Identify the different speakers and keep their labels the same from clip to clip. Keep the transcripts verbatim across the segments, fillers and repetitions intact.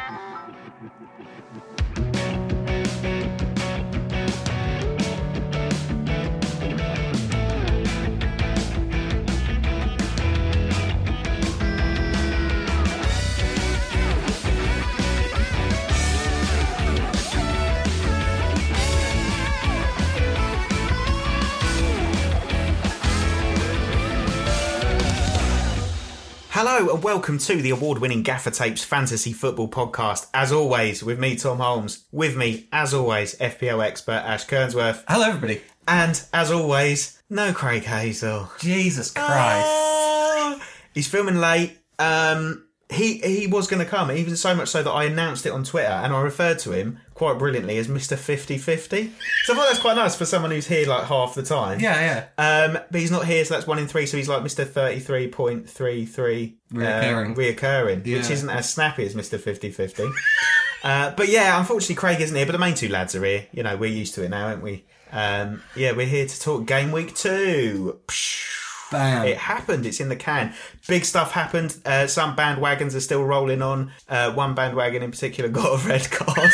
Speaker 1: Hello and welcome to the award-winning Gaffer Tapes Fantasy Football Podcast. As always, with me, Tom Holmes. With me, as always, F P L expert Ash Kernsworth.
Speaker 2: Hello, everybody.
Speaker 1: And, as always, no Craig Hazel.
Speaker 2: Jesus Christ.
Speaker 1: Uh, he's filming late. Um, he he was going to come, even so much so that I announced it on Twitter and I referred to him quite brilliantly as Mister fifty fifty. So I thought that's quite nice for someone who's here like half the time.
Speaker 2: Yeah, yeah.
Speaker 1: Um, but he's not here, so that's one in three. So he's like Mister thirty-three point three three
Speaker 2: Reoccurring.
Speaker 1: Uh, reoccurring,
Speaker 2: Yeah.
Speaker 1: which isn't as snappy as Mister fifty fifty. uh, but yeah, unfortunately Craig isn't here, but the main two lads are here. You know, we're used to it now, aren't we? Um, yeah, we're here to talk game week two.
Speaker 2: Bam.
Speaker 1: It happened. It's in the can. Big stuff happened. Uh, some bandwagons are still rolling on. Uh, one bandwagon in particular got a red card,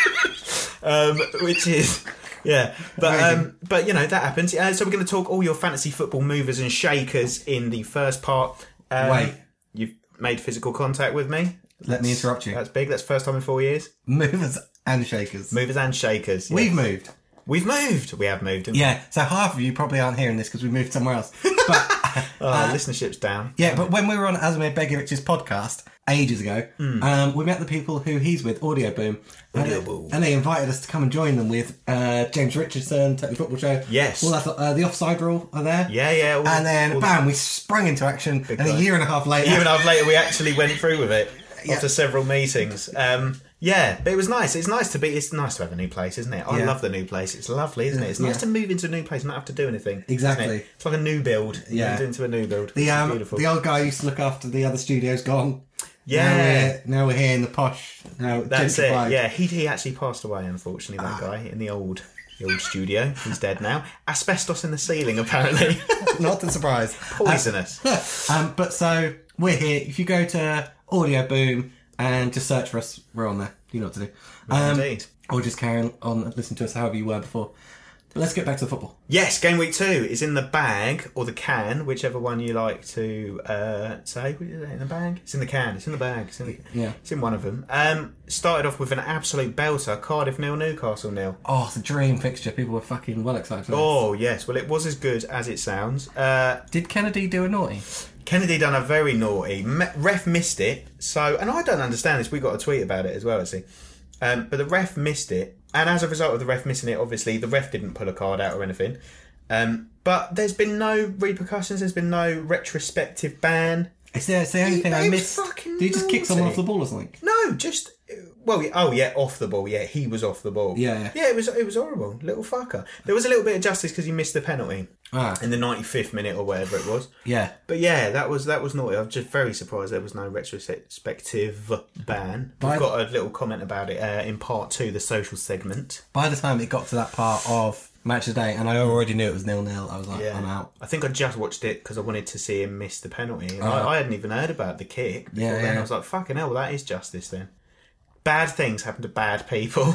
Speaker 1: um, which is yeah. But um, but you know that happens. Uh, so we're going to talk all your fantasy football movers and shakers in the first part. Um,
Speaker 2: Wait,
Speaker 1: you've made physical contact with me.
Speaker 2: let me interrupt you.
Speaker 1: That's big. That's first time in four years.
Speaker 2: Movers and shakers.
Speaker 1: Movers and shakers.
Speaker 2: We've
Speaker 1: yes.
Speaker 2: moved.
Speaker 1: We've moved. We have moved. haven't
Speaker 2: Yeah, so half of you probably aren't hearing this because we moved somewhere else. But
Speaker 1: we? Oh, listenership's down.
Speaker 2: yeah, but when we were on Azimir Begovic's podcast ages ago,
Speaker 1: Hmm.
Speaker 2: um, we met the people who he's with, Audio Boom.
Speaker 1: Audio
Speaker 2: and,
Speaker 1: Boom.
Speaker 2: And they invited us to come and join them with uh, James Richardson, Totally Football Show.
Speaker 1: Yes.
Speaker 2: All that, uh, the Offside Rule are there.
Speaker 1: Yeah, yeah. all-
Speaker 2: And then,
Speaker 1: all-
Speaker 2: bam, we sprung into action. And
Speaker 1: guy.
Speaker 2: a year and a half later...
Speaker 1: A year and a half later, we actually went through with it
Speaker 2: Yeah.
Speaker 1: after several meetings. Um, yeah, but it was nice. It's nice to be. It's nice to have a new place, isn't it? I
Speaker 2: Yeah.
Speaker 1: love the new place. It's lovely, isn't it? It's nice
Speaker 2: Yeah.
Speaker 1: to move into a new place and not have to do anything.
Speaker 2: Exactly.
Speaker 1: isn't it? It's like a new build.
Speaker 2: Yeah.
Speaker 1: Moved into a new build.
Speaker 2: The
Speaker 1: It's
Speaker 2: um,
Speaker 1: beautiful.
Speaker 2: the old guy who used to look after the other studio's gone.
Speaker 1: Yeah.
Speaker 2: Now we're, now we're here in the posh. Now
Speaker 1: That's
Speaker 2: gentrified.
Speaker 1: it. Yeah, he he actually passed away. Unfortunately, that guy in the old the old studio. He's dead now. Asbestos in the ceiling, apparently.
Speaker 2: Not a surprise.
Speaker 1: Poisonous.
Speaker 2: Um, but so we're here. If you go to Audio Boom and just search for us, we're on there. You know what to do. Um,
Speaker 1: Indeed.
Speaker 2: Or just carry on and listen to us however you were before. But let's get back to the football.
Speaker 1: Yes, game week two is in the bag or the can, whichever one you like to uh, say. Is it in the bag? It's in the can. It's in the bag. It's in, the,
Speaker 2: Yeah.
Speaker 1: it's in one of them. Um, started off with an absolute belter: Cardiff nil, Newcastle nil.
Speaker 2: Oh, it's a dream fixture. People were fucking well excited for this.
Speaker 1: Oh yes, well it was as good as it sounds. Uh,
Speaker 2: Did Kennedy do a naughty?
Speaker 1: Kennedy done a very naughty. Me- ref missed it. So, and I don't understand this. We got a tweet about it as well. Actually, um, but the ref missed it. And as a result of the ref missing it, obviously, the ref didn't pull a card out or anything. Um, but there's been no repercussions. There's been no retrospective ban.
Speaker 2: It's the, it's the only
Speaker 1: He-
Speaker 2: thing
Speaker 1: he
Speaker 2: I
Speaker 1: was
Speaker 2: missed.
Speaker 1: fucking
Speaker 2: Did he just kick someone
Speaker 1: naughty.
Speaker 2: off the ball or something?
Speaker 1: No, just... Well, oh, yeah, off the ball. Yeah, he was off the ball.
Speaker 2: Yeah, yeah.
Speaker 1: Yeah, it was it was horrible. Little fucker. There was a little bit of justice because he missed the penalty
Speaker 2: Ah,
Speaker 1: in the ninety-fifth minute or whatever it was.
Speaker 2: yeah.
Speaker 1: But yeah, that was that was naughty. I'm just very surprised there was no retrospective ban.
Speaker 2: By-
Speaker 1: We've got a little comment about it uh, in part two, the social segment.
Speaker 2: By the time it got to that part of Match of the Day, and I already knew it was nil-nil, I was like,
Speaker 1: Yeah,
Speaker 2: I'm out.
Speaker 1: I think I just watched it because I wanted to see him miss the penalty. And
Speaker 2: Oh.
Speaker 1: I, I hadn't even heard about the kick. Before
Speaker 2: Yeah,
Speaker 1: then.
Speaker 2: yeah.
Speaker 1: I was like, fucking hell, well, that is justice then. Bad things happen to bad people.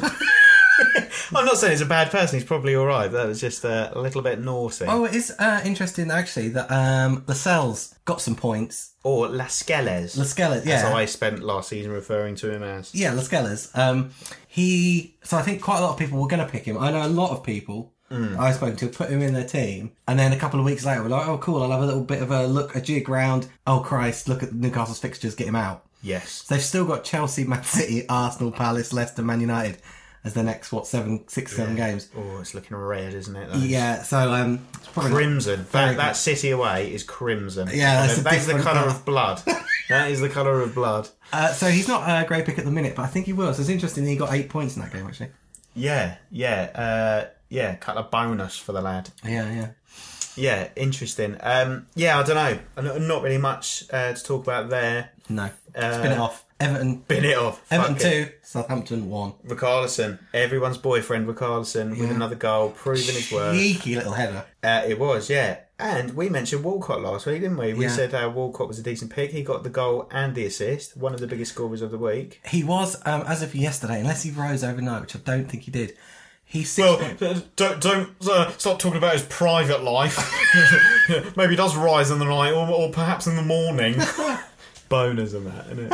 Speaker 1: I'm not saying he's a bad person. He's probably all right. That was just uh, a little bit naughty.
Speaker 2: Oh, it is uh, interesting actually that um, Lascelles got some points.
Speaker 1: Or Lascelles.
Speaker 2: Lascelles,
Speaker 1: As
Speaker 2: yeah.
Speaker 1: I spent last season referring to him as.
Speaker 2: Yeah, Lascelles. Um, he. So I think quite a lot of people were going to pick him. I know a lot of people
Speaker 1: Mm.
Speaker 2: I've spoken to put him in their team, and then a couple of weeks later we're like, oh cool, I'll have a little bit of a look, a jig round. Oh Christ, look at Newcastle's fixtures, get him out.
Speaker 1: Yes.
Speaker 2: So they've still got Chelsea, Man City, Arsenal, Palace, Leicester, Man United as their next what seven, six, seven games.
Speaker 1: Oh, it's looking red, isn't it? Those?
Speaker 2: Yeah. So um, it's probably not-
Speaker 1: Crimson.
Speaker 2: Very
Speaker 1: That, that
Speaker 2: good.
Speaker 1: City away is crimson.
Speaker 2: Yeah, that's a
Speaker 1: that is the
Speaker 2: different
Speaker 1: colour
Speaker 2: colour.
Speaker 1: of blood. That is the colour of blood.
Speaker 2: Uh, so he's not a great pick at the minute, but I think he will. So it's interesting that he got eight points in that game, actually.
Speaker 1: Yeah, yeah, uh, yeah. Cut a bonus for the lad.
Speaker 2: Yeah, yeah.
Speaker 1: Yeah, interesting. Um, yeah, I don't know. Not really much uh, to talk about there.
Speaker 2: No.
Speaker 1: Uh,
Speaker 2: Spin it off. Everton.
Speaker 1: Bin it off.
Speaker 2: Everton
Speaker 1: Fuck it.
Speaker 2: two, Southampton one.
Speaker 1: Ricarlison, everyone's boyfriend, Ricarlison, with
Speaker 2: Yeah.
Speaker 1: another goal, proving his worth.
Speaker 2: Cheeky little header.
Speaker 1: Uh, it was, yeah. And we mentioned Walcott last week, didn't we? We
Speaker 2: Yeah.
Speaker 1: said uh, Walcott was a decent pick. He got the goal and the assist, one of the biggest scorers of the week.
Speaker 2: He was, um, as of yesterday, unless he rose overnight, which I don't think he did. He's six.
Speaker 3: Well, uh, don't don't uh, start talking about his private life. Maybe he does rise in the night, or, or perhaps in the morning.
Speaker 1: Boners and that, isn't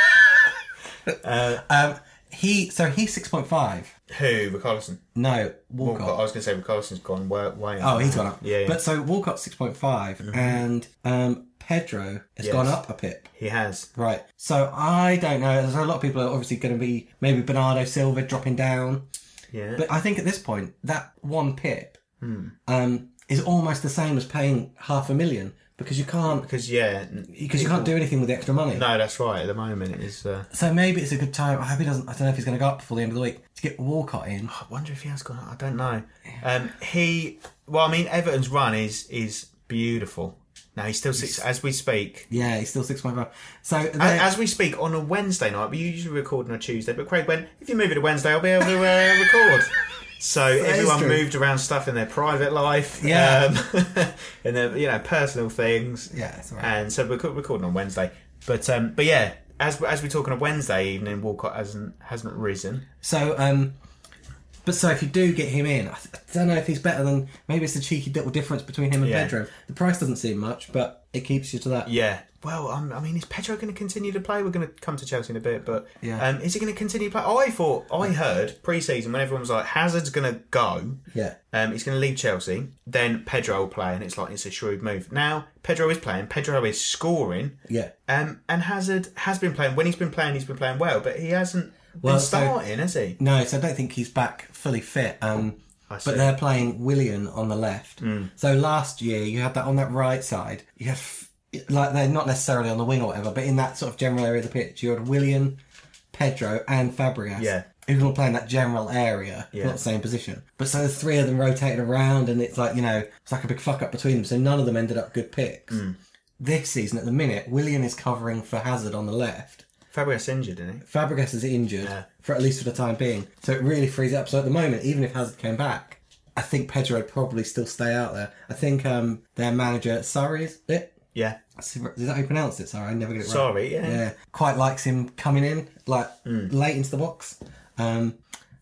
Speaker 1: it? uh,
Speaker 2: um, he so he's six point five.
Speaker 1: who? Richarlison?
Speaker 2: No, Walcott.
Speaker 1: Walcott. I was going to say Richarlison's gone way, way up.
Speaker 2: Oh, he's gone up.
Speaker 1: Yeah, yeah.
Speaker 2: But so Walcott's six point five, and um, Pedro has
Speaker 1: Yes.
Speaker 2: gone up a pip.
Speaker 1: He has.
Speaker 2: Right. So I don't know. There's a lot of people are obviously going to be maybe Bernardo Silva dropping down.
Speaker 1: Yeah.
Speaker 2: But I think at this point, that one pip
Speaker 1: Hmm.
Speaker 2: um, is almost the same as paying half a million because you can't
Speaker 1: Because, yeah.
Speaker 2: because you can't do anything with the extra money.
Speaker 1: No, that's right. At the moment, it is. Uh,
Speaker 2: So maybe it's a good time. I hope he doesn't. I don't know if he's going to go up before the end of the week to get Walcott in.
Speaker 1: I wonder if he has gone up. I don't know. Um, he. Well, I mean, Everton's run is is beautiful. Now he's still six as we speak.
Speaker 2: Yeah, he's still six point five. So
Speaker 1: A-
Speaker 2: they're-
Speaker 1: As we speak on a Wednesday night, we usually record on a Tuesday. But Craig went, if you move it to Wednesday, I'll be able to uh, record. So
Speaker 2: is
Speaker 1: everyone
Speaker 2: true.
Speaker 1: moved around stuff in their private life,
Speaker 2: Yeah.
Speaker 1: um, and their you know personal things.
Speaker 2: Yeah, that's all right.
Speaker 1: And so we're co- recording on Wednesday. But um, but yeah, as as we talk on a Wednesday evening, Walcott hasn't hasn't risen.
Speaker 2: So, um, but so if you do get him in, I, th- I don't know if he's better than maybe it's a cheeky little difference between him and
Speaker 1: Yeah.
Speaker 2: Pedro. The price doesn't seem much, but it keeps you to that.
Speaker 1: Yeah. Well, um, I mean, is Pedro going to continue to play? We're going to come to Chelsea in a bit, but
Speaker 2: Yeah.
Speaker 1: um, is he going to continue to play? I thought, I heard pre-season when everyone was like, Hazard's going to go,
Speaker 2: Yeah,
Speaker 1: um, he's going to leave Chelsea, then Pedro will play, and it's like, it's a shrewd move. Now, Pedro is playing, Pedro is scoring,
Speaker 2: yeah.
Speaker 1: um, and Hazard has been playing. When he's been playing, he's been playing well, but he hasn't
Speaker 2: Well,
Speaker 1: been
Speaker 2: so-
Speaker 1: starting, has he?
Speaker 2: No, so I don't think he's back fully fit. Um,
Speaker 1: I see.
Speaker 2: but they're playing Willian on the left. So last year you had that on that right side. You had f- like they're not necessarily on the wing or whatever, but in that sort of general area of the pitch, you had Willian, Pedro, and Fabregas.
Speaker 1: Yeah.
Speaker 2: Who can all play in that general area,
Speaker 1: Yeah.
Speaker 2: not the same position. But so the three of them rotated around, and it's like, you know, it's like a big fuck up between them. So none of them ended up good picks. This season, at the minute, Willian is covering for Hazard on the left.
Speaker 1: Fabregas injured, isn't he?
Speaker 2: Fabregas is injured
Speaker 1: Yeah.
Speaker 2: for at least for the time being, so it really frees it up. So at the moment, even if Hazard came back, I think Pedro would probably still stay out there. I think um, their manager, Sarri, is it?
Speaker 1: Yeah.
Speaker 2: Is that how you pronounce it? Sorry, I never get it right.
Speaker 1: Sorry, yeah.
Speaker 2: Yeah, quite likes him coming in like
Speaker 1: Hmm.
Speaker 2: late into the box. Um,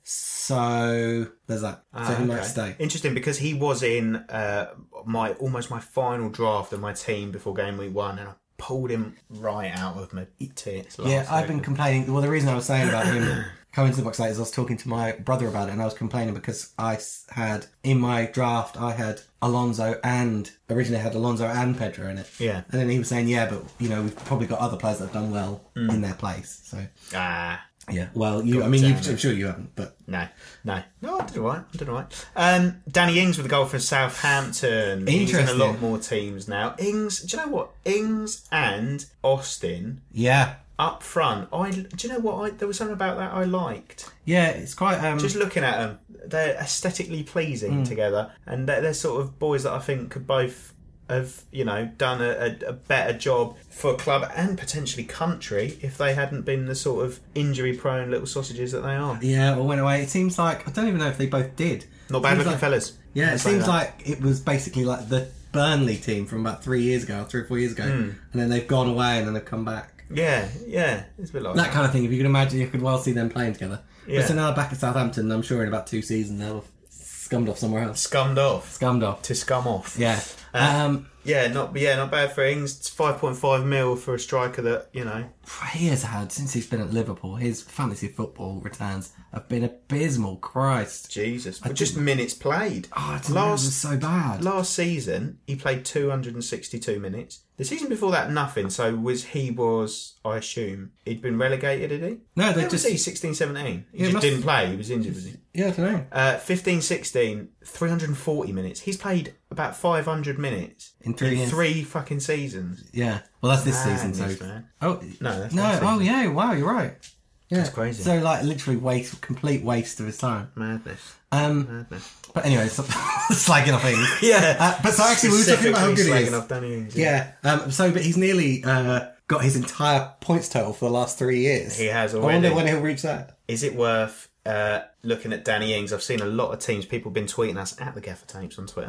Speaker 2: so there's that. so
Speaker 1: Ah,
Speaker 2: he might
Speaker 1: okay.
Speaker 2: stay.
Speaker 1: Interesting, because he was in uh, my almost my final draft of my team before game week one, and I pulled him right out of my tits. last
Speaker 2: Yeah, I've been
Speaker 1: week.
Speaker 2: complaining. Well, the reason I was saying about him coming to the box late is I was talking to my brother about it, and I was complaining because I s- had in my draft I had Alonso and originally had Alonso and Pedro in it.
Speaker 1: Yeah.
Speaker 2: And then he was saying, yeah, but you know we've probably got other players that have done well
Speaker 1: Mm.
Speaker 2: in their place. So
Speaker 1: Ah,
Speaker 2: yeah. Well, you.
Speaker 1: God
Speaker 2: I mean,
Speaker 1: damn
Speaker 2: you,
Speaker 1: it.
Speaker 2: I'm sure you haven't, but
Speaker 1: no, no, no. I did all right. I did all right. Um, Danny Ings with a goal for Southampton. He's in a
Speaker 2: Interesting.
Speaker 1: lot more teams now. Ings, do you know what? Ings and Austin
Speaker 2: yeah,
Speaker 1: up front. I do you know what? I, there was something about that I liked.
Speaker 2: yeah, it's quite. Um,
Speaker 1: Just looking at them, they're aesthetically pleasing together, and they're, they're sort of boys that I think could both have, you know, done a, a, a better job for club and potentially country if they hadn't been the sort of injury-prone little sausages that they are.
Speaker 2: yeah, well, went away. It seems like I don't even know if they both did.
Speaker 1: Not bad
Speaker 2: Seems
Speaker 1: looking
Speaker 2: like-
Speaker 1: fellas.
Speaker 2: Yeah, it
Speaker 1: I'd say
Speaker 2: seems
Speaker 1: that.
Speaker 2: like it was basically like the Burnley team from about three years ago, three or four years ago,
Speaker 1: Hmm.
Speaker 2: and then they've gone away and then they've come back.
Speaker 1: Yeah, yeah, it's a bit like
Speaker 2: That kind of thing. If you can imagine, you could well see them playing together.
Speaker 1: Yeah.
Speaker 2: But so now back at Southampton, I'm sure in about two seasons they'll have scummed off somewhere else.
Speaker 1: Scummed off.
Speaker 2: Scummed off.
Speaker 1: To scum off.
Speaker 2: Yeah.
Speaker 1: Uh,
Speaker 2: Um,
Speaker 1: Yeah, not yeah, not bad for Ings. It's five point five mil for a striker that, you know.
Speaker 2: he has had since he's been at Liverpool. His fantasy football returns have been abysmal. Christ.
Speaker 1: Jesus. But just minutes played.
Speaker 2: Oh, it's last, so bad.
Speaker 1: Last season, he played two hundred sixty-two minutes. The season before that, nothing. So was he was, I assume, he'd been relegated, had he?
Speaker 2: No, they
Speaker 1: Where was
Speaker 2: just
Speaker 1: he? sixteen seventeen. He
Speaker 2: Yeah,
Speaker 1: just
Speaker 2: must-
Speaker 1: didn't play. He was injured, was he?
Speaker 2: yeah, I don't know.
Speaker 1: Uh, fifteen sixteen, three hundred forty minutes. He's played about five hundred minutes
Speaker 2: In three years.
Speaker 1: three fucking seasons.
Speaker 2: Yeah. Well, that's this season.
Speaker 1: Madness,
Speaker 2: So
Speaker 1: man.
Speaker 2: oh
Speaker 1: No, that's
Speaker 2: no.
Speaker 1: last
Speaker 2: Oh
Speaker 1: season.
Speaker 2: yeah. Wow, you're right. Yeah.
Speaker 1: That's crazy.
Speaker 2: So like literally waste, complete waste of his time.
Speaker 1: Madness.
Speaker 2: Um,
Speaker 1: Madness.
Speaker 2: but anyway, so, slagging off things.
Speaker 1: Yeah.
Speaker 2: Uh, but so actually, we were talking about how good he
Speaker 1: Specifically
Speaker 2: is.
Speaker 1: slagging off Danny Ings,
Speaker 2: Yeah. Um, so, but he's nearly uh, got his entire points total for the last three years.
Speaker 1: He has
Speaker 2: I
Speaker 1: already.
Speaker 2: wonder when he'll reach that.
Speaker 1: Is it worth uh, looking at Danny Ings? I've seen a lot of teams, people have been tweeting us at the Gaffer Tapes on Twitter,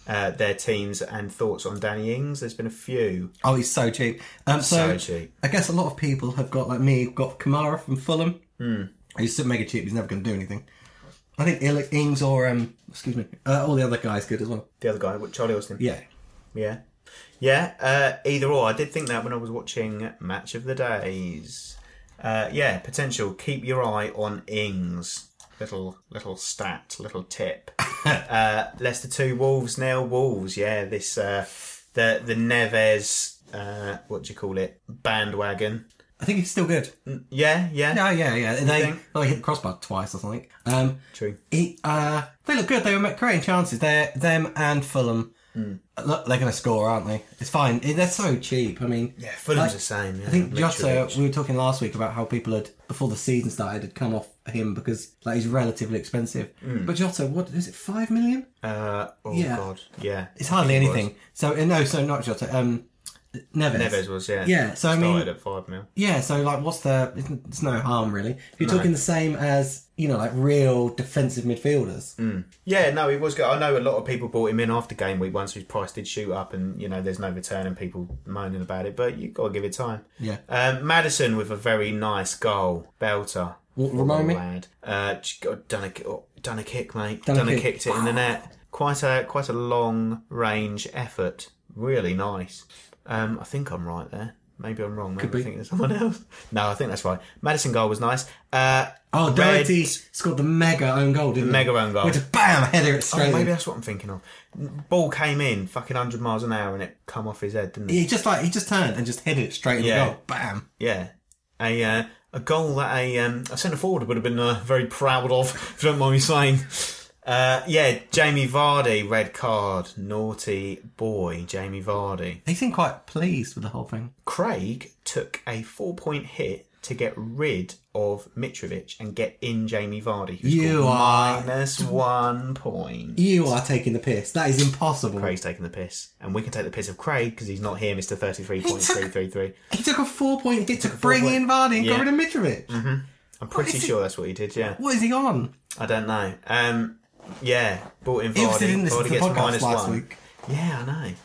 Speaker 1: uh, their teams and thoughts on Danny Ings. There's been a few.
Speaker 2: Oh, he's so cheap. Um,
Speaker 1: So
Speaker 2: so,
Speaker 1: cheap.
Speaker 2: I guess a lot of people have got, like me, got Kamara from Fulham.
Speaker 1: Mm.
Speaker 2: He's so mega cheap, he's never going to do anything. I think Il- Ings or, um, excuse me, uh, all the other guys good as well.
Speaker 1: The other guy, Charlie Austin.
Speaker 2: Yeah.
Speaker 1: Yeah. Yeah, uh, either or. I did think that when I was watching Match of the Days. Uh, yeah, potential. Keep your eye on Ings. Little little stat, little tip. uh, Leicester two, Wolves nil. Wolves, yeah. This uh, the the Neves, uh, what do you call it? Bandwagon.
Speaker 2: I think he's still good.
Speaker 1: Yeah, yeah.
Speaker 2: No, yeah, yeah. They,
Speaker 1: think?
Speaker 2: well, they hit the crossbar twice or something. Um,
Speaker 1: True.
Speaker 2: He, uh, they look good. They were creating chances. They're them and Fulham.
Speaker 1: Mm.
Speaker 2: Look, they're going to score, aren't they? It's fine. They're so cheap. I mean,
Speaker 1: Yeah, Fulham's
Speaker 2: like,
Speaker 1: the same. Yeah.
Speaker 2: I think Jota.
Speaker 1: Mitrovic.
Speaker 2: We were talking last week about how people had before the season started had come off him because like he's relatively expensive.
Speaker 1: Mm.
Speaker 2: But Jota, what is it? Five million?
Speaker 1: Uh, oh
Speaker 2: Yeah.
Speaker 1: god, yeah.
Speaker 2: It's hardly
Speaker 1: I think it
Speaker 2: anything. So uh, no, so not Jota. Um, Neves.
Speaker 1: Neves was, yeah.
Speaker 2: Yeah, so I
Speaker 1: Started
Speaker 2: mean-
Speaker 1: at five mil.
Speaker 2: Yeah, so like, what's the? It's no harm really. If you're
Speaker 1: No.
Speaker 2: talking the same as you know, like real defensive midfielders.
Speaker 1: Mm. Yeah, no, he was good. I know a lot of people bought him in after game week once his price did shoot up, and you know there's no return and people moaning about it. But you've got to give it time.
Speaker 2: Yeah.
Speaker 1: Um, Madison with a very nice goal, belter.
Speaker 2: What, remind me?
Speaker 1: Lad. Uh, just got- done a oh, done a kick, mate.
Speaker 2: Done a
Speaker 1: Done a
Speaker 2: kick.
Speaker 1: kicked it in the net. Quite a quite a long range effort. Really nice. Um, I think I'm right there. Maybe I'm wrong. Maybe
Speaker 2: Could be.
Speaker 1: I think there's someone else. No, I think that's right. Madison goal was nice. Uh,
Speaker 2: Oh,
Speaker 1: Red-
Speaker 2: Doherty scored the mega own goal, didn't he?
Speaker 1: Mega own goal.
Speaker 2: Which bam, header it
Speaker 1: Oh,
Speaker 2: straight
Speaker 1: maybe
Speaker 2: in.
Speaker 1: that's what I'm thinking of. Ball came in, fucking one hundred miles an hour, and it come off his head, didn't it?
Speaker 2: He just like he just turned and just headed it straight in
Speaker 1: Yeah.
Speaker 2: the goal. Bam.
Speaker 1: Yeah. A uh, a goal that a um, a centre forward would have been uh, very proud of, if you don't mind me saying. Uh, yeah, Jamie Vardy, red card. Naughty boy, Jamie Vardy.
Speaker 2: He seemed quite pleased with the whole thing.
Speaker 1: Craig took a four point hit to get rid of Mitrovic and get in Jamie Vardy, who's
Speaker 2: You
Speaker 1: got
Speaker 2: are-
Speaker 1: minus one point.
Speaker 2: You are taking the piss. That is impossible.
Speaker 1: Craig's taking the piss. And we can take the piss of Craig because he's not here, Mister thirty-three point three three three.
Speaker 2: He took a four point hit to
Speaker 1: a four
Speaker 2: bring
Speaker 1: point-
Speaker 2: in Vardy and
Speaker 1: Yeah.
Speaker 2: got rid of Mitrovic.
Speaker 1: Mm-hmm. I'm pretty
Speaker 2: is he-
Speaker 1: sure that's what he did, yeah.
Speaker 2: What is he on?
Speaker 1: I don't know. Um, yeah, bought in
Speaker 2: He obviously
Speaker 1: Vardy.
Speaker 2: didn't listen
Speaker 1: Vardy
Speaker 2: to the
Speaker 1: gets
Speaker 2: podcast
Speaker 1: minus
Speaker 2: last
Speaker 1: one.
Speaker 2: week.
Speaker 1: Yeah, I know.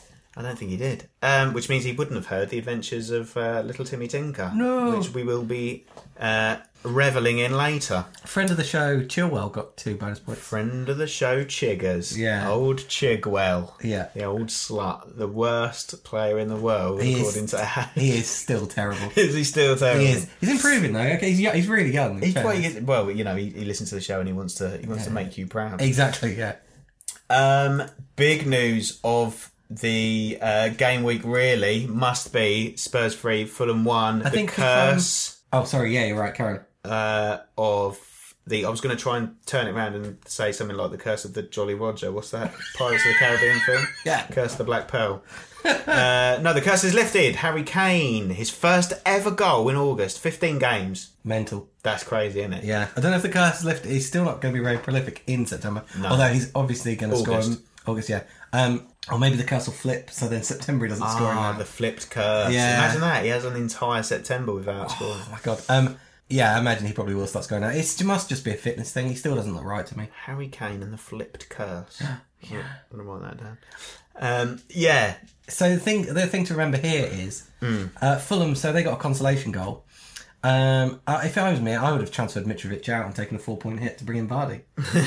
Speaker 1: I don't think he did. Um, which means he wouldn't have heard the adventures of uh, little Timmy Tinker.
Speaker 2: No.
Speaker 1: Which we will be uh, revelling in later.
Speaker 2: Friend of the show, Chilwell, got two bonus points.
Speaker 1: Friend of the show, Chiggers.
Speaker 2: Yeah.
Speaker 1: Old Chigwell.
Speaker 2: Yeah.
Speaker 1: The old slut. The worst player in the world,
Speaker 2: He is-
Speaker 1: according to Ash.
Speaker 2: He is still terrible.
Speaker 1: Is he still terrible?
Speaker 2: He is. He's improving though. Okay, he's, yo- he's really young. in
Speaker 1: He's
Speaker 2: fairness.
Speaker 1: quite, he- well, you know, he, he listens to the show and he wants to he wants to make you proud.
Speaker 2: Exactly. Yeah.
Speaker 1: Um, big news of the uh, game week really must be Spurs three, Fulham one.
Speaker 2: I
Speaker 1: the
Speaker 2: think if, um,
Speaker 1: curse
Speaker 2: Oh, sorry. Yeah, you're right, Karen.
Speaker 1: uh, of the. I was going to try and turn it around and say something like the curse of the Jolly Roger. What's that? Pirates of the Caribbean film.
Speaker 2: Yeah.
Speaker 1: Curse of the Black Pearl. uh, no, the curse is lifted. Harry Kane, his first ever goal in August. fifteen games.
Speaker 2: Mental.
Speaker 1: That's crazy, isn't it?
Speaker 2: Yeah. I don't know if the curse is lifted. He's still not going to be very prolific in September.
Speaker 1: No.
Speaker 2: Although he's obviously going to score in
Speaker 1: August.
Speaker 2: August. Yeah. Um. Or maybe the curse will flip, so then September he doesn't score in
Speaker 1: Ah,
Speaker 2: that.
Speaker 1: the flipped curse.
Speaker 2: Yeah.
Speaker 1: Imagine that. He has an entire September without scoring.
Speaker 2: Oh my god. Um. Yeah, I imagine he probably will start scoring now. It's, it must just be a fitness thing. He still doesn't look right to me.
Speaker 1: Harry Kane and the flipped curse. Yeah. I'm going to write that down. Um, yeah.
Speaker 2: So the thing, the thing to remember here is
Speaker 1: Hmm.
Speaker 2: uh, Fulham. So they got a consolation goal. Um, uh, if I was me, I would have transferred Mitrovic out and taken a four-point hit to bring in Vardy.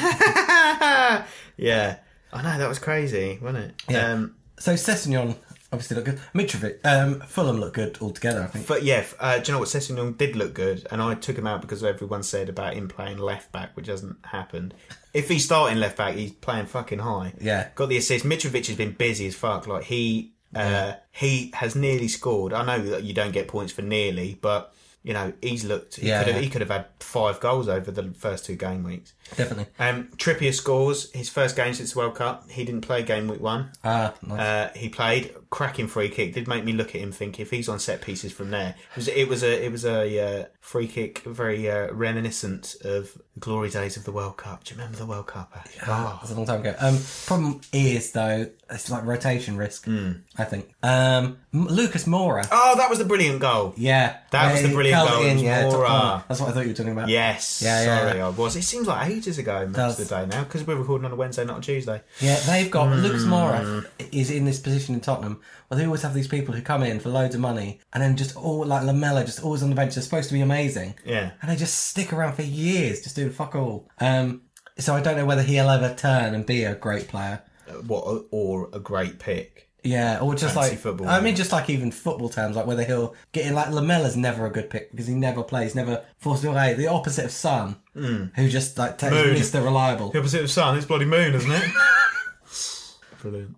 Speaker 1: Yeah. I know, that was crazy, wasn't it?
Speaker 2: Yeah.
Speaker 1: Um,
Speaker 2: So Sessegnon obviously looked good. Mitrovic, um, Fulham looked good altogether. I think.
Speaker 1: but yeah, uh, do you know what? Sessegnon did look good, and I took him out because everyone said about him playing left back, which hasn't happened. If he's starting left back, he's playing fucking high.
Speaker 2: Yeah.
Speaker 1: Got the assist. Mitrovic has been busy as fuck. Like, he uh, he has nearly scored. I know that you don't get points for nearly, but, you know, he's looked. He,
Speaker 2: Yeah,
Speaker 1: could, have,
Speaker 2: yeah.
Speaker 1: he could have had five goals over the first two game weeks.
Speaker 2: Definitely.
Speaker 1: Um, Trippier scores his first game since the World Cup. He didn't play game week one.
Speaker 2: Ah, nice.
Speaker 1: Uh, he played cracking free kick. Did make me look at him, think if he's on set pieces from there, it was it was a it was a uh, free kick very uh, reminiscent of the glory days of the World Cup. Do you remember the World Cup?
Speaker 2: Yeah, oh. It was a long time ago. Um, problem is though, it's like rotation risk.
Speaker 1: Mm.
Speaker 2: I think. Um, Lucas Moura.
Speaker 1: Oh, that was the brilliant goal.
Speaker 2: Yeah,
Speaker 1: that was the brilliant goal.
Speaker 2: In,
Speaker 1: yeah,
Speaker 2: Moura. That's what I thought you were talking about.
Speaker 1: Yes.
Speaker 2: Yeah,
Speaker 1: Sorry,
Speaker 2: yeah.
Speaker 1: I was. It seems like ages ago most Does. of the day now because we're recording on a Wednesday, not a Tuesday.
Speaker 2: Yeah, they've got mm. Lucas Moura is in this position in Tottenham. Well, they always have these people who come in for loads of money and then just all like Lamella, just always on the bench. They're supposed to be amazing.
Speaker 1: Yeah,
Speaker 2: and they just stick around for years, just doing fuck all. Um, so I don't know whether he'll ever turn and be a great player.
Speaker 1: Uh, what or a great pick.
Speaker 2: Yeah, or just
Speaker 1: Fancy
Speaker 2: like
Speaker 1: football.
Speaker 2: I mean, just like even football terms, like whether he'll get in. Like Lamella's never a good pick because he never plays, never forces away. The opposite of Son,
Speaker 1: mm.
Speaker 2: who just like takes
Speaker 3: Moon.
Speaker 2: Mister Reliable.
Speaker 3: The opposite of Son is bloody Moon, isn't it?
Speaker 1: Brilliant.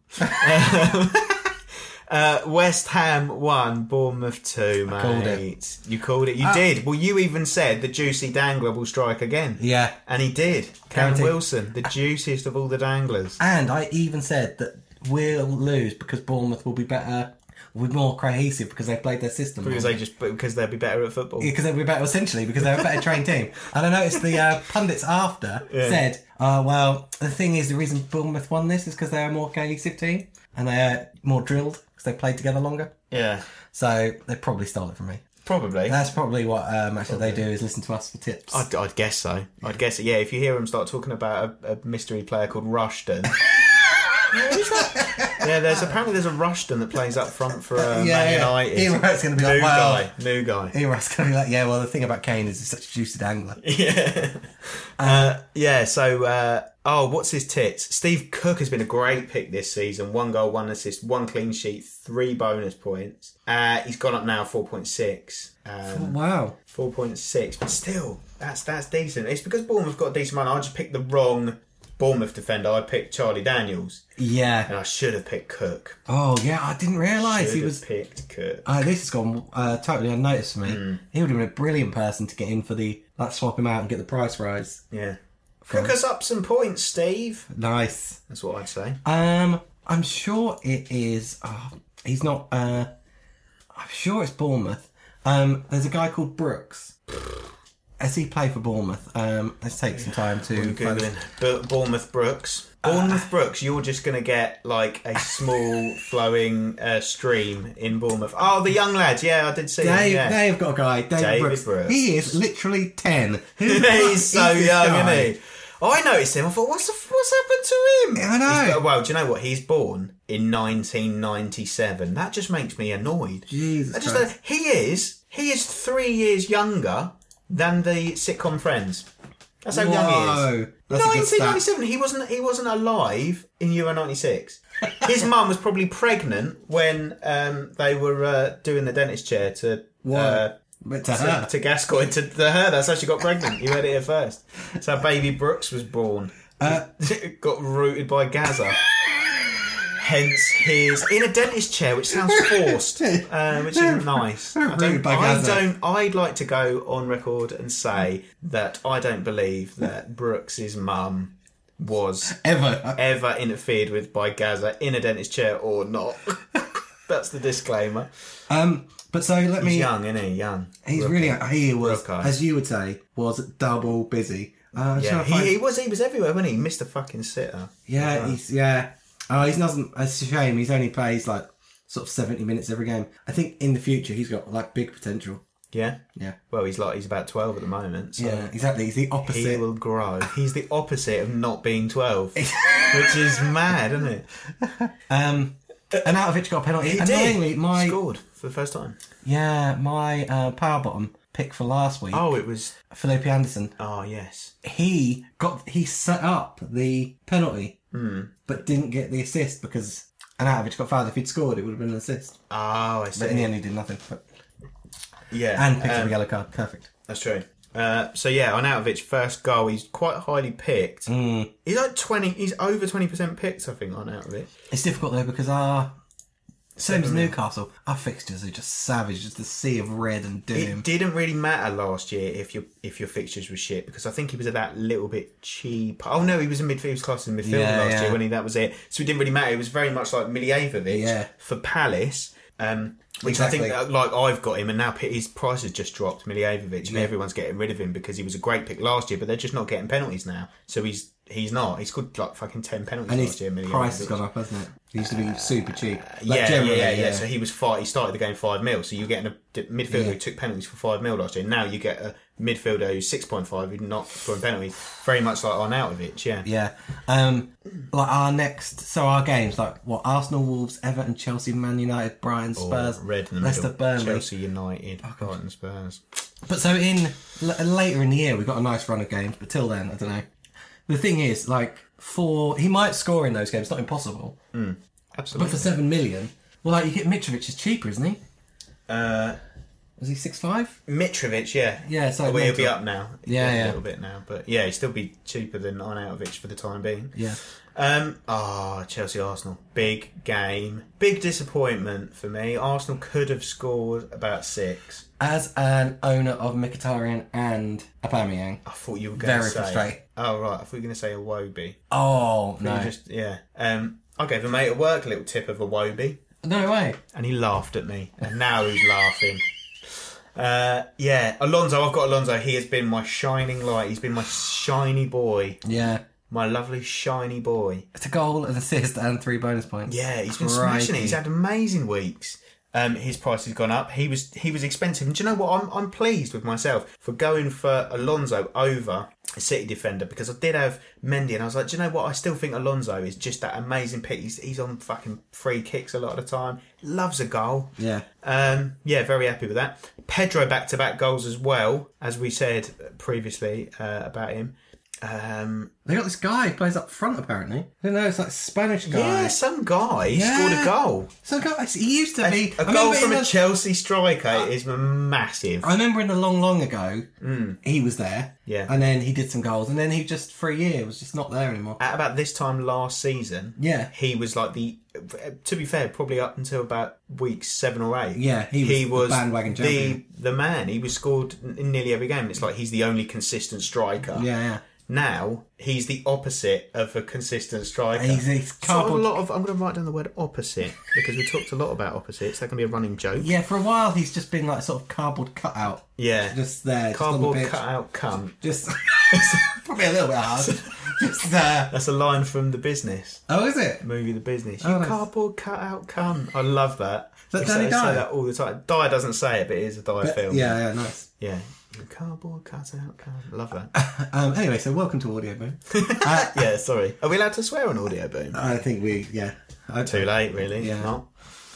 Speaker 1: uh, West Ham won, Bournemouth two, mate.
Speaker 2: I called it.
Speaker 1: You called it. You
Speaker 2: Uh,
Speaker 1: did. Well, you even said the juicy dangler will strike again.
Speaker 2: Yeah,
Speaker 1: and he did. Callum
Speaker 2: Guaranteed.
Speaker 1: Wilson, the juiciest of all the danglers.
Speaker 2: And I even said that we'll lose because Bournemouth will be better, will be more cohesive because they've played their system.
Speaker 1: Because they just because they'll be better at football.
Speaker 2: Yeah, because they'll be better essentially because they're a better trained team. And I noticed the uh, pundits after
Speaker 1: Yeah.
Speaker 2: said, uh, "Well, the thing is, the reason Bournemouth won this is because they're a more cohesive team and they're more drilled because they played together longer."
Speaker 1: Yeah,
Speaker 2: So they probably stole it from me.
Speaker 1: probably.
Speaker 2: That's probably what um, actually they do is listen to us for tips.
Speaker 1: I'd, I'd guess so. I'd guess it. Yeah, if you hear them start talking about a, a mystery player called Rushton. Who's that? Yeah, there's apparently there's a Rushton that plays up front for uh,
Speaker 2: Yeah,
Speaker 1: Man
Speaker 2: yeah.
Speaker 1: United.
Speaker 2: Ian Wright's gonna be
Speaker 1: new
Speaker 2: like, well-
Speaker 1: guy, new guy.
Speaker 2: Era's going to be like, yeah, well, the thing about Kane is he's such a juicy dangler.
Speaker 1: Yeah, uh, yeah. So, uh, oh, what's his tits? Steve Cook has been a great pick this season. One goal, one assist, one clean sheet, three bonus points. Uh, he's gone up now four point six. Um,
Speaker 2: Wow.
Speaker 1: four point six, but still, that's that's decent. It's because Bournemouth got decent money. I just picked the wrong Bournemouth defender. I picked Charlie Daniels,
Speaker 2: Yeah.
Speaker 1: and I should have picked Cook.
Speaker 2: Oh, yeah, I didn't realise
Speaker 1: Should
Speaker 2: he
Speaker 1: have
Speaker 2: was...
Speaker 1: picked Cook.
Speaker 2: Uh, this has gone uh, totally unnoticed for me.
Speaker 1: Mm.
Speaker 2: He would have been a brilliant person to get in for the, like, swap him out and get the price rise.
Speaker 1: Yeah, cook us up some points, Steve.
Speaker 2: Nice.
Speaker 1: That's what I'd say.
Speaker 2: Um, I'm sure it is... Oh, he's not... Uh, I'm sure it's Bournemouth. Um, there's a guy called Brooks. Has he played for Bournemouth? Um, let's take some time to...
Speaker 1: I'm
Speaker 2: find-
Speaker 1: googling B- Bournemouth Brooks. Bournemouth Brooks. You're just going to get like a small flowing uh, stream in Bournemouth. Oh, the young lads. Yeah, I did see.
Speaker 2: Dave,
Speaker 1: him, yeah.
Speaker 2: they've got a guy, David,
Speaker 1: David
Speaker 2: Brooks.
Speaker 1: Brooks.
Speaker 2: He is literally ten. Who the fuck
Speaker 1: He's so
Speaker 2: is this
Speaker 1: young,
Speaker 2: guy?
Speaker 1: isn't he? I noticed him. I thought, what's the, what's happened to him?
Speaker 2: Yeah, I know.
Speaker 1: He's got- well, do you know what? He's born in nineteen ninety-seven. That just makes me annoyed.
Speaker 2: Jesus
Speaker 1: I just
Speaker 2: Christ.
Speaker 1: he is he is three years younger than the sitcom Friends. That's how young he
Speaker 2: Whoa.
Speaker 1: is.
Speaker 2: That's a good
Speaker 1: nineteen
Speaker 2: stat.
Speaker 1: ninety-seven. He wasn't. He wasn't alive in Euro ninety-six. His mum was probably pregnant when um, they were uh, doing the dentist chair to
Speaker 2: Whoa.
Speaker 1: uh,
Speaker 2: But to
Speaker 1: to,
Speaker 2: her.
Speaker 1: to Gascoigne to, to her. That's how she got pregnant. You heard it here first. That's how baby Brooks was born.
Speaker 2: Uh,
Speaker 1: got rooted by Gaza. Hence his in a dentist chair, which sounds forced, uh, which isn't nice. I
Speaker 2: Rooted
Speaker 1: don't,
Speaker 2: by
Speaker 1: I
Speaker 2: Gaza.
Speaker 1: don't. I'd like to go on record and say that I don't believe that Brooks's mum was
Speaker 2: Ever.
Speaker 1: ever interfered with by Gaza in a dentist chair or not. That's the disclaimer.
Speaker 2: Um, but so let
Speaker 1: He's
Speaker 2: me...
Speaker 1: young, isn't he? Young.
Speaker 2: He's
Speaker 1: Rookie.
Speaker 2: really... He was,
Speaker 1: Rookie.
Speaker 2: as you would say, was double busy. Uh,
Speaker 1: Yeah,
Speaker 2: trying to
Speaker 1: he,
Speaker 2: find-
Speaker 1: he was. He was everywhere, wasn't he? Mister Fucking Sitter.
Speaker 2: Yeah,
Speaker 1: Right.
Speaker 2: he's... Yeah. Oh, he doesn't... It's a shame. He's only plays, like, sort of seventy minutes every game. I think in the future he's got, like, big potential.
Speaker 1: Yeah.
Speaker 2: Yeah.
Speaker 1: Well, he's like he's about twelve at the moment. So
Speaker 2: Yeah, exactly. He's the
Speaker 1: he
Speaker 2: opposite.
Speaker 1: will grow. He's the opposite of not being twelve, which is mad, isn't it?
Speaker 2: Um, and Arnautovic got a penalty.
Speaker 1: He
Speaker 2: Annoyingly,
Speaker 1: did.
Speaker 2: my...
Speaker 1: Scored for the first time.
Speaker 2: Yeah, my uh, power bottom pick for last week,
Speaker 1: Oh, it was.
Speaker 2: Felipe Anderson,
Speaker 1: Oh, yes.
Speaker 2: he got he set up the penalty,
Speaker 1: Hmm.
Speaker 2: but didn't get the assist because Arnautovic got fouled. If he'd scored, it would have been an assist.
Speaker 1: Oh, I
Speaker 2: But in the
Speaker 1: see.
Speaker 2: end, he did nothing. But,
Speaker 1: Yeah,
Speaker 2: and picked up
Speaker 1: um,
Speaker 2: a yellow card. Perfect.
Speaker 1: That's true. Uh, so yeah, Arnautovic first goal. He's quite highly picked.
Speaker 2: Mm.
Speaker 1: He's like twenty. He's over twenty percent picked. I think Arnautovic.
Speaker 2: It's difficult though because our Same as
Speaker 1: Seven mil.
Speaker 2: Newcastle. Our fixtures are just savage, just a sea of red and doom.
Speaker 1: It didn't really matter last year if your if your fixtures were shit because I think he was that little bit cheap. Oh no, he was in midfield. He was classed in midfield
Speaker 2: Yeah,
Speaker 1: last
Speaker 2: yeah.
Speaker 1: year when he that was it. So it didn't really matter. It was very much like Milivojevic
Speaker 2: Yeah.
Speaker 1: for Palace, um, which
Speaker 2: Exactly.
Speaker 1: I think uh, like I've got him, and now his price has just dropped. Milivojevic, and
Speaker 2: Yeah.
Speaker 1: everyone's getting rid of him because he was a great pick last year, but they're just not getting penalties now. So he's he's not. He scored like fucking ten penalties
Speaker 2: And
Speaker 1: last
Speaker 2: his
Speaker 1: year. Milivojevic.
Speaker 2: price has gone up, hasn't it? He used to be super cheap. Like,
Speaker 1: Yeah, yeah,
Speaker 2: generally,
Speaker 1: yeah, yeah. So he was five. He started the game five mil. So you're getting a d- midfielder
Speaker 2: Yeah.
Speaker 1: who took penalties for five mil last year. Now you get a midfielder who's six point five who's not scoring penalties. Very much like Arnautovic. Yeah.
Speaker 2: Yeah. Um, like our next, so our games, like what, Arsenal, Wolves, Everton, Chelsea, Man United, Brighton, Spurs,
Speaker 1: Or red in the
Speaker 2: Leicester,
Speaker 1: middle.
Speaker 2: Burnley.
Speaker 1: Chelsea United. Brighton Spurs.
Speaker 2: But so in l- later in the year, we've got a nice run of games, but till then, I don't know. The thing is, like, for, he might score in those games, not impossible, but
Speaker 1: Absolutely.
Speaker 2: for seven million, well, like, you get Mitrovic is cheaper, isn't he?
Speaker 1: Uh,
Speaker 2: Was he six five?
Speaker 1: Mitrovic, yeah.
Speaker 2: Yeah, so
Speaker 1: Oh, well, he'll be
Speaker 2: mental.
Speaker 1: up now.
Speaker 2: Yeah,
Speaker 1: a
Speaker 2: yeah.
Speaker 1: little bit now, but yeah, he'll still be cheaper than Arnautovic for the time being.
Speaker 2: Yeah.
Speaker 1: Um, ah, Chelsea Arsenal, big game, big disappointment for me. Arsenal could have scored about six.
Speaker 2: As an owner of Mkhitaryan and Aubameyang.
Speaker 1: I thought you were going to
Speaker 2: Very
Speaker 1: say.
Speaker 2: frustrating.
Speaker 1: Oh right, I thought you were going to say Iwobi.
Speaker 2: Oh,
Speaker 1: No.
Speaker 2: no.
Speaker 1: Just yeah. Um, I gave a mate at work a little tip of Iwobi,
Speaker 2: No way.
Speaker 1: and he laughed at me, and now he's laughing. Uh, yeah, Alonso. I've got Alonso. He has been my shining light. He's been my shiny boy,
Speaker 2: Yeah.
Speaker 1: my lovely shiny boy.
Speaker 2: It's a goal, an assist, and three bonus points.
Speaker 1: Yeah, he's been
Speaker 2: Crikey.
Speaker 1: smashing it. He's had amazing weeks. Um, his price has gone up. He was he was expensive, and do you know what? I'm I'm pleased with myself for going for Alonso over a City defender because I did have Mendy, and I was like, do you know what? I still think Alonso is just that amazing pick. He's he's on fucking free kicks a lot of the time. Loves a goal.
Speaker 2: Yeah.
Speaker 1: Um, yeah, very happy with that. Pedro back to back goals as well, as we said previously uh, about him. Um,
Speaker 2: They got this guy who plays up front, apparently. I don't know, it's like a Spanish guy.
Speaker 1: yeah, some guy
Speaker 2: Yeah.
Speaker 1: scored a goal.
Speaker 2: Some guy, he used to be...
Speaker 1: A
Speaker 2: I
Speaker 1: goal
Speaker 2: remember
Speaker 1: from
Speaker 2: in
Speaker 1: a
Speaker 2: the-
Speaker 1: Chelsea striker is massive.
Speaker 2: I remember in the long, long ago, he was there.
Speaker 1: Yeah.
Speaker 2: And then he did some goals, and then he just, for a year, was just not there anymore.
Speaker 1: At about this time last season,
Speaker 2: Yeah.
Speaker 1: he was like the. To be fair, probably up until about week seven or eight.
Speaker 2: Yeah, he was the bandwagon
Speaker 1: the
Speaker 2: champion.
Speaker 1: the man. He was scored in nearly every game. It's like he's the only consistent striker.
Speaker 2: Yeah, yeah.
Speaker 1: Now he's the opposite of a consistent striker.
Speaker 2: He's- he's
Speaker 1: Sort of
Speaker 2: cardboard-
Speaker 1: a lot of. I'm going to write down the word opposite because we talked a lot about opposites. That can be a running joke.
Speaker 2: Yeah, for a while, he's just been like sort of cardboard cutout.
Speaker 1: Yeah.
Speaker 2: Just there, just
Speaker 1: Cardboard
Speaker 2: on the pitch.
Speaker 1: cutout cunt.
Speaker 2: Just... probably a little bit hard. Just, uh...
Speaker 1: That's a line from The Business.
Speaker 2: Oh, is it?
Speaker 1: Movie The Business.
Speaker 2: Oh,
Speaker 1: You
Speaker 2: nice.
Speaker 1: cardboard cutout cunt. I love that.
Speaker 2: that
Speaker 1: We
Speaker 2: Danny
Speaker 1: say, say
Speaker 2: Dyer?
Speaker 1: that all the time. Dyer doesn't say it, but it is a Dyer
Speaker 2: But-
Speaker 1: film.
Speaker 2: yeah, yeah, nice.
Speaker 1: Yeah. You cardboard cutout cunt. Love that.
Speaker 2: Um, anyway, so welcome to Audio Boom. uh,
Speaker 1: Yeah, sorry. Are we allowed to swear on Audio Boom?
Speaker 2: I think we, yeah. I,
Speaker 1: Too late, really.
Speaker 2: Yeah.
Speaker 1: Not.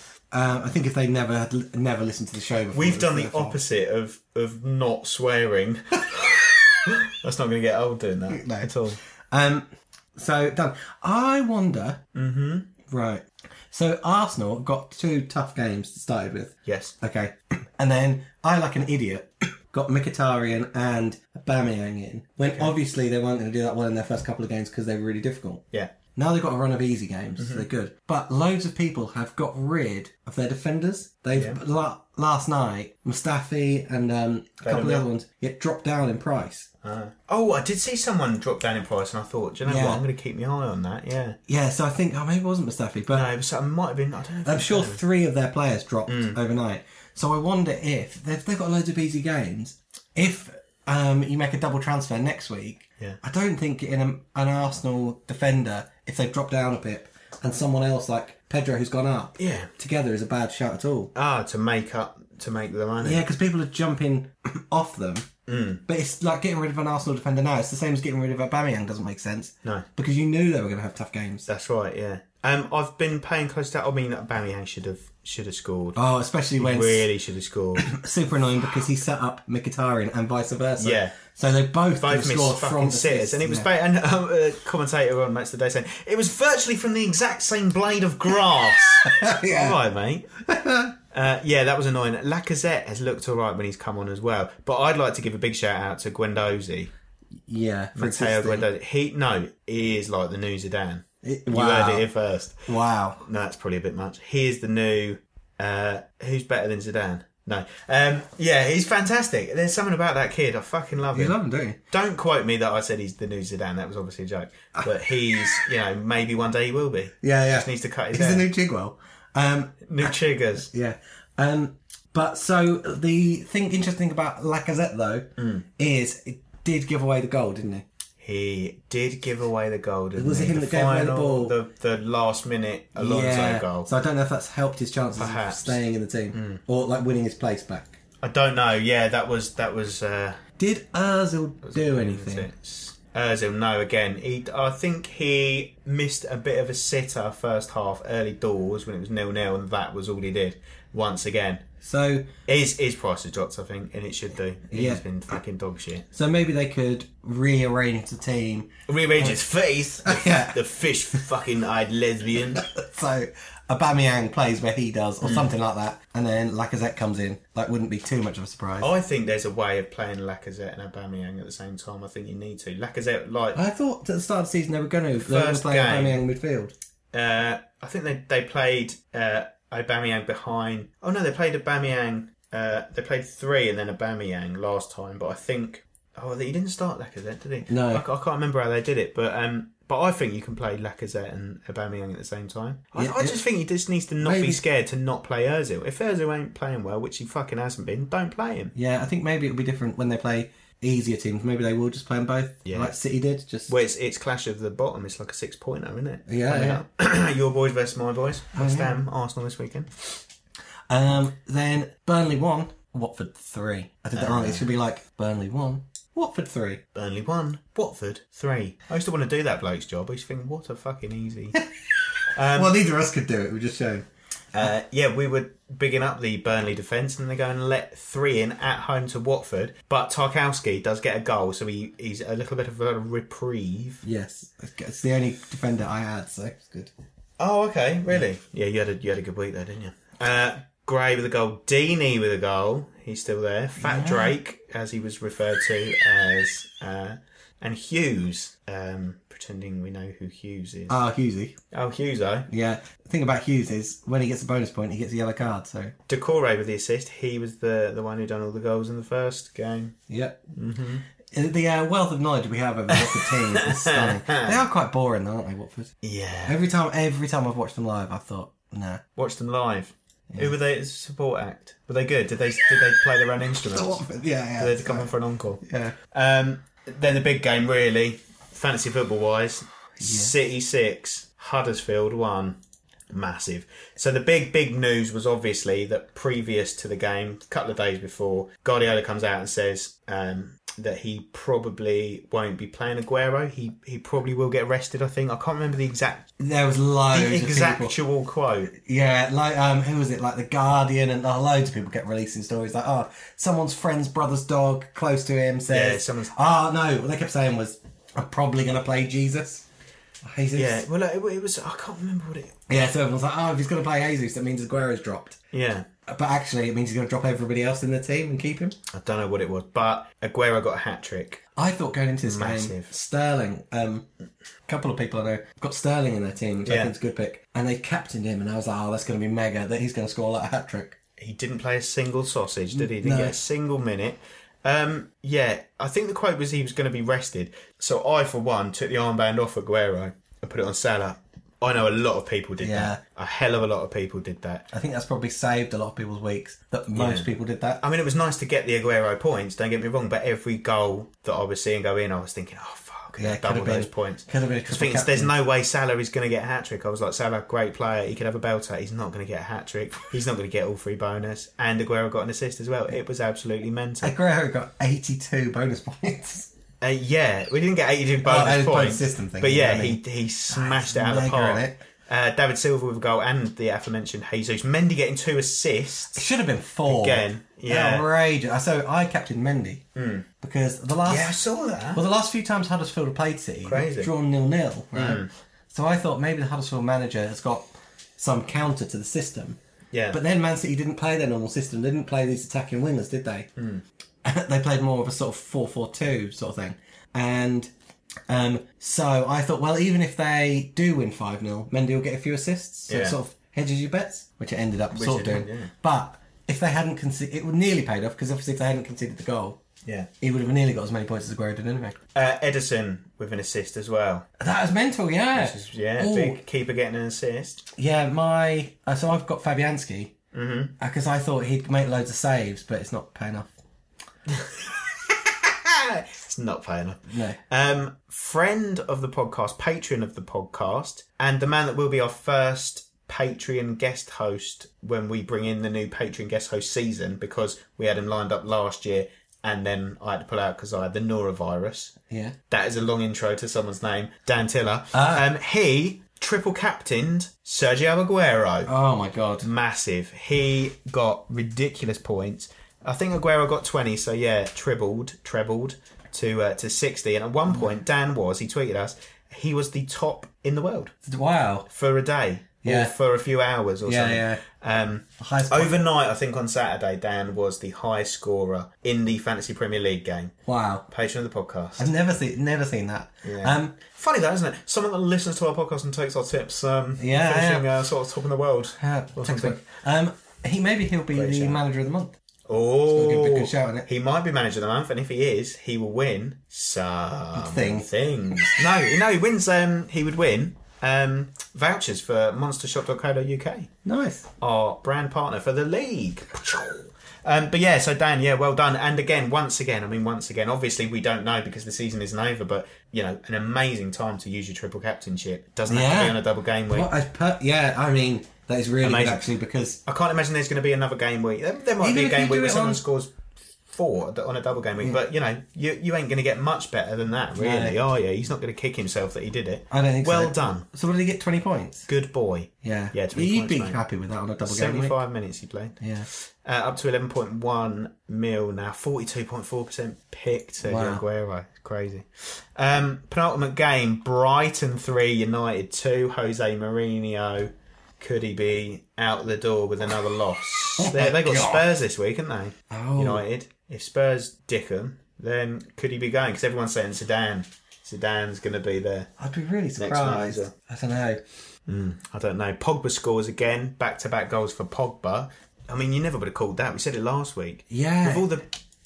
Speaker 2: Um, I think if they never had never listened to the show before,
Speaker 1: We've
Speaker 2: it's
Speaker 1: done the
Speaker 2: their fault.
Speaker 1: opposite of, of not swearing. That's not going to get old doing that
Speaker 2: No.
Speaker 1: at all.
Speaker 2: Um, so done. I wonder. Mm-hmm. Right. So Arsenal got two tough games to start with.
Speaker 1: Yes.
Speaker 2: Okay, and then I, like an idiot, got Mkhitaryan and Aubameyang in when obviously they weren't going to do that well in their first couple of games because they were really difficult.
Speaker 1: Yeah.
Speaker 2: Now they've got a run of easy games,
Speaker 1: Mm-hmm.
Speaker 2: so they're good. But loads of people have got rid of their defenders. They've
Speaker 1: Yeah.
Speaker 2: la- last night Mustafi and um, a couple of the
Speaker 1: Bellingham.
Speaker 2: other ones yet dropped down in price.
Speaker 1: Uh, oh, I did see someone drop down in price, and I thought, do you know
Speaker 2: Yeah.
Speaker 1: what? I'm going to keep my eye on that. Yeah.
Speaker 2: Yeah, so I think oh maybe it wasn't Mustafi, but
Speaker 1: No, it, was, it might have been. I don't know. If it
Speaker 2: I'm
Speaker 1: was
Speaker 2: sure
Speaker 1: Bellingham.
Speaker 2: three of their players dropped
Speaker 1: Mm.
Speaker 2: overnight. So I wonder if they've, they've got loads of easy games. If um, you make a double transfer next week,
Speaker 1: Yeah.
Speaker 2: I don't think in a, an Arsenal defender, if they've dropped down a bit, and someone else like Pedro who's gone up,
Speaker 1: Yeah.
Speaker 2: together is a bad shout at all.
Speaker 1: Ah, to make up to make the money.
Speaker 2: Yeah, because people are jumping off them. Mm. But it's like getting rid of an Arsenal defender now. It's the same as getting rid of Aubameyang. Doesn't make sense.
Speaker 1: No.
Speaker 2: Because you knew they were going to have tough games.
Speaker 1: That's right. Yeah. Um, I've been paying close to. I mean, Aubameyang should have should have scored.
Speaker 2: Oh, especially when
Speaker 1: Really should have scored.
Speaker 2: it's super annoying because he set up Mkhitaryan and vice versa.
Speaker 1: Yeah.
Speaker 2: So they both,
Speaker 1: Both
Speaker 2: scored
Speaker 1: missed
Speaker 2: from
Speaker 1: fucking sitters,
Speaker 2: assists,
Speaker 1: and it was
Speaker 2: yeah.
Speaker 1: ba- and um, a commentator on Match Today saying it was virtually from the exact same blade of grass.
Speaker 2: Yeah.
Speaker 1: All right, mate. Uh, yeah, that was annoying. Lacazette has looked all right when he's come on as well, but I'd like to give a big shout out to Guendouzi,
Speaker 2: Yeah, for
Speaker 1: Matteo
Speaker 2: existing.
Speaker 1: Guendouzi. He no, he is like the new Zidane.
Speaker 2: It-
Speaker 1: You
Speaker 2: wow.
Speaker 1: heard it here first.
Speaker 2: Wow.
Speaker 1: No, that's probably a bit much. He is the new. Uh, who's better than Zidane? No. Um, yeah, he's fantastic. There's something about that kid. I fucking love
Speaker 2: You
Speaker 1: him.
Speaker 2: love him, don't you?
Speaker 1: Don't quote me that I said he's the new Zidane. That was obviously a joke. But he's, you know, maybe one day he will be.
Speaker 2: Yeah, yeah.
Speaker 1: Just needs to cut his
Speaker 2: He's
Speaker 1: hair.
Speaker 2: the new Chigwell. Um,
Speaker 1: New Chiggers.
Speaker 2: yeah. Um, but so the thing interesting about Lacazette though
Speaker 1: Mm.
Speaker 2: is it did give away the goal, didn't he?
Speaker 1: He did give away the goal, didn't
Speaker 2: Was
Speaker 1: he?
Speaker 2: it him
Speaker 1: the
Speaker 2: that gave away the ball?
Speaker 1: The, the last minute Alonso goal.
Speaker 2: So I don't know if that's helped his chances
Speaker 1: Perhaps.
Speaker 2: of staying in the team
Speaker 1: Mm.
Speaker 2: or like winning his place back.
Speaker 1: I don't know. Yeah, that was that was. Uh,
Speaker 2: Did Ozil do anything?
Speaker 1: It's Ozil, no. Again, he. I think he missed a bit of a sitter first half, early doors when it was nil nil, and that was all he did. Once again,
Speaker 2: So
Speaker 1: his his price has dropped, I think, and it should do. He's
Speaker 2: Yeah.
Speaker 1: been fucking dog shit.
Speaker 2: so maybe they could rearrange the team.
Speaker 1: Rearrange his face.
Speaker 2: Yeah.
Speaker 1: The fish fucking eyed lesbian.
Speaker 2: So Aubameyang plays where he does,
Speaker 1: Hmm.
Speaker 2: or something like that, and then Lacazette comes in. That wouldn't be too much of a surprise.
Speaker 1: I think there's a way of playing Lacazette and Aubameyang at the same time. I think you need to. Lacazette, like,
Speaker 2: I thought at the start of the season they were going to. They were going to
Speaker 1: First
Speaker 2: play
Speaker 1: game.
Speaker 2: Aubameyang midfield.
Speaker 1: uh, I think they they played uh, Aubameyang behind. Oh no, they played Aubameyang. Uh, they played three and then Aubameyang last time. But I think oh he didn't start Lacazette, did he?
Speaker 2: No.
Speaker 1: I, I can't remember how they did it. But um, but I think you can play Lacazette and Aubameyang at the same time. I,
Speaker 2: Yeah,
Speaker 1: I just think he just needs to not
Speaker 2: maybe-
Speaker 1: be scared to not play Özil. If Özil ain't playing well, which he fucking hasn't been, don't play him.
Speaker 2: Yeah, I think maybe it'll be different when they play easier teams. Maybe they will just play them both,
Speaker 1: Yeah.
Speaker 2: like City did. Just
Speaker 1: Well, it's, it's clash of the bottom. It's like a six pointer, isn't it?
Speaker 2: Yeah,
Speaker 1: yeah. Your boys versus my boys. West
Speaker 2: yeah.
Speaker 1: Ham, Arsenal this weekend.
Speaker 2: um, then Burnley won, Watford three. I did that wrong. It should be like Burnley won, Watford three.
Speaker 1: Burnley one, Watford three. I used to want to do that bloke's job. I used to think, what a fucking easy. um,
Speaker 2: well, neither of us could do it. We just showed.
Speaker 1: uh, yeah, we were bigging up the Burnley defence, and they go and let three in at home to Watford. But Tarkowski does get a goal, so he, he's a little bit of a reprieve.
Speaker 2: Yes, it's the only defender I had, so it's good.
Speaker 1: Oh, okay, really? Yeah, you had a you had a good week there, didn't you? Uh, Gray with a goal, Deeney with a goal. He's still there. Fat
Speaker 2: Yeah.
Speaker 1: Drake, as he was referred to as, uh, and Hughes, um, pretending we know who Hughes is.
Speaker 2: Ah, Hughesy.
Speaker 1: oh, Hughes, oh.
Speaker 2: Yeah, the thing about Hughes is when he gets a bonus point, he gets a yellow card. So
Speaker 1: Decore with the assist. He was the the one who done all the goals in the first game.
Speaker 2: yeah. Mm-hmm. The uh, wealth of knowledge we have over Watford teams is stunning. They are quite boring, though, aren't they, Watford?
Speaker 1: Yeah.
Speaker 2: Every time, every time I've watched them live, I thought, nah.
Speaker 1: Watched them live. Who were they as a support act? Were they good? Did they did they play their own instruments?
Speaker 2: Watford, yeah, yeah.
Speaker 1: Did they come on for an encore?
Speaker 2: Yeah.
Speaker 1: Um, then the big game, really, fantasy football wise, City six, Huddersfield one, massive. So the big big news was obviously that previous to the game, a couple of days before, Guardiola comes out and says um, that he probably won't be playing Aguero. He he probably will get arrested. I think I can't remember the exact
Speaker 2: There was loads
Speaker 1: the
Speaker 2: of people.
Speaker 1: exactual quote.
Speaker 2: Yeah, like um, who was it? Like the Guardian, and oh, loads of people get releasing stories like, oh, someone's friend's brother's dog close to him says,
Speaker 1: Yeah, someone's-
Speaker 2: oh no, what they kept saying was, I'm probably going to play Jesus. Jesus.
Speaker 1: Yeah, well, it, it was. I can't remember what it.
Speaker 2: Yeah, so everyone's like, oh, if he's going to play Jesus, that means Aguero's dropped.
Speaker 1: Yeah.
Speaker 2: But actually, it means he's going to drop everybody else in the team and keep him.
Speaker 1: I don't know what it was, but Aguero got a hat trick.
Speaker 2: I thought going into this game,
Speaker 1: Massive.
Speaker 2: Sterling, um, a couple of people I know got Sterling in their team, which I
Speaker 1: Yeah.
Speaker 2: think is a good pick. And they captained him, and I was like, oh, that's going to be mega, that he's going to score like a hat trick.
Speaker 1: He didn't play a single sausage, did he? Didn't
Speaker 2: No.
Speaker 1: get a single minute. Um, yeah, I think the quote was he was going to be rested. So I, for one, took the armband off Aguero and put it on Salah. I know a lot of people did
Speaker 2: Yeah.
Speaker 1: that. A hell of a lot of people did that.
Speaker 2: I think that's probably saved a lot of people's weeks, that most
Speaker 1: Yeah.
Speaker 2: people did that.
Speaker 1: I mean, it was nice to get the Aguero points, don't get me wrong, but every goal that I was seeing go in, I was thinking, oh, fuck,
Speaker 2: Yeah,
Speaker 1: yeah,
Speaker 2: could
Speaker 1: double
Speaker 2: have been-
Speaker 1: those points.
Speaker 2: could have been a
Speaker 1: Because
Speaker 2: triple
Speaker 1: there's
Speaker 2: captain.
Speaker 1: no way Salah is going to get a hat-trick. I was like, Salah, great player, he could have a belter. He's not going to get a hat-trick. He's not going to get all three bonus. And Aguero got an assist as well. It was absolutely mental.
Speaker 2: Aguero got eighty-two bonus points.
Speaker 1: Uh, yeah, we didn't get eighty-two
Speaker 2: Oh,
Speaker 1: bonus
Speaker 2: and it's
Speaker 1: points,
Speaker 2: bonus system thing,
Speaker 1: but
Speaker 2: you know
Speaker 1: yeah,
Speaker 2: what I
Speaker 1: he
Speaker 2: mean?
Speaker 1: he smashed it out of the
Speaker 2: mega,
Speaker 1: park.
Speaker 2: innit?
Speaker 1: Uh, David Silva with a goal and the aforementioned Jesus. Mendy getting two
Speaker 2: It
Speaker 1: assists
Speaker 2: should have been four.
Speaker 1: again. Yeah,
Speaker 2: Outrageous. So I captained Mendy because the last
Speaker 1: yeah, I saw that.
Speaker 2: well, the last few times Huddersfield have played City,
Speaker 1: Crazy.
Speaker 2: they've drawn nil-nil, right? So I thought maybe the Huddersfield manager has got some counter to the system.
Speaker 1: Yeah,
Speaker 2: But then Man City didn't play their normal system. They didn't play these attacking wingers, did they?
Speaker 1: Hmm.
Speaker 2: They played more of a sort of four four two sort of thing. And Um, so I thought, well, even if they do win five nil, Mendy will get a few assists. So
Speaker 1: Yeah.
Speaker 2: it sort of hedges your bets, which it ended up
Speaker 1: Which
Speaker 2: sort of
Speaker 1: it
Speaker 2: doing.
Speaker 1: did, yeah.
Speaker 2: But if they hadn't conceded, it would nearly paid off because obviously if they hadn't conceded the goal,
Speaker 1: Yeah.
Speaker 2: he would have nearly got as many points as Aguero did anyway.
Speaker 1: Uh, Edison with an assist as well.
Speaker 2: That was mental, yeah.
Speaker 1: Which is, yeah,
Speaker 2: Ooh.
Speaker 1: big keeper getting an assist.
Speaker 2: Yeah, my uh, so I've got Fabianski because I thought he'd make loads of saves, but it's not paying off.
Speaker 1: It's not paying enough.
Speaker 2: No.
Speaker 1: Um, friend of the podcast, patron of the podcast, and the man that will be our first Patreon guest host when we bring in the new Patreon guest host season, because we had him lined up last year and then I had to pull out because I had the norovirus.
Speaker 2: Yeah.
Speaker 1: That is a long intro to someone's name. Dan Tiller.
Speaker 2: Ah.
Speaker 1: Um, he triple captained Sergio Aguero.
Speaker 2: Oh my god.
Speaker 1: Massive. He got ridiculous points. I think Aguero got twenty, so yeah, trebled, trebled to uh, to sixty. And at one point, Dan was, he tweeted us, he was the top in the world
Speaker 2: Wow.
Speaker 1: for a day.
Speaker 2: Yeah.
Speaker 1: Or for a few hours or
Speaker 2: Yeah,
Speaker 1: something.
Speaker 2: yeah.
Speaker 1: Um,
Speaker 2: Highest point-
Speaker 1: overnight, I think on Saturday, Dan was the highest scorer in the Fantasy Premier League game.
Speaker 2: Wow.
Speaker 1: Patron of the podcast.
Speaker 2: I've never seen never seen that.
Speaker 1: Yeah.
Speaker 2: Um,
Speaker 1: Funny though, isn't it? Someone that listens to our podcast and takes our tips, um,
Speaker 2: Yeah,
Speaker 1: finishing
Speaker 2: yeah.
Speaker 1: Uh, sort of top in the world.
Speaker 2: uh,
Speaker 1: or
Speaker 2: text
Speaker 1: something.
Speaker 2: book. Um, he maybe he'll be
Speaker 1: Great
Speaker 2: the
Speaker 1: shout.
Speaker 2: manager of the month.
Speaker 1: Oh,
Speaker 2: Good- good shout, isn't it?
Speaker 1: he might be manager of the month, and if he is, he will win some
Speaker 2: Thing.
Speaker 1: things. No, no, he wins. Um, he would win um, vouchers for monster shop dot co dot U K,
Speaker 2: Nice.
Speaker 1: our brand partner for the league. Um, but yeah, so Dan, yeah, well done. And again, once again, I mean, once again, obviously we don't know because the season isn't over, but you know, an amazing time to use your triple captainship. Doesn't have to
Speaker 2: Yeah.
Speaker 1: be on a double game week.
Speaker 2: Well, I per- yeah, I mean that is really
Speaker 1: Amazing.
Speaker 2: good actually because
Speaker 1: I can't imagine there's going to be another game week. There, there might
Speaker 2: Even
Speaker 1: be a
Speaker 2: if you
Speaker 1: game
Speaker 2: do
Speaker 1: week where
Speaker 2: it
Speaker 1: someone
Speaker 2: on-
Speaker 1: scores four on a double game week, but you know, you you ain't going to get much better than that, really,
Speaker 2: No.
Speaker 1: are you? He's not going to kick himself that he did it.
Speaker 2: I don't think
Speaker 1: well
Speaker 2: so.
Speaker 1: done,
Speaker 2: So what did he get? Twenty points.
Speaker 1: good boy.
Speaker 2: Yeah.
Speaker 1: Yeah, twenty
Speaker 2: You'd
Speaker 1: points,
Speaker 2: be
Speaker 1: mate.
Speaker 2: happy with that on a double game week.
Speaker 1: Seventy-five minutes he played.
Speaker 2: Yeah.
Speaker 1: Uh, up to eleven point one mil now, forty-two point four percent picked. Sergio
Speaker 2: Wow.
Speaker 1: Aguero, crazy. Um, penultimate game: Brighton three, United two. Jose Mourinho. Could he be out the door with another loss?
Speaker 2: Oh
Speaker 1: they,
Speaker 2: my
Speaker 1: they got
Speaker 2: God.
Speaker 1: Spurs this week, haven't they?
Speaker 2: Oh.
Speaker 1: United. If Spurs dick 'em, then could he be going? Because everyone's saying Zidane. Zidane's going to be there.
Speaker 2: I'd be really surprised.
Speaker 1: manager.
Speaker 2: I don't know.
Speaker 1: I don't know. Pogba scores again. Back-to-back goals for Pogba. I mean, you never would have called that. We said it last week.
Speaker 2: Yeah.
Speaker 1: With all the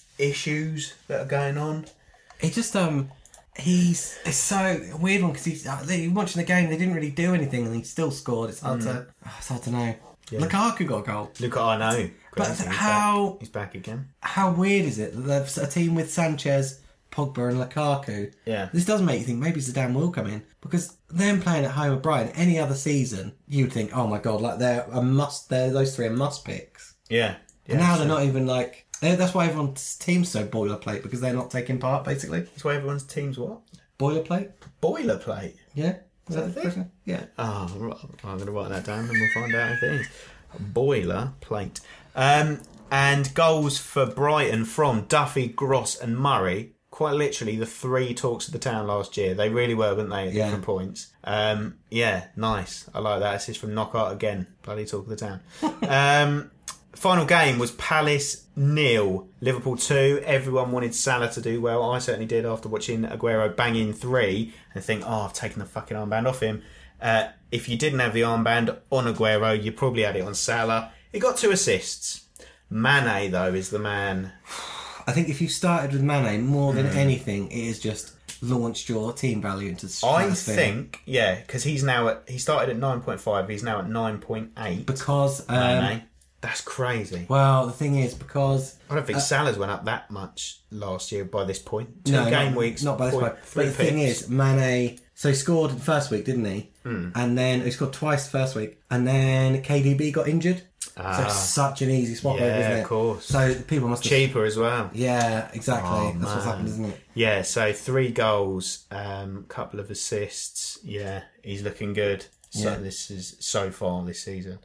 Speaker 1: issues that are going on.
Speaker 2: He just um, he's it's so a weird one because he's uh, they- watching the game. They didn't really do anything, and he still scored. It's hard to oh, it's hard to know. Lukaku got a goal.
Speaker 1: Look, I know.
Speaker 2: But
Speaker 1: Crazy. He's
Speaker 2: how-
Speaker 1: back. He's back again.
Speaker 2: How weird is it that there's a team with Sanchez, Pogba, and Lukaku?
Speaker 1: Yeah.
Speaker 2: This does make you think maybe Zidane will come in because them playing at home at Brighton any other season, you'd think, oh my god, like they're a must. They're those three are must picks.
Speaker 1: Yeah. yeah
Speaker 2: And now they're
Speaker 1: sure.
Speaker 2: not even like. They're, that's why everyone's team's so boilerplate because they're not taking part. Basically,
Speaker 1: That's why everyone's team's what?
Speaker 2: boilerplate.
Speaker 1: Boilerplate.
Speaker 2: Yeah. Is that
Speaker 1: that
Speaker 2: the
Speaker 1: a thing?
Speaker 2: expression? Yeah.
Speaker 1: Oh, right. I'm going to write that down and we'll find out if it is. Boiler plate. Um, and goals for Brighton from Duffy, Gross and Murray. Quite literally the three talks of the town last year. They really were, weren't they, at
Speaker 2: Yeah.
Speaker 1: different points. Um, yeah, nice. I like that. Assist from Knockout again. Bloody talk of the town. um, final game was Palace nil, Liverpool two. Everyone wanted Salah to do well. I certainly did after watching Aguero bang in three and think, oh, I've taken the fucking armband off him. Uh, if you didn't have the armband on Aguero, you probably had it on Salah. He got two assists. Mane, though, is the man.
Speaker 2: I think if you started with Mane, more than anything, it has just launched your team value into the
Speaker 1: I
Speaker 2: stratosphere.
Speaker 1: think, yeah, because he's now at, he started at nine point five, he's now at nine point eight.
Speaker 2: because um,
Speaker 1: Mane. That's crazy.
Speaker 2: well, the thing is because
Speaker 1: I don't think Salah's went up that much last year by this point. Two
Speaker 2: no,
Speaker 1: game
Speaker 2: not,
Speaker 1: weeks.
Speaker 2: not by this
Speaker 1: point,
Speaker 2: point.
Speaker 1: three
Speaker 2: But the thing
Speaker 1: picks.
Speaker 2: is, Mane. So he scored the first week, didn't he?
Speaker 1: Hmm.
Speaker 2: And then he scored twice the first week, and then K D B got injured.
Speaker 1: Ah.
Speaker 2: so it's such an easy swap
Speaker 1: Yeah,
Speaker 2: over, isn't it?
Speaker 1: of course.
Speaker 2: So people must have.
Speaker 1: Cheaper as well.
Speaker 2: Yeah, exactly.
Speaker 1: Oh,
Speaker 2: That's what's
Speaker 1: man.
Speaker 2: happened, isn't it?
Speaker 1: Yeah, so three goals, um, couple of assists. Yeah, he's looking good. So
Speaker 2: Yeah.
Speaker 1: this is so far this season.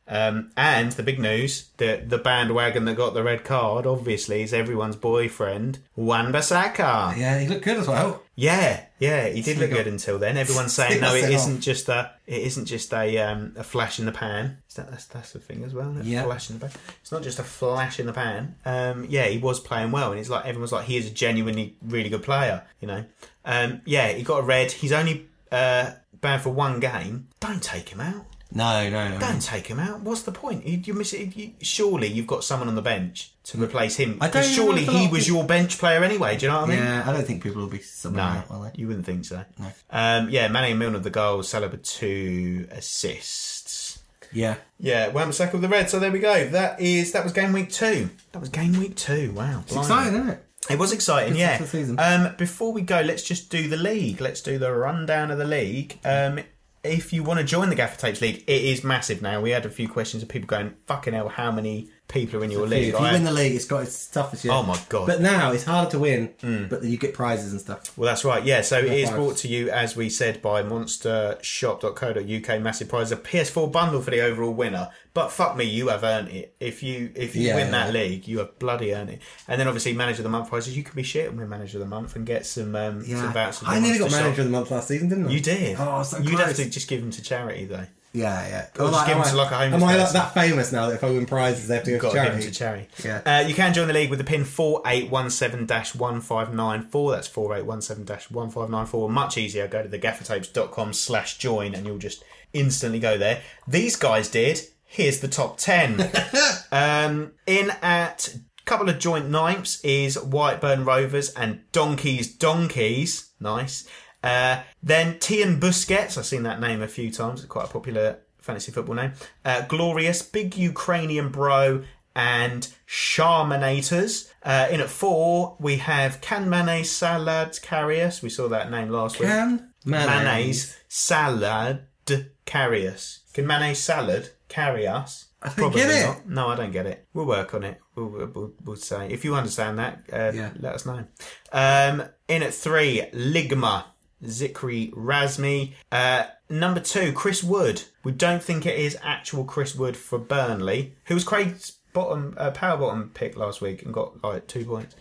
Speaker 1: Um, and the big news, the the bandwagon that got the red card, obviously, is everyone's boyfriend, Wan-Bissaka.
Speaker 2: Yeah, he looked good as well.
Speaker 1: Yeah, yeah, he did look good until then. Everyone's saying no, it
Speaker 2: Still
Speaker 1: isn't
Speaker 2: off.
Speaker 1: just a, it isn't just a um, a flash in the pan. Is that that's, that's the thing as well? Isn't it?
Speaker 2: Yeah.
Speaker 1: Flash in the pan. It's not just a flash in the pan. Um, yeah, he was playing well, and it's like everyone's like he is a genuinely really good player. You know, um, yeah, he got a red. He's only uh, banned for one game. Don't take him out.
Speaker 2: No, no, no.
Speaker 1: Don't take him out. What's the point? You, you miss it. You, surely you've got someone on the bench to replace him.
Speaker 2: I don't
Speaker 1: Because surely
Speaker 2: know if a lot
Speaker 1: he
Speaker 2: of
Speaker 1: was
Speaker 2: people-
Speaker 1: your bench player anyway. Do you know what I mean?
Speaker 2: Yeah, I don't think people will be subbing
Speaker 1: No,
Speaker 2: out, will they?
Speaker 1: you wouldn't think so.
Speaker 2: No.
Speaker 1: Um, yeah, Manny and Milner the goals, Saliba two assists.
Speaker 2: Yeah.
Speaker 1: Yeah, Wan-Bissaka with the red. So there we go. That is that was game week two. That was game week two. Wow,
Speaker 2: It's exciting, isn't it?
Speaker 1: It was exciting,
Speaker 2: Good
Speaker 1: yeah.
Speaker 2: start to the season.
Speaker 1: Um, before we go, let's just do the league. Let's do the rundown of the league. Um, if you want to join the Gaffer Tapes League, it is massive now. We had a few questions of people going, fucking hell, how many people are in your league?
Speaker 2: If you
Speaker 1: I-
Speaker 2: win the league, it's got its tough as shit.
Speaker 1: Oh my God.
Speaker 2: But now it's harder to win, but you get prizes and stuff.
Speaker 1: Well, that's right. Yeah, so it is
Speaker 2: fives.
Speaker 1: brought to you, as we said, by monster shop dot co dot uk. Massive prize, a P S four bundle for the overall winner. But fuck me, you have earned it. If you if you
Speaker 2: Yeah,
Speaker 1: win that
Speaker 2: yeah.
Speaker 1: league, you have bloody earned it. And then obviously manager of the month prizes. You can be shit and win manager of the month and get some um, some
Speaker 2: Yeah.
Speaker 1: vouchers.
Speaker 2: I nearly got
Speaker 1: Monster
Speaker 2: manager
Speaker 1: Shop.
Speaker 2: of the month last season, didn't I?
Speaker 1: You did.
Speaker 2: Oh, so
Speaker 1: You'd
Speaker 2: close.
Speaker 1: have to just give them to charity though.
Speaker 2: Yeah, yeah.
Speaker 1: Or just give them to, like, a homeless
Speaker 2: Am I like
Speaker 1: person.
Speaker 2: that famous now that if I win prizes, they have to
Speaker 1: You've
Speaker 2: go
Speaker 1: got
Speaker 2: to
Speaker 1: to give
Speaker 2: charity?
Speaker 1: them to charity.
Speaker 2: Yeah.
Speaker 1: Uh, you can join the league with the pin four eight one seven one five nine four. That's four eight one seven one five nine four. Much easier. Go to the gaffertapes dot com slash join and you'll just instantly go there. These guys did. Here's the top ten. um, in at a couple of joint ninths is Whiteburn Rovers and Donkeys Donkeys. Nice. Uh, then Tian Busquets. I've seen that name a few times. It's quite a popular fantasy football name. Uh, Glorious, Big Ukrainian Bro, and Charminators. Uh, in at four, we have Can Mayonnaise Salad Carry Us. We saw that name last week.
Speaker 2: Can mayonnaise.
Speaker 1: Mayonnaise Salad Carry Us. Can mayonnaise salad carry us?
Speaker 2: I don't get it.
Speaker 1: Not. No, I don't get it. We'll work on it. We'll, we'll, we'll say. If you understand that, uh,
Speaker 2: Yeah.
Speaker 1: let us know. Um, in at three, Ligma. Zikri Razmi. Uh, number two, Chris Wood. We don't think it is actual Chris Wood for Burnley, who was Craig's bottom uh, power bottom pick last week and got like two points.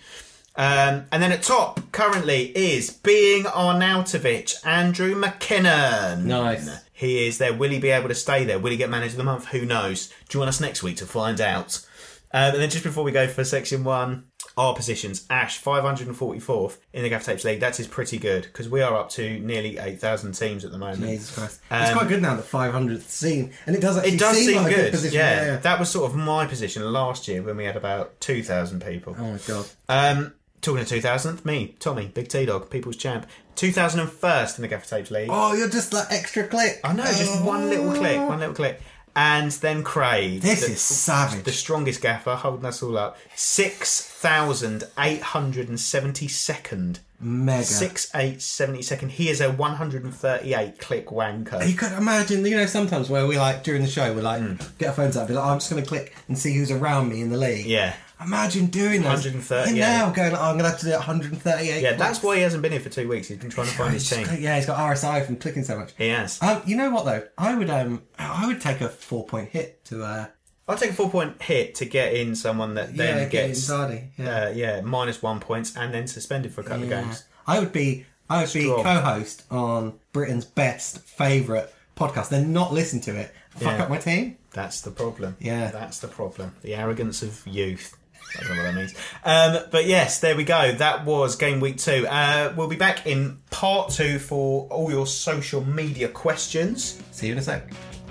Speaker 1: Um, and then at top currently is being Arnautovic, Andrew McKinnon.
Speaker 2: Nice.
Speaker 1: He is there. Will he be able to stay there? Will he get manager of the month? Who knows? Join us next week to find out. Um, and then just before we go for section one, our positions. Ash, five hundred forty-fourth in the Gaff Tapes League. That is pretty good because we are up to nearly eight thousand teams at the moment.
Speaker 2: Jesus Christ.
Speaker 1: Um,
Speaker 2: it's quite good now, the five hundredth scene. And it does actually
Speaker 1: It does
Speaker 2: seem,
Speaker 1: seem
Speaker 2: like a
Speaker 1: good.
Speaker 2: good position.
Speaker 1: Yeah.
Speaker 2: Yeah, yeah.
Speaker 1: That was sort of my position last year when we had about two thousand people.
Speaker 2: Oh my God.
Speaker 1: Um, talking of two thousandth, me, Tommy, Big T-Dog, People's Champ. two thousand first in the Gaffer Tapes League.
Speaker 2: Oh, you're just like extra click.
Speaker 1: I know, just one little click, one little click. And then Craig.
Speaker 2: This
Speaker 1: the,
Speaker 2: is savage.
Speaker 1: The strongest gaffer, holding us all up. six thousand eight hundred seventy-second.
Speaker 2: Mega.
Speaker 1: six thousand eight hundred seventy-second. He is a one hundred thirty-eight click wanker.
Speaker 2: You could imagine, you know, sometimes where we like, during the show, we like, get our phones out, be like, oh, I'm just going to click and see who's around me in the league.
Speaker 1: Yeah.
Speaker 2: Imagine doing that.
Speaker 1: one hundred thirty-eight.
Speaker 2: And now going, oh, I'm going to have to do one hundred thirty-eight.
Speaker 1: Yeah, that's why he hasn't been here for two weeks. He's been trying to find his team.
Speaker 2: Yeah, he's got R S I from clicking so much.
Speaker 1: He has.
Speaker 2: Um, you know what though? I would um, I would take a four point hit to uh,
Speaker 1: I'll take a four point hit to get in someone that then
Speaker 2: yeah, get
Speaker 1: gets
Speaker 2: Zardy. Yeah.
Speaker 1: uh, yeah minus one points and then suspended for a couple
Speaker 2: Yeah.
Speaker 1: of games.
Speaker 2: I would be I would be
Speaker 1: Strong.
Speaker 2: co-host on Britain's best favourite podcast, then not listen to it, fuck
Speaker 1: Yeah.
Speaker 2: up my team.
Speaker 1: That's the problem.
Speaker 2: Yeah.
Speaker 1: That's the problem. The arrogance of youth. I don't know what that means. Um, but yes, there we go. That was game week two. Uh, we'll be back in part two for all your social media questions.
Speaker 2: See you in a sec.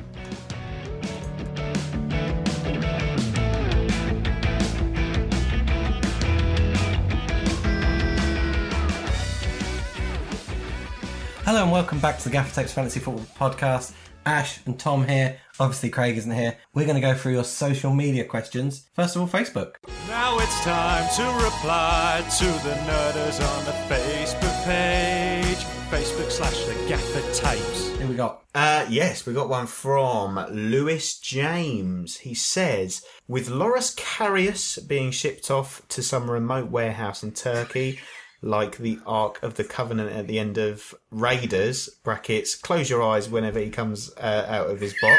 Speaker 2: Hello and welcome back to the Gaffer Tapes Fantasy Football Podcast. Ash and Tom here. Obviously Craig isn't here. We're going to go through your social media questions. First of all, Facebook.
Speaker 4: Now it's time to reply to the nerders on the Facebook page. Facebook slash the Gaffer Tapes.
Speaker 2: Here we got.
Speaker 1: Uh, yes, we got one from Lewis James. He says, with Loris Karius being shipped off to some remote warehouse in Turkey, like the Ark of the Covenant at the end of Raiders, brackets, close your eyes whenever he comes uh, out of his box.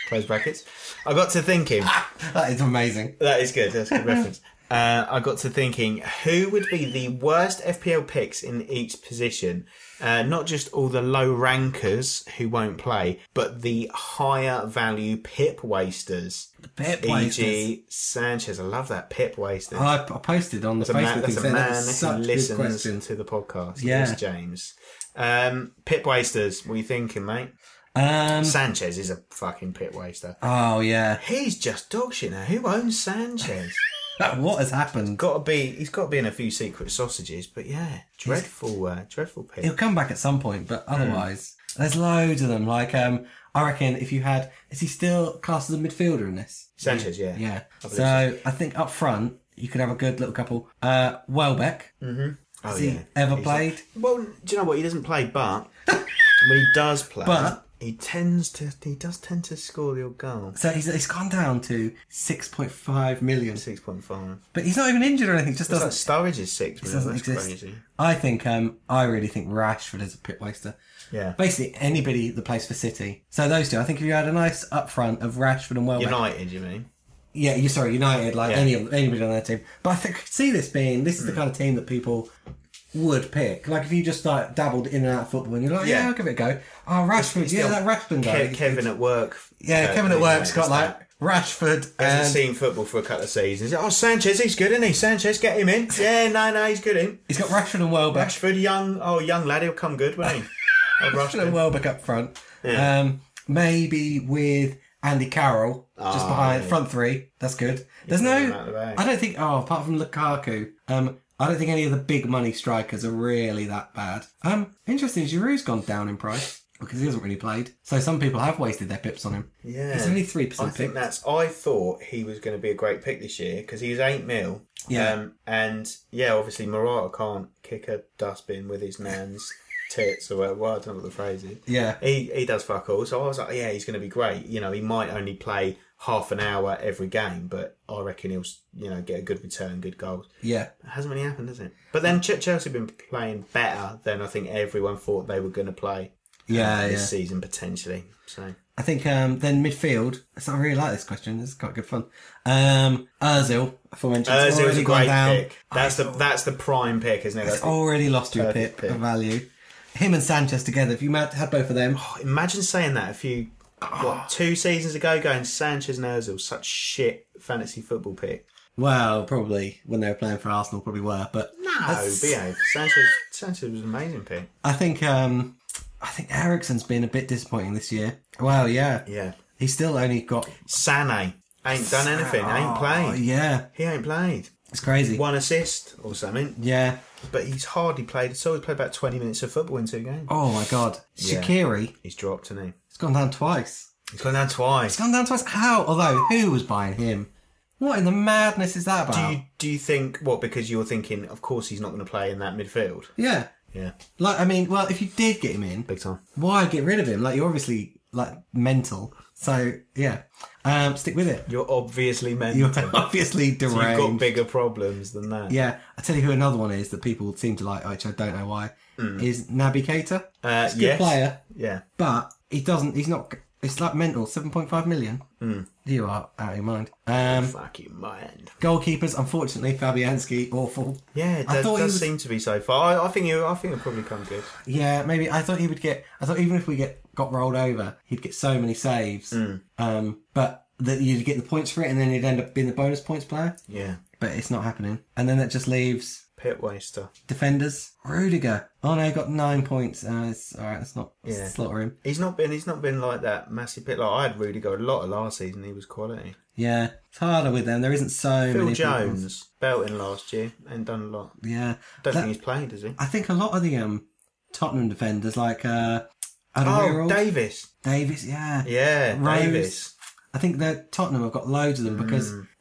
Speaker 1: close brackets. I got to thinking.
Speaker 2: That is amazing.
Speaker 1: That is good. That's a good reference. Uh, I got to thinking, who would be the worst F P L picks in each position? Uh, not just all the low rankers who won't play, but the higher value pip wasters.
Speaker 2: The pip
Speaker 1: E
Speaker 2: wasters.
Speaker 1: G
Speaker 2: Oh,
Speaker 1: Sanchez. I love that, pip wasters.
Speaker 2: I, I posted on the
Speaker 1: That's a man,
Speaker 2: Facebook
Speaker 1: that's
Speaker 2: thing
Speaker 1: a
Speaker 2: saying that
Speaker 1: man
Speaker 2: was
Speaker 1: who
Speaker 2: such a good
Speaker 1: listens
Speaker 2: question.
Speaker 1: to the podcast.
Speaker 2: Yeah.
Speaker 1: Yes, James. Um, pip wasters. What are you thinking, mate?
Speaker 2: Um,
Speaker 1: Sanchez is a fucking pip waster.
Speaker 2: oh, yeah.
Speaker 1: He's just dog shit now. Who owns Sanchez?
Speaker 2: What has happened?
Speaker 1: got to be. He's got to be in a few secret sausages. But yeah, dreadful, uh, dreadful pip.
Speaker 2: He'll come back at some point, but otherwise, there's loads of them. Like, um, I reckon if you had, is he still classed as a midfielder in this?
Speaker 1: Sanchez, yeah.
Speaker 2: Yeah.
Speaker 1: I believe
Speaker 2: So I think up front you could have a good little couple. Uh, Welbeck.
Speaker 1: Oh,
Speaker 2: Has he
Speaker 1: yeah.
Speaker 2: ever
Speaker 1: He's
Speaker 2: played?
Speaker 1: like- well, do you know what? He doesn't play, but when he does play,
Speaker 2: But-
Speaker 1: he tends to. He does tend to score the odd goal.
Speaker 2: So he's, he's gone down to six point five million.
Speaker 1: Six point five.
Speaker 2: But he's not even injured or anything. Just
Speaker 1: That's
Speaker 2: doesn't.
Speaker 1: like Sturridge is six. Man.
Speaker 2: doesn't
Speaker 1: That's
Speaker 2: exist.
Speaker 1: crazy.
Speaker 2: I think. Um, I really think Rashford is a pit waster.
Speaker 1: Yeah.
Speaker 2: Basically, anybody that plays for City. So those two. I think if you had a nice up front of Rashford and Welbeck.
Speaker 1: United, you mean?
Speaker 2: Yeah, you sorry, United, like
Speaker 1: Yeah.
Speaker 2: any of anybody on that team. But I think I could see this being this is the kind of team that people would pick. Like if you just like dabbled in and out of football and you're like, yeah,
Speaker 1: Yeah.
Speaker 2: I'll give it a go. Oh, Rashford,
Speaker 1: It's
Speaker 2: yeah,
Speaker 1: still-
Speaker 2: that Rashford guy.
Speaker 1: Ke- Kevin at work.
Speaker 2: yeah,
Speaker 1: uh,
Speaker 2: Kevin at
Speaker 1: thing,
Speaker 2: work's
Speaker 1: mate,
Speaker 2: got
Speaker 1: is
Speaker 2: like
Speaker 1: that.
Speaker 2: Rashford
Speaker 1: Hasn't
Speaker 2: and
Speaker 1: seen football for a couple of seasons. Oh, Sanchez, he's good, isn't he? Sanchez, get him in. Yeah, no, no, he's good in.
Speaker 2: he's got Rashford and Welbeck.
Speaker 1: Rashford, young, oh, young lad, he'll come good, won't he? Oh,
Speaker 2: Rashford and
Speaker 1: Rashford.
Speaker 2: Welbeck up front.
Speaker 1: Yeah.
Speaker 2: Um, maybe with Andy Carroll just
Speaker 1: Oh,
Speaker 2: behind
Speaker 1: yeah.
Speaker 2: front three. That's good. There's
Speaker 1: throw
Speaker 2: no.
Speaker 1: him out of the bag.
Speaker 2: I don't think. Oh, apart from Lukaku, um, I don't think any of the big money strikers are really that bad. Um, interesting. Giroud's gone down in price because he hasn't really played. So some people have wasted their pips on him.
Speaker 1: Yeah.
Speaker 2: He's only three
Speaker 1: I
Speaker 2: percent
Speaker 1: think
Speaker 2: pick.
Speaker 1: that's. I thought he was going to be a great pick this year because he was eight mil.
Speaker 2: Yeah.
Speaker 1: Um, and yeah, obviously Morata can't kick a dustbin with his nan's tits or whatever. Well, I don't know what the phrase is.
Speaker 2: Yeah.
Speaker 1: He he does fuck all. So I was like, yeah, he's going to be great. You know, he might only play half an hour every game, but I reckon he'll you know get a good return, good goals.
Speaker 2: Yeah.
Speaker 1: It hasn't really happened, has it? But then Ch- Chelsea have been playing better than I think everyone thought they were going to play.
Speaker 2: Yeah,
Speaker 1: uh, this
Speaker 2: yeah.
Speaker 1: season potentially. So
Speaker 2: I think um, then midfield. So I really like this question. This is quite good fun. Um, Ozil, aforementioned,
Speaker 1: Ozil's
Speaker 2: already
Speaker 1: a
Speaker 2: gone
Speaker 1: great
Speaker 2: down.
Speaker 1: pick. That's the that's the prime pick, isn't it?
Speaker 2: It's
Speaker 1: That's the-
Speaker 2: already lost your
Speaker 1: perfect
Speaker 2: pip
Speaker 1: pick.
Speaker 2: of value. Him and Sanchez together. If you had had both of them,
Speaker 1: Imagine saying that a few
Speaker 2: Oh.
Speaker 1: what two seasons ago, going Sanchez and Ozil, such shit fantasy football pick.
Speaker 2: well, probably when they were playing for Arsenal, probably were. But
Speaker 1: No,
Speaker 2: that's-
Speaker 1: behave. Sanchez Sanchez was an amazing pick.
Speaker 2: I think um, I think Ericsson's been a bit disappointing this year. Well, yeah,
Speaker 1: Yeah.
Speaker 2: he's still only got
Speaker 1: Sané ain't done anything. Ain't
Speaker 2: Oh,
Speaker 1: played.
Speaker 2: yeah,
Speaker 1: He ain't played.
Speaker 2: it's crazy.
Speaker 1: One assist or something.
Speaker 2: Yeah.
Speaker 1: But he's hardly played at all. He's played about twenty minutes of football in two games.
Speaker 2: Oh my God,
Speaker 1: Yeah.
Speaker 2: Shaqiri,
Speaker 1: He's dropped, hasn't he?
Speaker 2: he's gone down twice.
Speaker 1: He's gone down twice.
Speaker 2: He's gone down twice. How? Although, who was buying him? What in the madness is that
Speaker 1: Do
Speaker 2: about?
Speaker 1: you do you think what? Because you're thinking, of course, he's not going to play in that midfield.
Speaker 2: Yeah.
Speaker 1: Yeah,
Speaker 2: Like, I mean, well, if you did get him in,
Speaker 1: big time.
Speaker 2: why get rid of him? Like, you're obviously, like, mental. So, yeah. Um, stick with it.
Speaker 1: You're obviously mental.
Speaker 2: You're obviously
Speaker 1: So
Speaker 2: deranged.
Speaker 1: you've got bigger problems than that.
Speaker 2: Yeah. I tell you who another one is that people seem to like, which I don't know why, is Naby Keita.
Speaker 1: Uh,
Speaker 2: He's a good
Speaker 1: yes.
Speaker 2: player,
Speaker 1: Yeah.
Speaker 2: but he doesn't, he's not, it's like mental, seven point five million. Mm. You are out of your mind. Um,
Speaker 1: Fuck you, mind.
Speaker 2: goalkeepers, unfortunately, Fabianski, awful.
Speaker 1: Yeah, it
Speaker 2: I
Speaker 1: does,
Speaker 2: thought he
Speaker 1: does
Speaker 2: was-
Speaker 1: seem to be so far. I, I think you. I think it'll probably come good.
Speaker 2: Yeah, maybe. I thought he would get. I thought even if we get got rolled over, he'd get so many saves. Um, but that you'd get the points for it, and then he'd end up being the bonus points player.
Speaker 1: Yeah.
Speaker 2: But it's not happening. And then that just leaves
Speaker 1: Pit waster.
Speaker 2: defenders. Rudiger. Oh no, he got nine points. Uh, it's all right. Let's not let's
Speaker 1: Yeah.
Speaker 2: slaughter him.
Speaker 1: He's not been. He's not been like that massive pit. Like I had Rudiger a lot of last season. He was quality.
Speaker 2: Yeah, it's harder with them. There isn't so
Speaker 1: Phil
Speaker 2: many. people.
Speaker 1: Jones belting last year and done a lot.
Speaker 2: Yeah,
Speaker 1: Don't
Speaker 2: That-
Speaker 1: think he's played, has he?
Speaker 2: I think a lot of the um Tottenham defenders like uh, Adam
Speaker 1: Oh,
Speaker 2: Weirald,
Speaker 1: Davis.
Speaker 2: Davis. Yeah,
Speaker 1: Yeah,
Speaker 2: Rose.
Speaker 1: Davis.
Speaker 2: I think that Tottenham have got loads of them because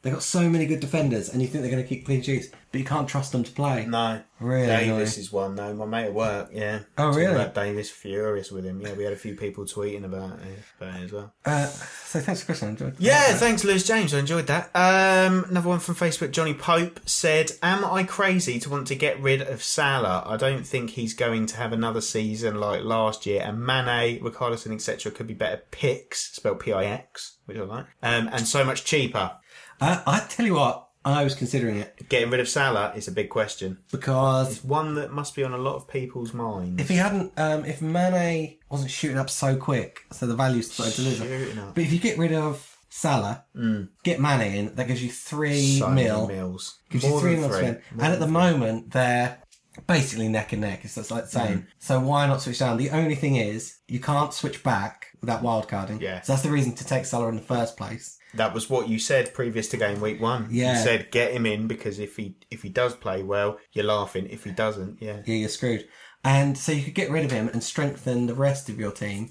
Speaker 2: They've got so many good defenders, and you think they're going to keep clean sheets, but you can't trust them to play.
Speaker 1: No.
Speaker 2: Really
Speaker 1: Davis
Speaker 2: annoying.
Speaker 1: is one, though. My mate at work, yeah.
Speaker 2: Oh,
Speaker 1: Talking
Speaker 2: really?
Speaker 1: About Davis, furious with him. Yeah, we had a few people tweeting about it, about it as well.
Speaker 2: Uh, so thanks for Chris. I enjoyed
Speaker 1: Yeah,
Speaker 2: that.
Speaker 1: thanks, Lewis James. I enjoyed that. Um, another one from Facebook. Johnny Pope said, "Am I crazy to want to get rid of Salah? I don't think he's going to have another season like last year. And Mane, Richarlison, et cetera could be better picks, spelled P I X, which I like, um, and so much cheaper.
Speaker 2: Uh, I tell you what, I was considering it
Speaker 1: Getting rid of Salah is a big question.
Speaker 2: because
Speaker 1: It's one that must be on a lot of people's minds.
Speaker 2: if he hadn't, um, if Mane wasn't shooting up so quick, so the value's started to lose.
Speaker 1: Shooting up.
Speaker 2: But if you get rid of Salah, get Mane in, that gives you three
Speaker 1: so
Speaker 2: mil.
Speaker 1: many mils.
Speaker 2: Gives
Speaker 1: More
Speaker 2: you three
Speaker 1: than
Speaker 2: mil to
Speaker 1: three.
Speaker 2: spend.
Speaker 1: More
Speaker 2: And at the
Speaker 1: than
Speaker 2: moment, they're basically neck and neck. It's just like the same. So why not switch down? The only thing is, you can't switch back without wildcarding.
Speaker 1: Yeah.
Speaker 2: So that's the reason to take Salah in the first place.
Speaker 1: That was what you said previous to game week one.
Speaker 2: Yeah.
Speaker 1: You said get him in because if he if he does play well, you're laughing. If he doesn't, yeah.
Speaker 2: Yeah, you're screwed. And so you could get rid of him and strengthen the rest of your team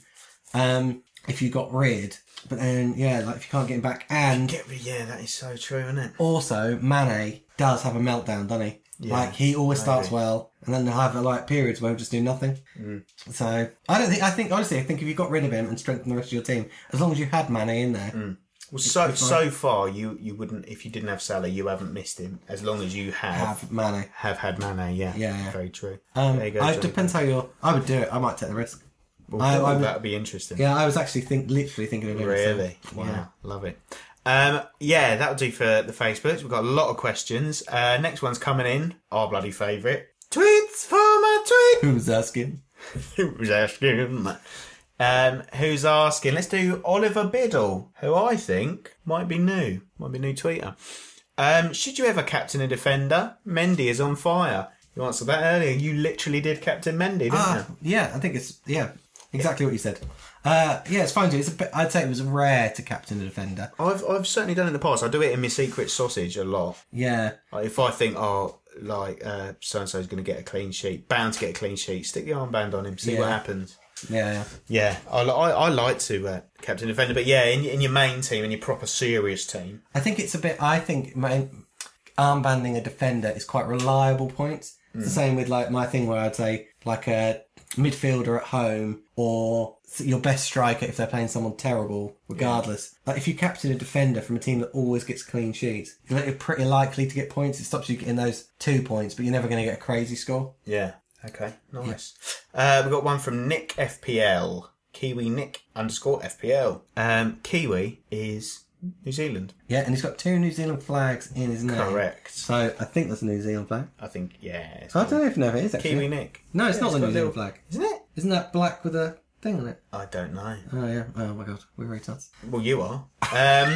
Speaker 2: um, if you got rid. But then, yeah, like if you can't get him back. And
Speaker 1: Get rid- yeah, that is so true, isn't it?
Speaker 2: also, Mane does have a meltdown, doesn't he?
Speaker 1: Yeah,
Speaker 2: like, he always starts
Speaker 1: maybe.
Speaker 2: well, and then he'll have like periods where he'll just do nothing.
Speaker 1: Mm.
Speaker 2: So, I don't think, I think, honestly, I think if you got rid of him and strengthened the rest of your team, as long as you had Mane in there,
Speaker 1: Mm. Well, so so far you you wouldn't if you didn't have Salah, you haven't missed him. As long as you have
Speaker 2: have Mane.
Speaker 1: have had Mane, yeah,
Speaker 2: Yeah, yeah.
Speaker 1: very true.
Speaker 2: Um,
Speaker 1: there you go.
Speaker 2: I,
Speaker 1: Johnny.
Speaker 2: depends how you're. I would do it. I might take the risk.
Speaker 1: Well,
Speaker 2: I-
Speaker 1: cool,
Speaker 2: I would-
Speaker 1: that'd be interesting.
Speaker 2: Yeah, I was actually think, literally thinking of doing it. so,
Speaker 1: Really? Wow.
Speaker 2: yeah.
Speaker 1: Love it. Um, yeah, that'll do for the Facebooks. We've got a lot of questions. Uh, next one's coming in. Our bloody favourite. Tweets for my tweet.
Speaker 2: Who's asking?
Speaker 1: Who's asking? Um, who's asking? Let's do Oliver Biddle, who I think might be new. Might be a new tweeter. Um, should you ever captain a defender? Mendy is on fire. You answered that earlier. You literally did captain Mendy, didn't
Speaker 2: Ah, yeah, I think it's yeah, exactly what you said. Uh, yeah, it's fine to. It's a bit, I'd say it was rare to captain a defender.
Speaker 1: you? I've I've certainly done it in the past. I do it in my secret sausage a lot.
Speaker 2: Yeah,
Speaker 1: Like if I think, oh, like uh, so and so's going to get a clean sheet, bound to get a clean sheet, stick the armband on him, see
Speaker 2: Yeah.
Speaker 1: what happens.
Speaker 2: yeah, yeah.
Speaker 1: Yeah, I, I, I like to uh, captain defender, but yeah, in, in your main team, in your proper serious team,
Speaker 2: I think it's a bit. I think my, armbanding a defender is quite reliable points. It's the same with like my thing where I'd say like a midfielder at home or your best striker if they're playing someone terrible, regardless. Like if you captain a defender from a team that always gets clean sheets, you're pretty likely to get points. It stops you getting those two points, but you're never going to get a crazy score.
Speaker 1: yeah. Okay, nice. Uh, we've got one from Nick F P L, Kiwi Nick underscore F P L. Um, Kiwi is New Zealand.
Speaker 2: Yeah, and he's got two New Zealand flags in his name.
Speaker 1: Correct.
Speaker 2: So I think that's a New Zealand flag.
Speaker 1: I think, yeah. It's
Speaker 2: I don't know if no, it is actually.
Speaker 1: Kiwi Nick.
Speaker 2: No, it's
Speaker 1: Yeah,
Speaker 2: not the
Speaker 1: got
Speaker 2: New
Speaker 1: a
Speaker 2: Zealand
Speaker 1: little-
Speaker 2: flag.
Speaker 1: Isn't it?
Speaker 2: Isn't that black with a thing on it?
Speaker 1: I don't know.
Speaker 2: Oh yeah. Oh my god, we're retards.
Speaker 1: Well, you are. Um,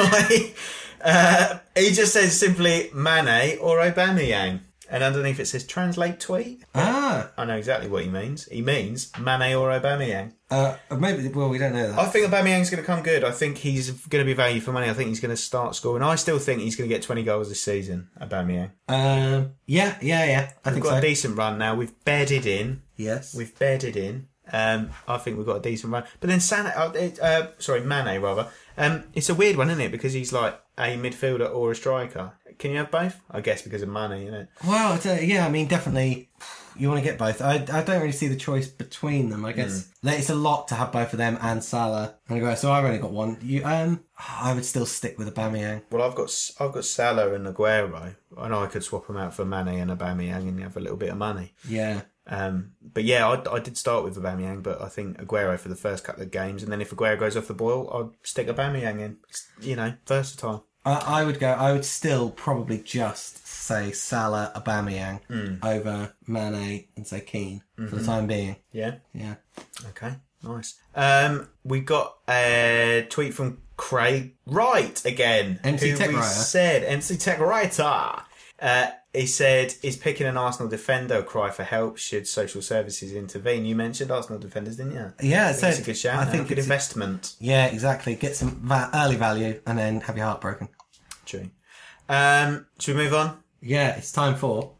Speaker 1: uh, he just says simply Mane or Aubameyang. And underneath it says translate tweet.
Speaker 2: Ah,
Speaker 1: I know exactly what he means. He means Mane or Aubameyang.
Speaker 2: uh, maybe. Well, we don't know that.
Speaker 1: I think Aubameyang's going to come good. I think he's going to be value for money. I think he's going to start scoring. I still think he's going to get twenty goals this season, Aubameyang.
Speaker 2: Um, yeah, yeah, yeah. I
Speaker 1: We've
Speaker 2: think
Speaker 1: got
Speaker 2: so.
Speaker 1: a decent run now. We've bedded in.
Speaker 2: Yes.
Speaker 1: We've bedded in. Um, I think we've got a decent run. But then Sana, uh, uh, sorry, Mane rather. Um, it's a weird one, isn't it? Because he's like a midfielder or a striker. Can you have both? I guess because of Mane, isn't it?
Speaker 2: Well, it's, uh, yeah. I mean, definitely, you want to get both. I, I don't really see the choice between them. I guess that it's a lot to have both of them and Salah. And I go, so I've only got one. You, um, I would still stick with Aubameyang.
Speaker 1: Well, I've got I've got Salah and Aguero. I know I could swap them out for Mane and Aubameyang and have a little bit of money.
Speaker 2: Yeah.
Speaker 1: Um, but yeah, I, I did start with Aubameyang, but I think Aguero for the first couple of games, and then if Aguero goes off the boil, I'd stick Aubameyang in. It's, you know, versatile.
Speaker 2: I, I would go. I would still probably just say Salah, Aubameyang over Mane and say Keane for the time being.
Speaker 1: Yeah.
Speaker 2: Yeah.
Speaker 1: Okay. Nice. Um, we got a tweet from Craig Wright again.
Speaker 2: M C
Speaker 1: who
Speaker 2: Tech
Speaker 1: we
Speaker 2: Writer.
Speaker 1: said M C Tech Writer. Uh, he said, "Is picking an Arsenal defender a cry for help? Should social services intervene?" You mentioned Arsenal defenders, didn't you?
Speaker 2: Yeah,
Speaker 1: I think it's
Speaker 2: so
Speaker 1: a good shout.
Speaker 2: I
Speaker 1: now.
Speaker 2: think
Speaker 1: good
Speaker 2: it's-
Speaker 1: investment.
Speaker 2: Yeah, exactly. Get some va- early value and then have your heart broken.
Speaker 1: True. Um, should we move on?
Speaker 2: Yeah, it's time for.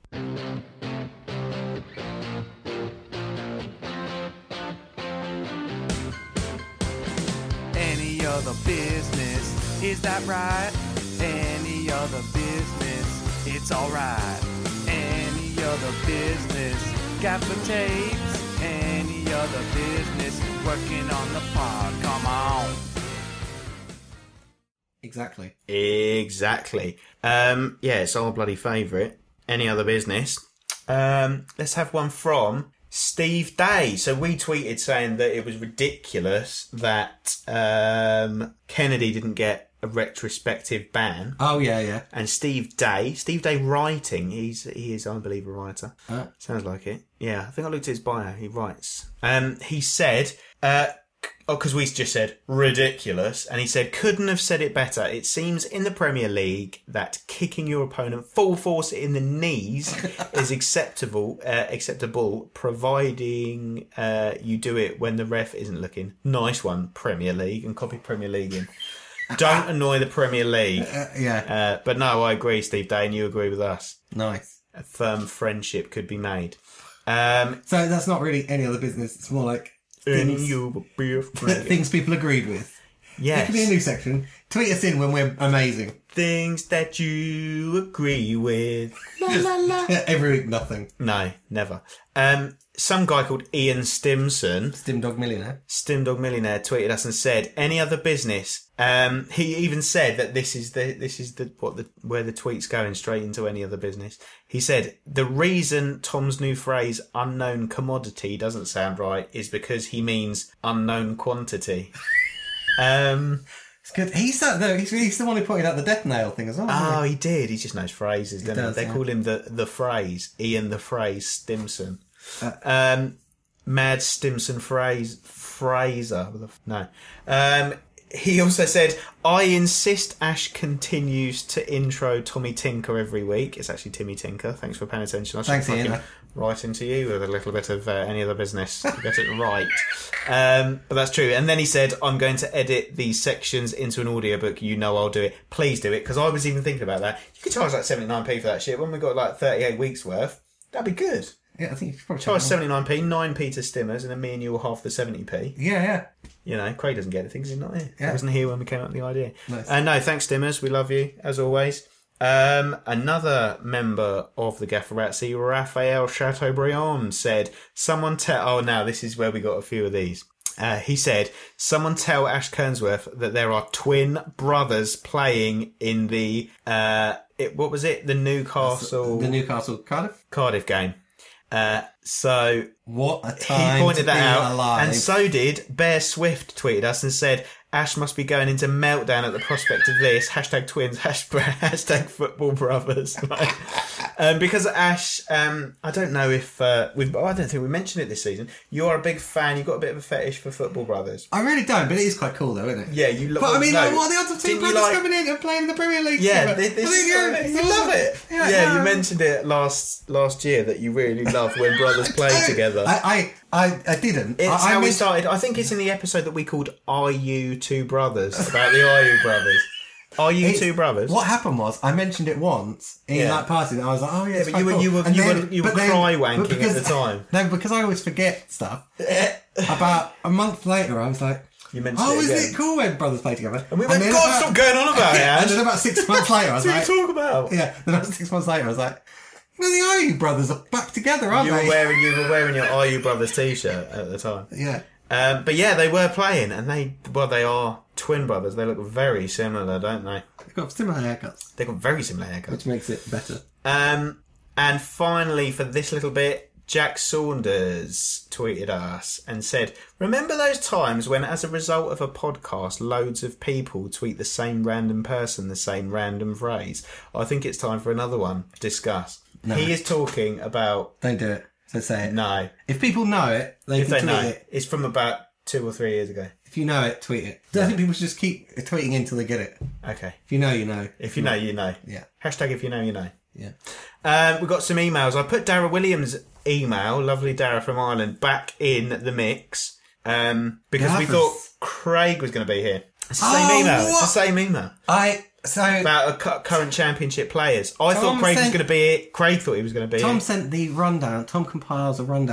Speaker 4: Any other business, is that right? Any other business, it's alright. Any other business, gaffer tapes. Any other business, working on the pod, come on.
Speaker 2: Exactly.
Speaker 1: Exactly. Um, yeah, it's our bloody favourite. Any other business? Um, let's have one from Steve Day. So we tweeted saying that it was ridiculous that um, Kennedy didn't get a retrospective ban.
Speaker 2: Oh, yeah, yeah.
Speaker 1: And Steve Day, Steve Day writing, he's he is, I believe, a writer.
Speaker 2: Huh?
Speaker 1: Sounds like it. Yeah, I think I looked at his bio. He writes. Um, he said, uh, oh, because we just said ridiculous, and he said couldn't have said it better. It seems in the Premier League that kicking your opponent full force in the knees is acceptable, uh, acceptable, providing uh, you do it when the ref isn't looking. Nice one, Premier League, and copy Premier League in. Don't annoy the Premier League.
Speaker 2: Uh, yeah.
Speaker 1: Uh, but no, I agree, Steve Day, and you agree with us.
Speaker 2: Nice.
Speaker 1: A firm friendship could be made. Um,
Speaker 2: So that's not really any other business. It's more like
Speaker 1: and
Speaker 2: things,
Speaker 1: you will be a friend.
Speaker 2: things people agreed with. There
Speaker 1: Yes.
Speaker 2: could be a new section. Tweet us in when we're amazing.
Speaker 1: Things that you agree with. La, la, la.
Speaker 2: Every week, nothing.
Speaker 1: No, never. Um, some guy called Ian Stimson,
Speaker 2: Stimdog Millionaire.
Speaker 1: Stimdog Millionaire, tweeted us and said, "Any other business?" Um, he even said that this is the this is the what the where the tweet's going straight into any other business. He said the reason Tom's new phrase "unknown commodity" doesn't sound right is because he means unknown quantity. um.
Speaker 2: It's good. He's that though. He's, he's the one who pointed out the death nail thing as well. isn't
Speaker 1: Oh, he did. He just knows phrases, doesn't he?
Speaker 2: does,
Speaker 1: They
Speaker 2: yeah.
Speaker 1: call him the the phrase, Ian the phrase Stimson.
Speaker 2: Uh,
Speaker 1: Um, Mad Stimson phrase Fraser. No. Um, he also said, "I insist Ash continues to intro Tommy Tinker every week." It's actually Timmy Tinker. Thanks for paying attention. I should
Speaker 2: Thanks,
Speaker 1: fucking
Speaker 2: Ian.
Speaker 1: write into you with a little bit of uh, any other business to get it right. Um, but that's true. And then he said, "I'm going to edit these sections into an audiobook. You know I'll do it. Please do it." Because I was even thinking about that. You could charge like seventy-nine p for that shit. When we got like thirty-eight weeks worth, that'd be good.
Speaker 2: yeah, I think you should probably
Speaker 1: Charge
Speaker 2: check it out.
Speaker 1: seventy-nine p, nine p to Stimmers, and then me and you will half the seventy p.
Speaker 2: Yeah, yeah.
Speaker 1: You know, Craig doesn't get anything because he's not here.
Speaker 2: Yeah.
Speaker 1: He wasn't here when we came up with the idea.
Speaker 2: Nice.
Speaker 1: And no, thanks, Stimmers. We love you, as always. Um, another member of the Gafferazzi, Raphael Chateaubriand, said, someone tell... Oh, now, this is where we got a few of these. Uh, he said, someone tell Ash Kernsworth that there are twin brothers playing in the... Uh, it, what was it? The Newcastle...
Speaker 2: The Newcastle Cardiff.
Speaker 1: Cardiff game. Uh, so...
Speaker 2: What a time
Speaker 1: He pointed
Speaker 2: to
Speaker 1: that
Speaker 2: be
Speaker 1: out,
Speaker 2: alive.
Speaker 1: and so did Bear Swift. Tweeted us and said, "Ash must be going into meltdown at the prospect of this." Hashtag twins. Hashtag, hashtag football brothers. Right? um, because Ash, um, I don't know if uh, we've. I don't think we mentioned it this season. You're a big fan. You've got a bit of a fetish for football brothers.
Speaker 2: I really don't, but it is quite cool though, isn't it?
Speaker 1: Yeah, you. Look,
Speaker 2: But I mean,
Speaker 1: no,
Speaker 2: like, what are the odds of two
Speaker 1: didn't you
Speaker 2: brothers
Speaker 1: like-
Speaker 2: coming in and playing in the Premier League?
Speaker 1: Yeah,
Speaker 2: together?
Speaker 1: this, this
Speaker 2: I think,
Speaker 1: is
Speaker 2: yeah,
Speaker 1: you
Speaker 2: it's
Speaker 1: love
Speaker 2: awesome.
Speaker 1: it.
Speaker 2: Yeah,
Speaker 1: Yeah,
Speaker 2: no.
Speaker 1: you mentioned it last last year that you really love when brothers play
Speaker 2: I-
Speaker 1: together.
Speaker 2: I, I, I, I didn't.
Speaker 1: It's
Speaker 2: I, I
Speaker 1: how we
Speaker 2: meant-
Speaker 1: started. I think it's in the episode that we called "Are You Two Brothers?" about the Are You Brothers. Are you
Speaker 2: It's-
Speaker 1: two brothers?
Speaker 2: What happened was I mentioned it once in
Speaker 1: Yeah.
Speaker 2: like parties, and I was like, "Oh yeah, it's
Speaker 1: but
Speaker 2: quite
Speaker 1: you were-
Speaker 2: cool."
Speaker 1: you were-
Speaker 2: And
Speaker 1: you
Speaker 2: then-
Speaker 1: were- you were
Speaker 2: but then-
Speaker 1: cry
Speaker 2: but
Speaker 1: wanking at
Speaker 2: because-
Speaker 1: the time.
Speaker 2: No, because I always forget stuff. About a month later, I was like,
Speaker 1: You mentioned
Speaker 2: "Oh,
Speaker 1: it
Speaker 2: isn't
Speaker 1: again.
Speaker 2: it cool when brothers play together?"
Speaker 1: And we went,
Speaker 2: then
Speaker 1: "God,
Speaker 2: about-
Speaker 1: stop going on about it,
Speaker 2: Yeah,
Speaker 1: Ash."
Speaker 2: and then about six months later, I was
Speaker 1: What
Speaker 2: like,
Speaker 1: are you talking about?
Speaker 2: "Yeah." Then about six months later, I was like, "You know, the Are You brothers are back together, aren't
Speaker 1: You were
Speaker 2: they?"
Speaker 1: wearing you were wearing your Are You Brothers t-shirt at the time.
Speaker 2: Yeah.
Speaker 1: Um, but yeah, they were playing, and they well, they are twin brothers. They look very similar, don't they?
Speaker 2: They've got similar haircuts,
Speaker 1: They've got very similar haircuts.
Speaker 2: which makes it better.
Speaker 1: Um, and finally, for this little bit, Jack Saunders tweeted us and said, "Remember those times when, as a result of a podcast, loads of people tweet the same random person the same random phrase? I think it's time for another one. Discuss."
Speaker 2: No.
Speaker 1: He is talking about...
Speaker 2: Don't do it. So say it.
Speaker 1: No.
Speaker 2: If people know it, they
Speaker 1: If
Speaker 2: can
Speaker 1: they
Speaker 2: tweet
Speaker 1: know.
Speaker 2: it.
Speaker 1: It's from about two or three years ago.
Speaker 2: If you know it, tweet it. I think people should just keep tweeting until they get it.
Speaker 1: Okay.
Speaker 2: If you know, you know.
Speaker 1: If you know, you know.
Speaker 2: Yeah.
Speaker 1: Hashtag if you know, you know.
Speaker 2: Yeah.
Speaker 1: Um, we've got some emails. I put Dara Williams' email, lovely Dara from Ireland, back in the mix um, because we
Speaker 2: Gaffers.
Speaker 1: thought Craig was going to be here. It's the
Speaker 2: Oh,
Speaker 1: same email. It's
Speaker 2: what?
Speaker 1: the same email
Speaker 2: I so
Speaker 1: about a cu- current championship players. I
Speaker 2: Tom
Speaker 1: thought Craig was
Speaker 2: sent-
Speaker 1: going to be here. Craig thought he was going to be
Speaker 2: Tom
Speaker 1: here.
Speaker 2: sent the rundown. Tom compiles a rundown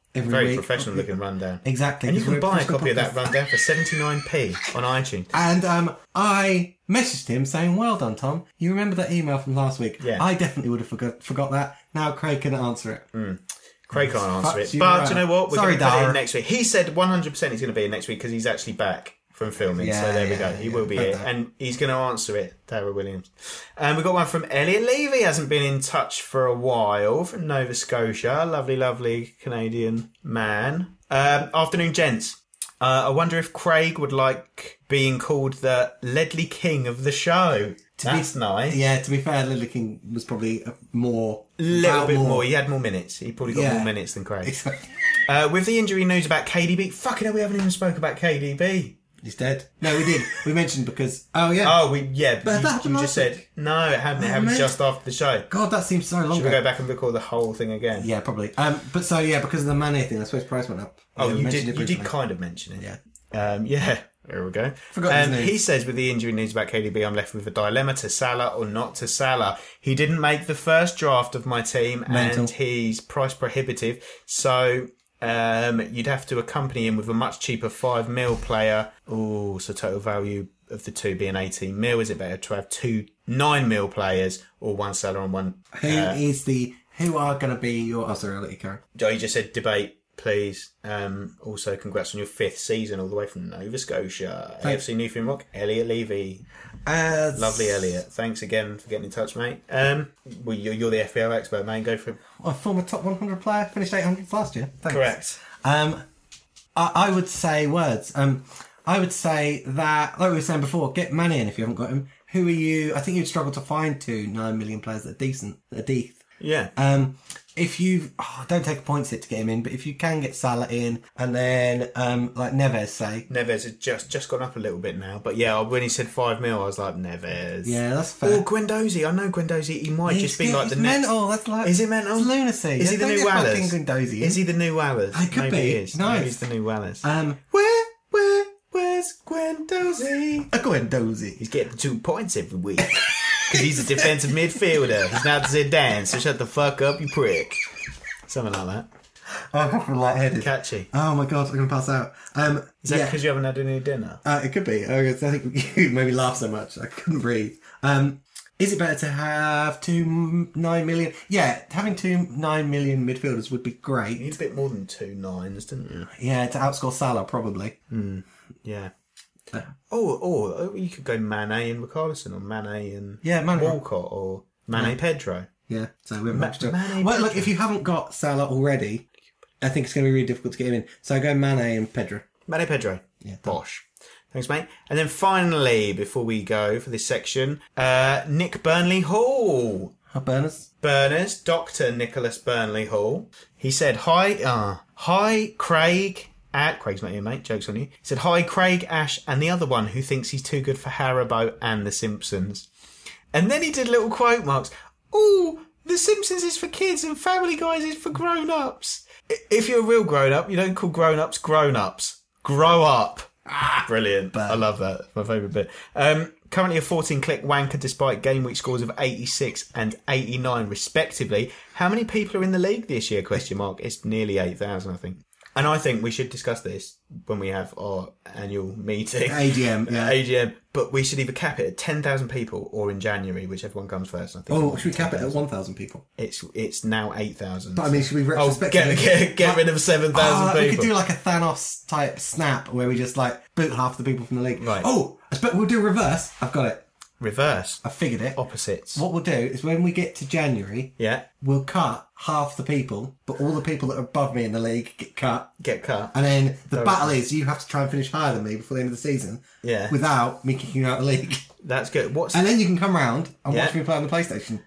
Speaker 2: every
Speaker 1: Very
Speaker 2: week.
Speaker 1: professional looking rundown.
Speaker 2: Exactly.
Speaker 1: And you
Speaker 2: 'cause
Speaker 1: can
Speaker 2: we're
Speaker 1: buy a
Speaker 2: professional
Speaker 1: copy of that
Speaker 2: podcast.
Speaker 1: rundown for seventy-nine p on iTunes.
Speaker 2: And um, I messaged him saying, well done, Tom. You remember that email from last week?
Speaker 1: Yeah.
Speaker 2: I definitely would have forgot, forgot that. Now Craig can answer it.
Speaker 1: Craig can't answer
Speaker 2: Fucks
Speaker 1: it.
Speaker 2: you
Speaker 1: But
Speaker 2: right.
Speaker 1: do you know what? We're
Speaker 2: Sorry,
Speaker 1: going to put it
Speaker 2: Dara.
Speaker 1: in next week. He said one hundred percent he's going to be in next week because he's actually back from filming.
Speaker 2: Yeah,
Speaker 1: so there we
Speaker 2: yeah,
Speaker 1: go. He
Speaker 2: yeah.
Speaker 1: will be
Speaker 2: Heard
Speaker 1: here.
Speaker 2: that.
Speaker 1: And he's going to answer it, Tara Williams. And we've got one from Elliot Levy. Hasn't been in touch for a while from Nova Scotia. Lovely, lovely Canadian man. Um, afternoon, gents. Uh, I wonder if Craig would like being called the Ledley King of the show. That's nice.
Speaker 2: Yeah, to be fair, Lily King was probably uh, more...
Speaker 1: A little
Speaker 2: about
Speaker 1: bit more. He had more minutes. He probably got
Speaker 2: Yeah.
Speaker 1: more minutes than Craig.
Speaker 2: Exactly.
Speaker 1: Uh, with the injury news about K D B, fucking hell, we haven't even spoke about K D B.
Speaker 2: He's dead. No, we did. We mentioned because... Oh, yeah.
Speaker 1: Oh, we yeah, but,
Speaker 2: But
Speaker 1: you,
Speaker 2: that happened
Speaker 1: you just
Speaker 2: last
Speaker 1: said
Speaker 2: week.
Speaker 1: no. It hadn't. It
Speaker 2: Oh,
Speaker 1: happened
Speaker 2: man.
Speaker 1: just after the show.
Speaker 2: God, that seems so long
Speaker 1: Should we
Speaker 2: ago.
Speaker 1: go back and record the whole thing again?
Speaker 2: Yeah, probably. Um, but so, yeah, because of the Mane thing, I suppose price went up.
Speaker 1: Oh,
Speaker 2: Yeah, we
Speaker 1: you
Speaker 2: mentioned
Speaker 1: did.
Speaker 2: it
Speaker 1: You did
Speaker 2: briefly.
Speaker 1: kind of mention it.
Speaker 2: Yeah.
Speaker 1: Um, yeah. There we go.
Speaker 2: Forgot his
Speaker 1: um,
Speaker 2: name.
Speaker 1: He says with the injury news about K D B, I'm left with a dilemma: to Salah or not to Salah. He didn't make the first draft of my team,
Speaker 2: Mental.
Speaker 1: and he's price prohibitive. So. Um, you'd have to accompany him with a much cheaper five mil player. Oh, so total value of the two being eighteen mil. Is it better to have two nine mil players or one Salah and one?
Speaker 2: Who
Speaker 1: Uh,
Speaker 2: is the... Who are going to be your... Oh, sorry, I'll let you carry.
Speaker 1: Joe, you just said debate, please. Um, also, congrats on your fifth season all the way from Nova Scotia. A F C Newfoundland Rock, Elliot Levy.
Speaker 2: Uh,
Speaker 1: Lovely, Elliot. Thanks again for getting in touch, mate. Um, well, you're, you're the F P L expert, mate. Go for it.
Speaker 2: A former top one hundred player, finished eight hundredth last year. Thanks.
Speaker 1: Correct.
Speaker 2: Um, I, I would say words. Um, I would say that, like we were saying before, get Mane in if you haven't got him. Who are you? I think you'd struggle to find two nine million players that are decent, that are deep.
Speaker 1: Yeah.
Speaker 2: Um, if you oh, don't take a points hit to get him in, but if you can get Salah in, and then um, like Neves, say,
Speaker 1: Neves has just, just gone up a little bit now. But yeah, when he said five mil, I was like, Neves.
Speaker 2: yeah, that's fair.
Speaker 1: Or Guendouzi. I know Guendouzi. He might
Speaker 2: He's-
Speaker 1: just be like
Speaker 2: he's
Speaker 1: the next.
Speaker 2: mental. That's like
Speaker 1: Is it mental?
Speaker 2: It's lunacy.
Speaker 1: Is he the
Speaker 2: Don't
Speaker 1: new
Speaker 2: get fucking
Speaker 1: Wallers?
Speaker 2: Guendouzi in.
Speaker 1: Is he the new Wallers?
Speaker 2: He could
Speaker 1: Maybe
Speaker 2: be.
Speaker 1: He is.
Speaker 2: Nice.
Speaker 1: Maybe he's the new Wallers.
Speaker 2: Um,
Speaker 1: Where, where, where's Guendouzi?
Speaker 2: a Guendouzi.
Speaker 1: He's getting two points every week. Because he's a defensive midfielder. He's not Zidane, so shut the fuck up, you prick. Something like that.
Speaker 2: Oh, I'm fucking lightheaded.
Speaker 1: Catchy.
Speaker 2: Oh my god, I'm gonna pass out. Um,
Speaker 1: Is that
Speaker 2: yeah.
Speaker 1: because you haven't had any dinner?
Speaker 2: Uh, it could be. I think you made me laugh so much I couldn't breathe. Um, is it better to have two m- nine million? Yeah, having two nine million midfielders would be
Speaker 1: You
Speaker 2: great.
Speaker 1: need a bit more than two nines, didn't you?
Speaker 2: Yeah, to outscore Salah probably.
Speaker 1: Yeah.
Speaker 2: Uh,
Speaker 1: Or, or, or you could go Mane and McCarlison, or Mane and
Speaker 2: Yeah, Mane.
Speaker 1: Walcott, or Mane Pedro.
Speaker 2: Yeah, so we haven't
Speaker 1: Ma-
Speaker 2: much to.
Speaker 1: Mane
Speaker 2: Well, look,
Speaker 1: Pedro.
Speaker 2: if you haven't got Salah already, I think it's going to be really difficult to get him in. So go Mane and Pedro.
Speaker 1: Mane Pedro.
Speaker 2: Yeah,
Speaker 1: Bosh. Thanks, mate. And then finally, before we go for this section, uh, Nick Burnley Hall.
Speaker 2: Our burners.
Speaker 1: Burners, Doctor Nicholas Burnley Hall. He said, hi, uh, hi, Craig. At Craig's not here, mate. Joke's on you. He said, hi, Craig, Ash, and the other one who thinks he's too good for Haribo and The Simpsons. And then he did little quote marks. Ooh, The Simpsons is for kids and Family Guys is for grown-ups. I- If you're a real grown-up, you don't call grown-ups grown-ups. Grow up. Ah, brilliant. I love that. It's my favourite bit. Um, currently a fourteen-click wanker despite game week scores of eighty-six and eighty-nine respectively. How many people are in the league this year? Question mark. It's nearly eight thousand, I think. And I think we should discuss this when we have our annual meeting.
Speaker 2: A G M, yeah.
Speaker 1: A G M. But we should either cap it at ten thousand people or in January, whichever one comes first. I think.
Speaker 2: Oh, should we cap it at one thousand people?
Speaker 1: It's it's now eight thousand.
Speaker 2: But I mean, should we
Speaker 1: Oh,
Speaker 2: retrospectively...
Speaker 1: get, get, get rid of seven thousand
Speaker 2: Ah,
Speaker 1: people.
Speaker 2: we could do like a Thanos type snap where we just like boot half the people from the league.
Speaker 1: Right.
Speaker 2: Oh, I expect we'll do reverse. I've got it.
Speaker 1: Reverse.
Speaker 2: I figured it.
Speaker 1: Opposites.
Speaker 2: What we'll do is when we get to January,
Speaker 1: Yeah.
Speaker 2: we'll cut half the people, but all the people that are above me in the league get cut.
Speaker 1: Get cut.
Speaker 2: And then the
Speaker 1: Oh.
Speaker 2: battle is you have to try and finish higher than me before the end of the season.
Speaker 1: Yeah.
Speaker 2: Without me kicking you out of the league.
Speaker 1: That's good. What's
Speaker 2: And then you can come round and
Speaker 1: Yeah.
Speaker 2: watch me play on the PlayStation.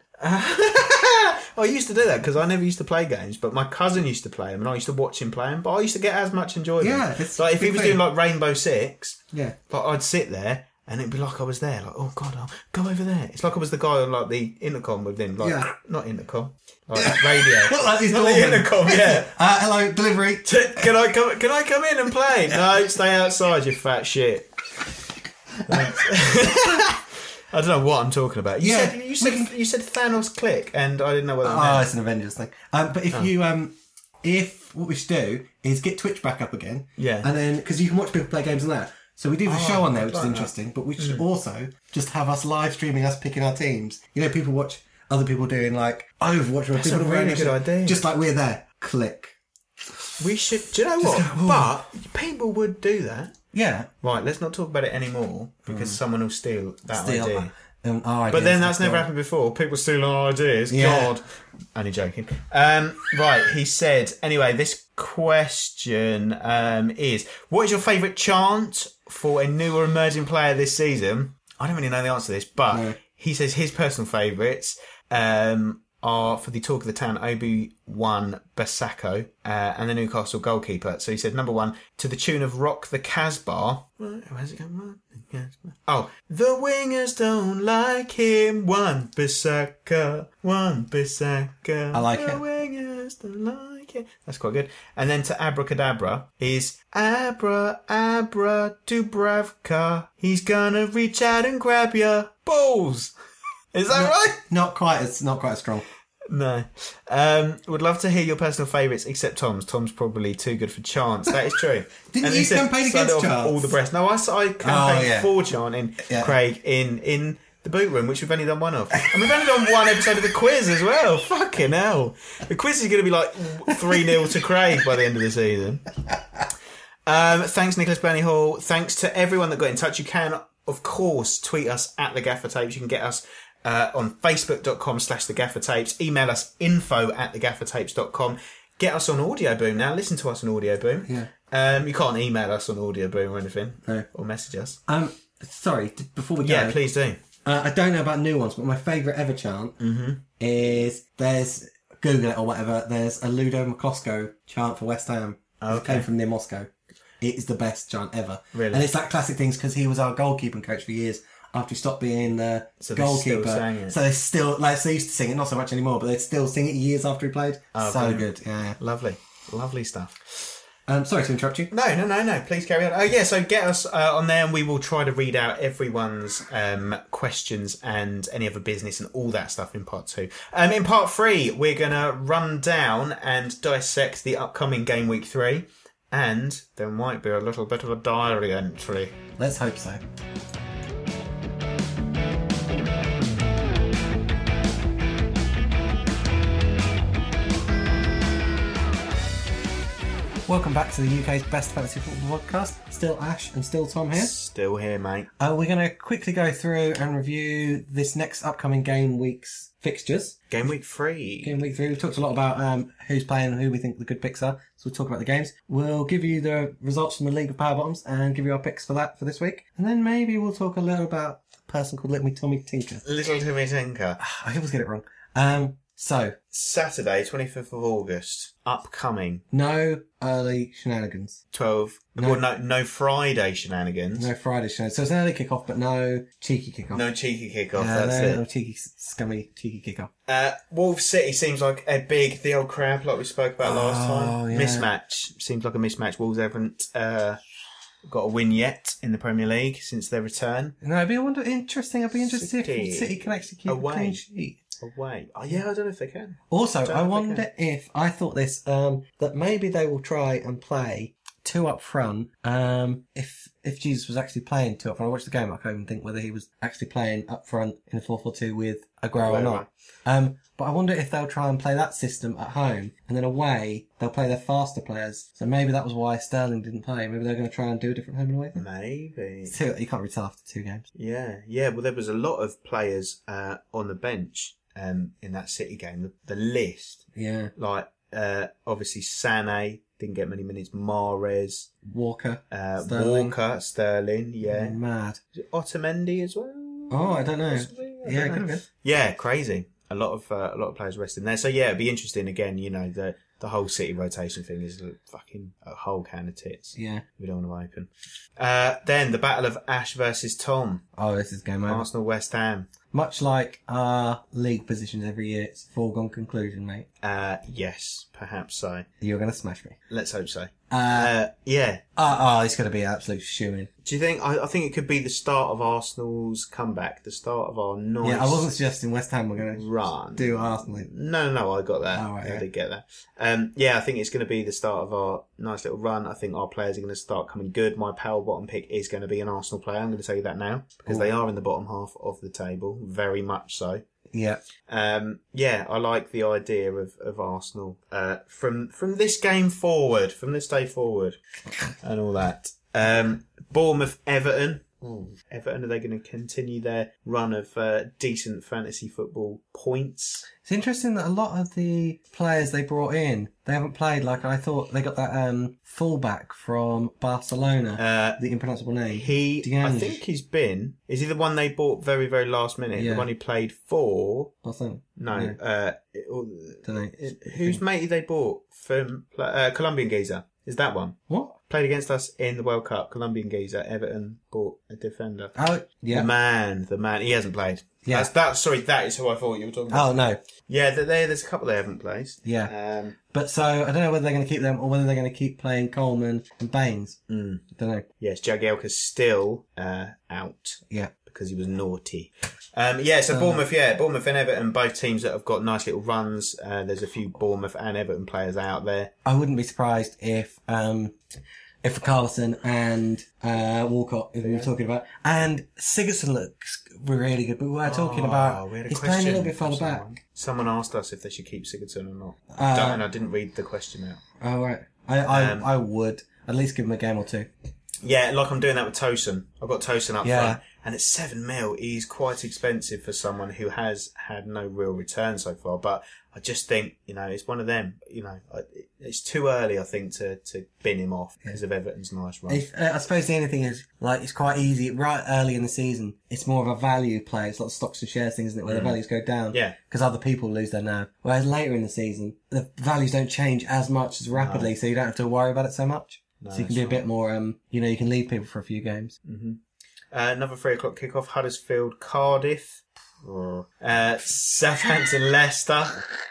Speaker 1: I used to do that because I never used to play games, but my cousin used to play them, and I used to watch him play them. But I used to get as much enjoyment.
Speaker 2: Yeah, it's
Speaker 1: like if
Speaker 2: a
Speaker 1: he
Speaker 2: big
Speaker 1: was
Speaker 2: thing.
Speaker 1: doing like Rainbow Six,
Speaker 2: Yeah.
Speaker 1: like I'd sit there and it'd be like I was there. Like, oh god, I'll go over there. It's like I was the guy on like the intercom with him. Like,
Speaker 2: Yeah.
Speaker 1: not intercom, like radio.
Speaker 2: Not like these
Speaker 1: Not the
Speaker 2: doormen.
Speaker 1: intercom. Yeah.
Speaker 2: Uh, hello, delivery.
Speaker 1: Can I come? Can I come in and play? No, stay outside, you fat shit. I don't know what I'm talking about. You
Speaker 2: Yeah,
Speaker 1: said you said you said Thanos click, and I didn't know what that
Speaker 2: Oh,
Speaker 1: meant.
Speaker 2: it's an Avengers thing. Um, but if you um, if what we should do is get Twitch back up again.
Speaker 1: Yeah.
Speaker 2: And then, because you can watch people play games on that. So we do the
Speaker 1: Oh,
Speaker 2: show on there, which is
Speaker 1: like that.
Speaker 2: interesting, but we should also just have us live streaming us picking our teams. You know, people watch other people doing like Overwatch. Where
Speaker 1: That's
Speaker 2: people
Speaker 1: a
Speaker 2: do
Speaker 1: really
Speaker 2: random
Speaker 1: good
Speaker 2: shit,
Speaker 1: idea.
Speaker 2: Just like we're there. Click.
Speaker 1: We should. Do you know what?
Speaker 2: go, "Ooh."
Speaker 1: But people would do that.
Speaker 2: Yeah.
Speaker 1: Right. Let's not talk about it anymore because someone will steal that
Speaker 2: Still.
Speaker 1: idea.
Speaker 2: Um, our
Speaker 1: But
Speaker 2: ideas
Speaker 1: then
Speaker 2: are
Speaker 1: that's never
Speaker 2: still-
Speaker 1: happened before. People steal our ideas.
Speaker 2: Yeah.
Speaker 1: God. Only joking. Um, right, he said. Anyway, this question um, is: what is your favourite chant for a new or emerging player this season? I don't really know the answer to this, but
Speaker 2: No.
Speaker 1: he says his personal favourites um, are for the talk of the town, Obi-Wan Basako, uh, and the Newcastle goalkeeper. So he said number one, to the tune of Rock the Casbah. Where's it going? Rock the Casbah. Oh, the wingers don't like him. One Basaka, one Basaka.
Speaker 2: I like
Speaker 1: the
Speaker 2: it.
Speaker 1: wingers don't like him. That's quite good. And then to Abracadabra is Abra, Abra, Dubravka. He's gonna reach out and grab your balls. Is that right?
Speaker 2: Not quite as not quite as strong.
Speaker 1: No. Um, would love to hear your personal favourites, except Tom's. Tom's probably too good for chants. That is true.
Speaker 2: Didn't
Speaker 1: And
Speaker 2: you
Speaker 1: he said,
Speaker 2: campaign
Speaker 1: started
Speaker 2: against
Speaker 1: off
Speaker 2: chants?
Speaker 1: all the breast. No, I, s- I campaigned
Speaker 2: Oh, yeah.
Speaker 1: for chanting,
Speaker 2: Yeah.
Speaker 1: Craig, in in the boot room, which we've only done one of. And we've only done one episode of the quiz as well. Fucking hell. The quiz is going to be like three nil to Craig by the end of the season. Um, thanks, Nicholas Burney Hall. Thanks to everyone that got in touch. You can, of course, tweet us at the Gaffer Tapes. You can get us uh, on facebook.com slash the Gaffer Tapes. Email us info at the gaffer tapes dot com. Get us on Audio Boom now. Listen to us on Audio Boom.
Speaker 2: Yeah.
Speaker 1: Um, you can't email us on Audio Boom or anything.
Speaker 2: No.
Speaker 1: Or message us.
Speaker 2: Um, sorry. d- Before we go,
Speaker 1: Yeah, please do.
Speaker 2: Uh, I don't know about new ones, but my favourite ever chant
Speaker 1: Mm-hmm.
Speaker 2: is there's Google it or whatever. There's a Ludo McCosco chant for West Ham.
Speaker 1: Okay.
Speaker 2: It came from near Moscow. It is the best chant ever.
Speaker 1: Really?
Speaker 2: And it's that classic things because he was our goalkeeping coach for years after he stopped being the
Speaker 1: So they still
Speaker 2: goalkeeper.
Speaker 1: sang it.
Speaker 2: So they still like so they used to sing it, not so much anymore, but they still sing it years after he played.
Speaker 1: Oh,
Speaker 2: so
Speaker 1: brilliant.
Speaker 2: good. Yeah.
Speaker 1: Lovely. Lovely stuff.
Speaker 2: Um, sorry to interrupt you.
Speaker 1: No, no, no, no. Please carry on. Oh, yeah. So get us uh, on there, and we will try to read out everyone's um, questions and any other business and all that stuff in part two. Um, in part three, we're gonna run down and dissect the upcoming game week three, and there might be a little bit of a diary entry.
Speaker 2: Let's hope so. Welcome back to the U K's best fantasy football podcast. Still Ash and still Tom here.
Speaker 1: Still here, mate.
Speaker 2: Uh, we're going to quickly go through and review this next upcoming game week's fixtures.
Speaker 1: Game week three.
Speaker 2: Game week three, we've talked a lot about um, who's playing and who we think the good picks are. So we'll talk about the games. We'll give you the results from the League of Power Bottoms and give you our picks for that for this week. And then maybe we'll talk a little about a person called Little Me Tommy Tinker.
Speaker 1: Little Timmy Tinker.
Speaker 2: I always get it wrong. Um, so,
Speaker 1: Saturday, twenty-fifth of August. Upcoming.
Speaker 2: no early shenanigans.
Speaker 1: twelve.
Speaker 2: No.
Speaker 1: Well, no, no Friday shenanigans.
Speaker 2: No Friday shenanigans. So it's an early kickoff, but no cheeky kickoff.
Speaker 1: No cheeky kickoff.
Speaker 2: Yeah,
Speaker 1: that's
Speaker 2: no,
Speaker 1: it.
Speaker 2: no cheeky, scummy, cheeky kickoff.
Speaker 1: Uh, Wolves City seems like a big, the old crab like we spoke about last
Speaker 2: Oh,
Speaker 1: time.
Speaker 2: yeah.
Speaker 1: Mismatch. Seems like a mismatch. Wolves haven't uh, got a win yet in the Premier League since their return.
Speaker 2: No, it'd be I wonder, interesting. I'd be interested
Speaker 1: City.
Speaker 2: if City can actually keep
Speaker 1: Away.
Speaker 2: a clean sheet.
Speaker 1: Away. Oh, yeah, I don't know if they can.
Speaker 2: Also,
Speaker 1: Don't
Speaker 2: I
Speaker 1: think
Speaker 2: wonder if I thought this um, that maybe they will try and play two up front. Um, if if Jesus was actually playing two up front, I watched the game. I can't even think whether he was actually playing up front in a four four two with Aguero or
Speaker 1: Aguero.
Speaker 2: not. Um, but I wonder if they'll try and play that system at home, and then away they'll play their faster players. So maybe that was why Sterling didn't play. Maybe they're going to try and do a different home and away thing.
Speaker 1: Maybe.
Speaker 2: Two, you can't really tell after two games.
Speaker 1: Yeah, yeah. Well, there was a lot of players uh, on the bench um, in that City game. The, the list,
Speaker 2: Yeah,
Speaker 1: like uh, obviously Sané didn't get many minutes. Mahrez,
Speaker 2: Walker,
Speaker 1: uh,
Speaker 2: Sterling.
Speaker 1: Walker, Sterling. Yeah,
Speaker 2: mad.
Speaker 1: Is it Otamendi as well.
Speaker 2: Oh, I don't know.
Speaker 1: Possibly? I
Speaker 2: Yeah,
Speaker 1: don't
Speaker 2: it could
Speaker 1: know.
Speaker 2: have been.
Speaker 1: Yeah, crazy. A lot of uh, a lot of players resting there. So yeah, it'd be interesting again. You know, the the whole City rotation thing is a fucking a whole can of tits.
Speaker 2: Yeah.
Speaker 1: We don't want to open. Uh, then the battle of Ash versus Tom.
Speaker 2: Oh, this is game over.
Speaker 1: Arsenal West Ham.
Speaker 2: Much like our league positions every year, it's a foregone conclusion, mate.
Speaker 1: Uh, yes, perhaps so.
Speaker 2: You're going to smash me.
Speaker 1: Let's hope so.
Speaker 2: Uh,
Speaker 1: Uh, yeah.
Speaker 2: oh, oh, it's going to be an absolute shoo-in.
Speaker 1: Do you think? I, I think it could be the start of Arsenal's comeback, the start of our nice
Speaker 2: Yeah, I wasn't suggesting West Ham were going to
Speaker 1: run.
Speaker 2: do Arsenal.
Speaker 1: No, no, I got that.
Speaker 2: Oh, right,
Speaker 1: I
Speaker 2: yeah.
Speaker 1: did get that. Um, yeah, I think it's going to be the start of our nice little run. I think our players are going to start coming good. My power bottom pick is going to be an Arsenal player. I'm going to tell you that now because
Speaker 2: Ooh.
Speaker 1: they are in the bottom half of the table, very much so.
Speaker 2: Yeah.
Speaker 1: Um, yeah, I like the idea of, of Arsenal uh, from from this game forward, from this day forward, and all that. Um, Bournemouth, Everton. Ooh, Everton, are they going to continue their run of uh, decent fantasy football points?
Speaker 2: It's interesting that a lot of the players they brought in, they haven't played. Like I thought, they got that um, fullback from Barcelona,
Speaker 1: Uh,
Speaker 2: the impronounceable name.
Speaker 1: he, I
Speaker 2: Diange.
Speaker 1: think he's been. Is he the one they bought very, very last minute?
Speaker 2: Yeah.
Speaker 1: The one he played for?
Speaker 2: Barcelona.
Speaker 1: No.
Speaker 2: Yeah.
Speaker 1: Uh, it- or-
Speaker 2: Don't know.
Speaker 1: it- whose matey they bought from uh, Colombian geezer? Is that one?
Speaker 2: What?
Speaker 1: Played against us in the World Cup. Colombian geezer. Everton bought a defender.
Speaker 2: Oh,
Speaker 1: The
Speaker 2: yeah.
Speaker 1: man, the man. He hasn't played.
Speaker 2: Yeah.
Speaker 1: That's, that, sorry, that is who I thought you were talking about.
Speaker 2: Oh no.
Speaker 1: Yeah, there, there- there's a couple they haven't played.
Speaker 2: Yeah.
Speaker 1: Um,
Speaker 2: But so I don't know whether they're going to keep them or whether they're going to keep playing Coleman and Baines.
Speaker 1: mm.
Speaker 2: I don't know.
Speaker 1: Yes, Jagielka's still uh, out
Speaker 2: Yeah.
Speaker 1: because he was naughty. Um, yeah, so
Speaker 2: Uh,
Speaker 1: Bournemouth, yeah, Bournemouth and Everton, both teams that have got nice little runs. Uh, there's a few Bournemouth and Everton players out there.
Speaker 2: I wouldn't be surprised if um if Carlson and uh Walcott, if we were talking about, and Sigurdsson looks really good. But we were talking
Speaker 1: Oh,
Speaker 2: about
Speaker 1: we had a
Speaker 2: he's playing a little
Speaker 1: question
Speaker 2: bit further
Speaker 1: from
Speaker 2: back.
Speaker 1: someone. Someone asked us if they should keep Sigurdsson or not.
Speaker 2: Uh,
Speaker 1: Don't, and I didn't read the question out.
Speaker 2: Oh right. I I,
Speaker 1: Um,
Speaker 2: I would at least give him a game or two.
Speaker 1: Yeah, like I'm doing that with Tosin. I've got Tosin up
Speaker 2: Yeah.
Speaker 1: front. And it's seven mil. He's quite expensive for someone who has had no real return so far. But I just think, you know, it's one of them. You know, I- it's too early, I think, to, to bin him off because of Everton's nice run.
Speaker 2: If, uh, I suppose the only thing is, like, it's quite easy right early in the season. It's more of a value play. It's like stocks and shares things, isn't it, where the values go down.
Speaker 1: Yeah.
Speaker 2: Because other people lose their nerve. Whereas later in the season, the values don't change as much as rapidly, so you don't have to worry about it so much.
Speaker 1: No,
Speaker 2: so you can
Speaker 1: that's
Speaker 2: be a bit more, um, you know, you can lead people for a few games.
Speaker 1: Uh, another three o'clock kickoff. Huddersfield, Cardiff. Uh, Southampton, Leicester.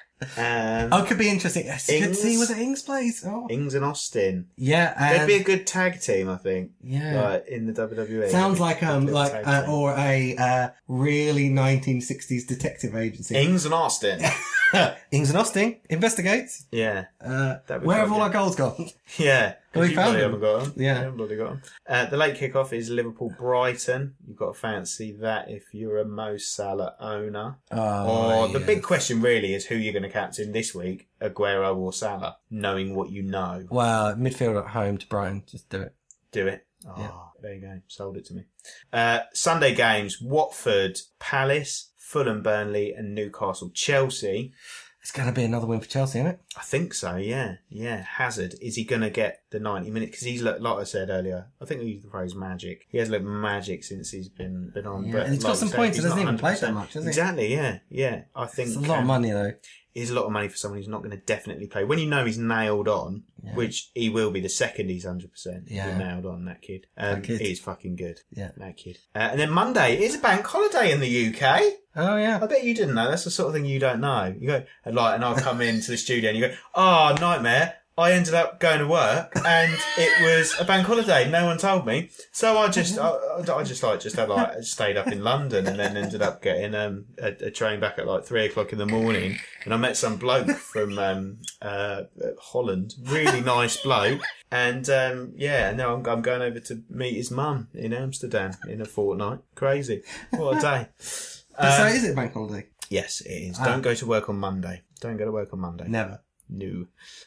Speaker 1: Um,
Speaker 2: Oh, it could be interesting. Yes, you could
Speaker 1: Ings?
Speaker 2: see whether Ings plays. Oh.
Speaker 1: Ings and Austin.
Speaker 2: Yeah,
Speaker 1: They'd
Speaker 2: and
Speaker 1: be a good tag team, I think.
Speaker 2: yeah.
Speaker 1: Like, in the W W E.
Speaker 2: Sounds
Speaker 1: They'd be
Speaker 2: like
Speaker 1: a
Speaker 2: um
Speaker 1: good
Speaker 2: like
Speaker 1: tag
Speaker 2: uh,
Speaker 1: team.
Speaker 2: or a uh, really nineteen sixties detective agency.
Speaker 1: Ings and Austin.
Speaker 2: Ings and Austin investigates.
Speaker 1: Yeah.
Speaker 2: Uh,
Speaker 1: That'd be
Speaker 2: where have
Speaker 1: quite
Speaker 2: all our
Speaker 1: good.
Speaker 2: goals gone?
Speaker 1: Yeah.
Speaker 2: Well, we
Speaker 1: you
Speaker 2: found
Speaker 1: bloody
Speaker 2: them.
Speaker 1: haven't got them.
Speaker 2: Yeah.
Speaker 1: You haven't bloody got them. Uh, the late kickoff is Liverpool-Brighton. You've got to fancy that if you're a Mo Salah owner.
Speaker 2: Oh,
Speaker 1: or the
Speaker 2: yeah.
Speaker 1: big question really is who you're going to captain this week, Aguero or Salah, knowing what you know.
Speaker 2: Well, midfield at home to Brighton. Just do it.
Speaker 1: Do it. Oh,
Speaker 2: Yeah.
Speaker 1: there you go. Sold it to me. Uh, Sunday games, Watford, Palace, Fulham, Burnley and Newcastle, Chelsea.
Speaker 2: It's going to be another win for Chelsea, isn't it?
Speaker 1: I think so, yeah. Yeah, Hazard. Is he going to get the ninety minutes? Because he's, looked, like I said earlier, I think we used the phrase magic. He has looked magic since he's been, been on.
Speaker 2: Yeah,
Speaker 1: but
Speaker 2: and he's got
Speaker 1: like
Speaker 2: some
Speaker 1: we said,
Speaker 2: points
Speaker 1: he's
Speaker 2: and hasn't
Speaker 1: not
Speaker 2: even played that
Speaker 1: one hundred percent.
Speaker 2: much, has he?
Speaker 1: Exactly, yeah. Yeah, I think
Speaker 2: It's a lot of
Speaker 1: um,
Speaker 2: money, though.
Speaker 1: It's a lot of money for someone who's not going to definitely play. When you know he's nailed on,
Speaker 2: Yeah.
Speaker 1: which he will be the second he's one hundred percent.
Speaker 2: Yeah.
Speaker 1: He's nailed on, that kid. Um,
Speaker 2: That kid.
Speaker 1: He's fucking good.
Speaker 2: Yeah.
Speaker 1: That kid. Uh, and then Monday is a bank holiday in the U K.
Speaker 2: Oh, yeah.
Speaker 1: I bet you didn't know. That's the sort of thing you don't know. You go, and like, and I'll come into the studio and you go, oh, nightmare. I ended up going to work and it was a bank holiday. No one told me. So I just, I, I just like, just had like, stayed up in London and then ended up getting um, a, a train back at like three o'clock in the morning. And I met some bloke from um, uh, Holland. Really nice bloke. And um, yeah, and now I'm, I'm going over to meet his mum in Amsterdam in a fortnight. Crazy. What a day.
Speaker 2: But so
Speaker 1: Um,
Speaker 2: is it bank holiday?
Speaker 1: Yes, it is.
Speaker 2: Ah.
Speaker 1: Don't go to work on Monday. Don't go to work on Monday.
Speaker 2: Never.
Speaker 1: No.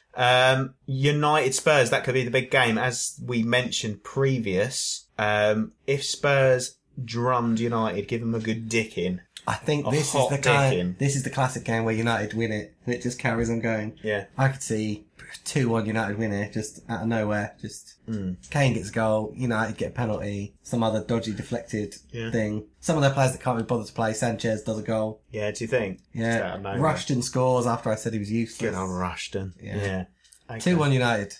Speaker 1: Um, United Spurs, that could be the big game. As we mentioned previous, um, if Spurs drummed United, give them a good dick in.
Speaker 2: I think
Speaker 1: A
Speaker 2: this is
Speaker 1: hot
Speaker 2: the
Speaker 1: dick
Speaker 2: kind.
Speaker 1: in.
Speaker 2: This is the classic game where United win it, and it just carries on going.
Speaker 1: Yeah.
Speaker 2: I could see two one United win it, just out of nowhere. Just
Speaker 1: Mm.
Speaker 2: Kane gets a goal, United get a penalty, some other dodgy deflected
Speaker 1: Yeah.
Speaker 2: thing. Some of their players that can't be bothered to play. Sanchez does a goal.
Speaker 1: Yeah, do you think? Just out
Speaker 2: Yeah.
Speaker 1: of nowhere.
Speaker 2: Rushton scores after I said he was useless.
Speaker 1: Good on Rushton.
Speaker 2: Yeah.
Speaker 1: Yeah. Okay.
Speaker 2: Two one United.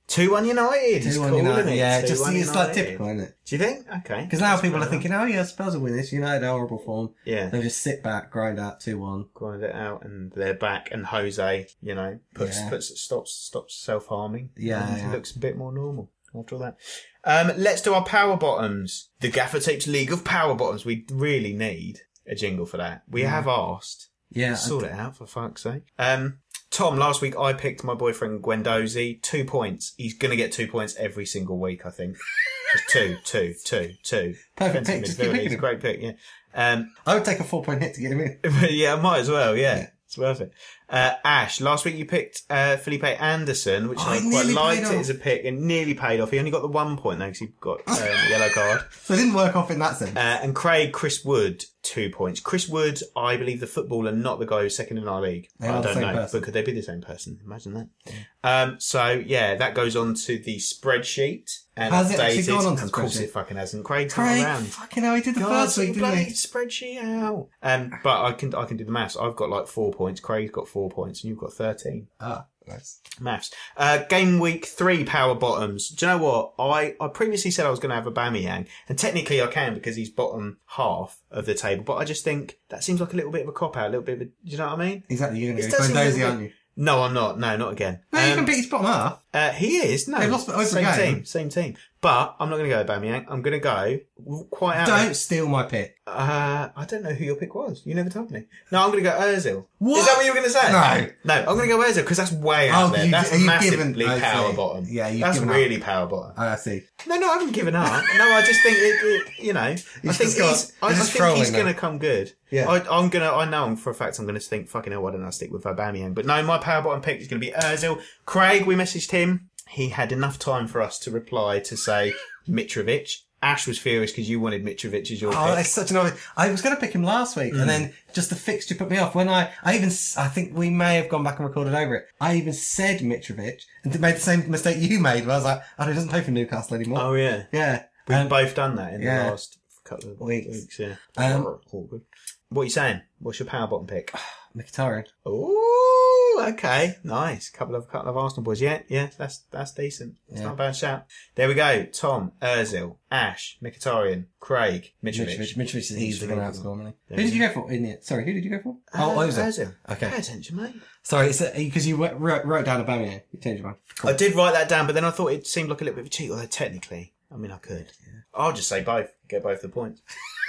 Speaker 1: two one United. He's
Speaker 2: two one
Speaker 1: calling
Speaker 2: United.
Speaker 1: it.
Speaker 2: Yeah,
Speaker 1: two
Speaker 2: just
Speaker 1: one
Speaker 2: it's like
Speaker 1: United.
Speaker 2: typical, isn't it?
Speaker 1: Do you think? Okay.
Speaker 2: Because now
Speaker 1: That's
Speaker 2: people are
Speaker 1: fair
Speaker 2: thinking, oh yeah, Spurs will win this. United are horrible form.
Speaker 1: Yeah.
Speaker 2: They'll just sit back, grind out two one.
Speaker 1: Grind it out, and they're back. And Jose, you know, puts
Speaker 2: Yeah.
Speaker 1: puts stops stops self harming.
Speaker 2: Yeah,
Speaker 1: and
Speaker 2: yeah.
Speaker 1: He looks a bit more normal after all that. Um, let's do our power bottoms. The Gaffer Tapes League of Power Bottoms. We really need a jingle for that. We
Speaker 2: Yeah.
Speaker 1: have asked.
Speaker 2: Yeah.
Speaker 1: Sort it out, for fuck's sake. Um, Tom, last week I picked my boyfriend Guendouzi. Two points. He's going to get two points every single week, I think. Just two, two, two, two.
Speaker 2: Perfect
Speaker 1: Defensive
Speaker 2: pick, just keep
Speaker 1: midfielder.
Speaker 2: picking
Speaker 1: He's a
Speaker 2: him.
Speaker 1: great pick, yeah. Um,
Speaker 2: I would take a four point hit to get him in.
Speaker 1: yeah, I might as well, yeah. It's worth it. Uh, Ash, last week you picked uh, Felipe Anderson, which
Speaker 2: Oh,
Speaker 1: I
Speaker 2: it
Speaker 1: quite
Speaker 2: nearly
Speaker 1: liked
Speaker 2: paid
Speaker 1: it
Speaker 2: off.
Speaker 1: as a pick, and nearly paid off. He only got the one point though, because he got um, a yellow card.
Speaker 2: So it didn't work off in that sense.
Speaker 1: Uh, and Craig, Chris Wood, two points. Chris Wood, I believe the footballer, not the guy who's second in our league.
Speaker 2: They
Speaker 1: I
Speaker 2: are the
Speaker 1: don't
Speaker 2: same
Speaker 1: know,
Speaker 2: person.
Speaker 1: but could they be the same person? Imagine that. Um, so yeah, that goes on to the spreadsheet and
Speaker 2: Has it
Speaker 1: updated.
Speaker 2: actually gone onto the
Speaker 1: Of course,
Speaker 2: spreadsheet?
Speaker 1: it fucking hasn't. Craig's
Speaker 2: Craig,
Speaker 1: not around.
Speaker 2: fucking hell, he did the
Speaker 1: God,
Speaker 2: first week, didn't
Speaker 1: bloody
Speaker 2: he?
Speaker 1: spreadsheet out. Um, but I can I can do the maths. I've got like four points. Craig's got four points, and you've got thirteen.
Speaker 2: Ah, nice.
Speaker 1: Maths. Uh, game week three power bottoms. Do you know what? I, I previously said I was going to have a Aubameyang, and technically I can because he's bottom half of the table. But I just think that seems like a little bit of a cop out, a little bit of a. Do you know what I mean?
Speaker 2: Exactly, you're going
Speaker 1: It
Speaker 2: to go
Speaker 1: does seem a
Speaker 2: Guendouzi,
Speaker 1: little
Speaker 2: aren't
Speaker 1: bit-
Speaker 2: you?
Speaker 1: No, I'm not. No, not again.
Speaker 2: No, you
Speaker 1: Um,
Speaker 2: can beat his bottom half.
Speaker 1: uh, he is. No,
Speaker 2: They've lost over a
Speaker 1: same
Speaker 2: game.
Speaker 1: team. Same team. But I'm not going to go Aubameyang. I'm going to go quite out.
Speaker 2: Don't steal my pick.
Speaker 1: Uh, I don't know who your pick was. You never told me. No, I'm going to go Ozil.
Speaker 2: What?
Speaker 1: Is that what you were going to say?
Speaker 2: No.
Speaker 1: No, I'm going to go Ozil because that's way out
Speaker 2: Oh,
Speaker 1: there.
Speaker 2: you-
Speaker 1: That's
Speaker 2: are you
Speaker 1: massively
Speaker 2: given- I
Speaker 1: power
Speaker 2: see.
Speaker 1: bottom.
Speaker 2: Yeah, you've
Speaker 1: that's
Speaker 2: given up.
Speaker 1: really power bottom.
Speaker 2: Oh, I see.
Speaker 1: No, no, I haven't given up. No, I just think it, it you know, I think
Speaker 2: just got-
Speaker 1: he's, I, I
Speaker 2: he's just
Speaker 1: think he's
Speaker 2: trolling
Speaker 1: going to
Speaker 2: now.
Speaker 1: come good.
Speaker 2: Yeah.
Speaker 1: I, I'm gonna, I know for a fact I'm going to think, fucking hell, why don't I stick with Aubameyang? But no, my power bottom pick is going to be Ozil. Craig, we messaged him. He had enough time for us to reply to say Mitrovic. Ash was furious because you wanted Mitrovic as your
Speaker 2: Oh,
Speaker 1: pick.
Speaker 2: that's such an obvious. I was going to pick him last week, and then just the fixture put me off. When I, I even, s- I think we may have gone back and recorded over it. I even said Mitrovic, and made the same mistake you made. Where I was like, oh, he doesn't play for Newcastle anymore.
Speaker 1: Oh yeah,
Speaker 2: Yeah.
Speaker 1: we've
Speaker 2: Um,
Speaker 1: both done that in
Speaker 2: yeah.
Speaker 1: the last couple of
Speaker 2: Weeks.
Speaker 1: weeks. Yeah.
Speaker 2: Um,
Speaker 1: Awkward. What are you saying? What's your power bottom pick?
Speaker 2: Mkhitaryan.
Speaker 1: Ooh, okay, nice. Couple of couple of Arsenal boys. Yeah, yeah, that's that's decent. That's
Speaker 2: Yeah.
Speaker 1: not a bad shout. There we go. Tom, Ozil, Ash, Mkhitaryan, Craig, Mitrovic.
Speaker 2: Mitrovic. Mitrovic is easily going to outscore me.
Speaker 1: Yeah.
Speaker 2: Who did you go for? In it? Sorry, who did you go for?
Speaker 1: Uh,
Speaker 2: Oh, Ozil.
Speaker 1: Ozil.
Speaker 2: Okay.
Speaker 1: Pay attention, mate.
Speaker 2: Sorry, it's because you wrote, wrote wrote down Aubameyang. You changed your mind. Cool.
Speaker 1: I did write that down, but then I thought it seemed like a little bit of a cheat. Although technically, I mean, I could. I'll just say both. Get both the points.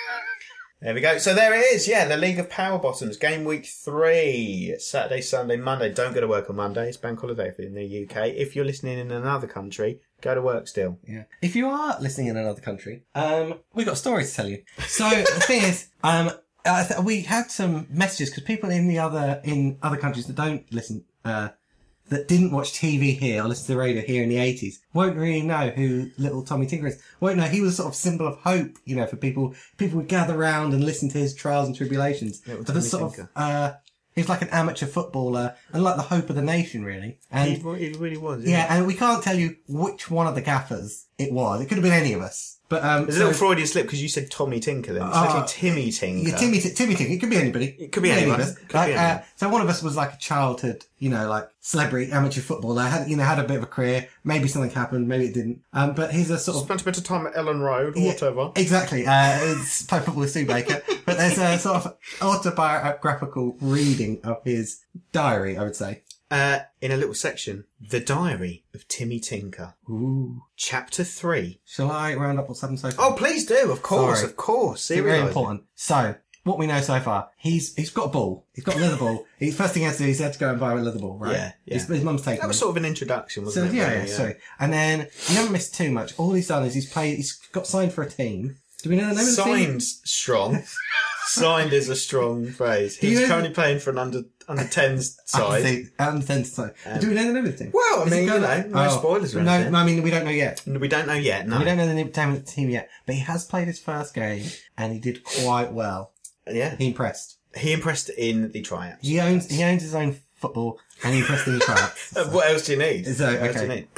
Speaker 1: There we go. So there it is. Yeah, the League of Power Bottoms. Game week three. Saturday, Sunday, Monday. Don't go to work on Monday. It's bank holiday for in the U K. If you're listening in another country, go to work still.
Speaker 2: Yeah. If you are listening in another country, um, we've got stories to tell you. So the thing is, um, I th- we had some messages because people in the other in other countries that don't listen, uh, that didn't watch T V here or listen to the radio here in the eighties won't really know who little Tommy Tinker is. Won't know he was a sort of symbol of hope, you know, for people. People would gather around and listen to his trials and tribulations.
Speaker 1: Little
Speaker 2: For the
Speaker 1: Tommy
Speaker 2: sort
Speaker 1: Tinker.
Speaker 2: of, uh, he was like an amateur footballer and like the hope of the nation, really. And
Speaker 1: He, he really was.
Speaker 2: yeah, and we can't tell you which one of the gaffers it was. It could have been any of us. But um,
Speaker 1: There's a
Speaker 2: so-
Speaker 1: little Freudian slip because you said Tommy Tinker then. It's
Speaker 2: Uh,
Speaker 1: actually Timmy Tinker.
Speaker 2: yeah, Timmy, Timmy Tinker. It could be anybody.
Speaker 1: It could be anyone.
Speaker 2: any of us.
Speaker 1: Could be
Speaker 2: Like,
Speaker 1: anyone.
Speaker 2: uh, so one of us was like a childhood, you know, like celebrity amateur footballer. Had you know had a bit of a career. Maybe something happened. Maybe it didn't. Um, but he's a sort of
Speaker 3: Spent a bit of time at Ellen Road or
Speaker 2: Yeah.
Speaker 3: whatever.
Speaker 2: exactly. Uh, it's play football with Sue Baker. But there's a sort of autobiographical reading of his diary. I would say.
Speaker 1: Uh, in a little section, The Diary of Timmy Tinker.
Speaker 2: Ooh.
Speaker 1: Chapter three.
Speaker 2: Shall I round up what's happened so far?
Speaker 1: Oh, please do. Of course,
Speaker 2: Sorry.
Speaker 1: of course.
Speaker 2: It's very
Speaker 1: Serialise it.
Speaker 2: important. So, what we know so far, he's he's got a ball. He's got a leather ball. He, first thing he has to do is he had to go and buy a leather ball, right?
Speaker 1: Yeah, yeah.
Speaker 2: His, his mum's taken
Speaker 1: That was
Speaker 2: him.
Speaker 1: sort of an introduction,
Speaker 2: So
Speaker 1: wasn't it?
Speaker 2: yeah,
Speaker 1: really?
Speaker 2: yeah, sorry. And then he hasn't missed too much. All he's done is he's played. He's got signed for a team. Do we know the name of the team?
Speaker 1: Signed strong. Signed is a strong phrase. He's
Speaker 2: You know-
Speaker 1: currently playing for an under under tens
Speaker 2: I
Speaker 1: side.
Speaker 2: think under ten side.
Speaker 1: Um,
Speaker 2: Do we know the name of the team?
Speaker 1: Well, I
Speaker 2: Is it
Speaker 1: mean, you
Speaker 2: going-
Speaker 1: know, no spoilers or
Speaker 2: No,
Speaker 1: anything.
Speaker 2: no, I mean we don't know yet.
Speaker 1: We don't know yet. No.
Speaker 2: We don't know the name of the team yet. But he has played his first game and he did quite well.
Speaker 1: Yeah,
Speaker 2: He impressed.
Speaker 1: he impressed in the tryouts.
Speaker 2: He owns he owns his own football and he impressed in the tryouts.
Speaker 1: Uh, What else do you need?
Speaker 2: So,
Speaker 1: What else do you
Speaker 2: okay.
Speaker 1: need?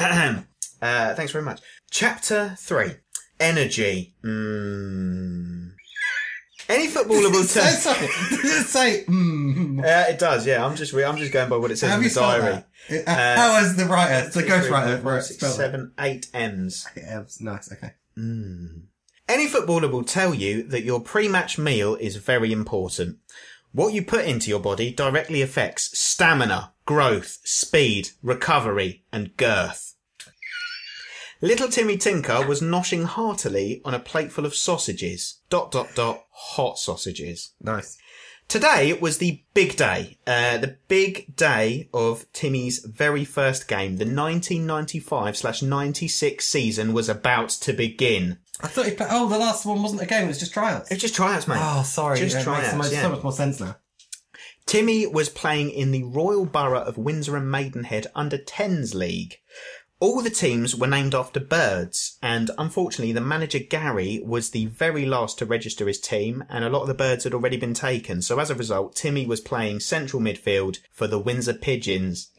Speaker 1: uh, thanks very much. Chapter three. Energy. Mm. Any footballer will
Speaker 2: So
Speaker 1: tell.
Speaker 2: sorry. Does it say? Mm.
Speaker 1: Uh, it does, yeah. I'm just, re- I'm just going by what it says
Speaker 2: How
Speaker 1: in
Speaker 2: have
Speaker 1: the
Speaker 2: you spelled
Speaker 1: diary.
Speaker 2: that? Uh, How is the writer? The ghostwriter.
Speaker 1: Four,
Speaker 2: Right,
Speaker 1: six,
Speaker 2: spelled it.
Speaker 1: seven, eight M's.
Speaker 2: Yeah, it's nice. Okay.
Speaker 1: Any footballer will tell you that your pre-match meal is very important. What you put into your body directly affects stamina, growth, speed, recovery, and girth. Little Timmy Tinker was noshing heartily on a plateful of sausages. Dot, dot, dot, hot sausages.
Speaker 2: Nice.
Speaker 1: Today was the big day, uh, the big day of Timmy's very first game. The nineteen ninety-five slash ninety-six season was about to begin.
Speaker 2: I thought you put, oh, the last one wasn't a game, it was just tryouts.
Speaker 1: It's just tryouts, mate.
Speaker 2: Oh, sorry.
Speaker 1: Just
Speaker 2: It
Speaker 1: tryouts,
Speaker 2: makes so much,
Speaker 1: yeah.
Speaker 2: so much more sense now.
Speaker 1: Timmy was playing in the Royal Borough of Windsor and Maidenhead under tens league. All the teams were named after birds, and unfortunately the manager Gary was the very last to register his team, and a lot of the birds had already been taken. So as a result, Timmy was playing central midfield for the Windsor Pigeons.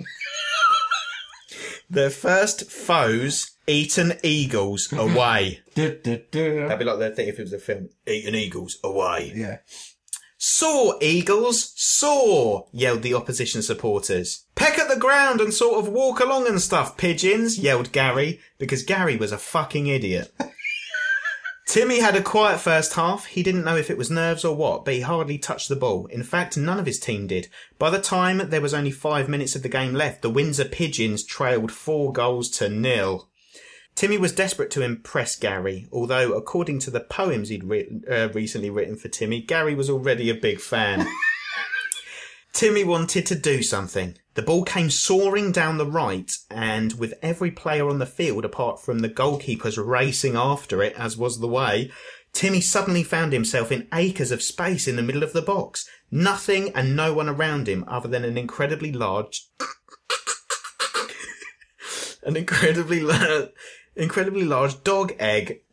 Speaker 1: Their first foes, Eton Eagles, away.
Speaker 2: Du, du, du.
Speaker 1: That'd be like the thing if it was a film. Eton Eagles, away.
Speaker 2: Yeah.
Speaker 1: Soar, Eagles! Soar! Yelled the opposition supporters. Peck at the ground and sort of walk along and stuff, pigeons! Yelled Gary, because Gary was a fucking idiot. Timmy had a quiet first half. He didn't know if it was nerves or what, but he hardly touched the ball. In fact, none of his team did. By the time there was only five minutes of the game left, the Windsor Pigeons trailed four goals to nil. Timmy was desperate to impress Gary, although according to the poems he'd written, uh, recently written for Timmy, Gary was already a big fan. Timmy wanted to do something. The ball came soaring down the right, and with every player on the field apart from the goalkeepers racing after it, as was the way, Timmy suddenly found himself in acres of space in the middle of the box. Nothing and no one around him other than an incredibly large... an incredibly large... incredibly large dog egg.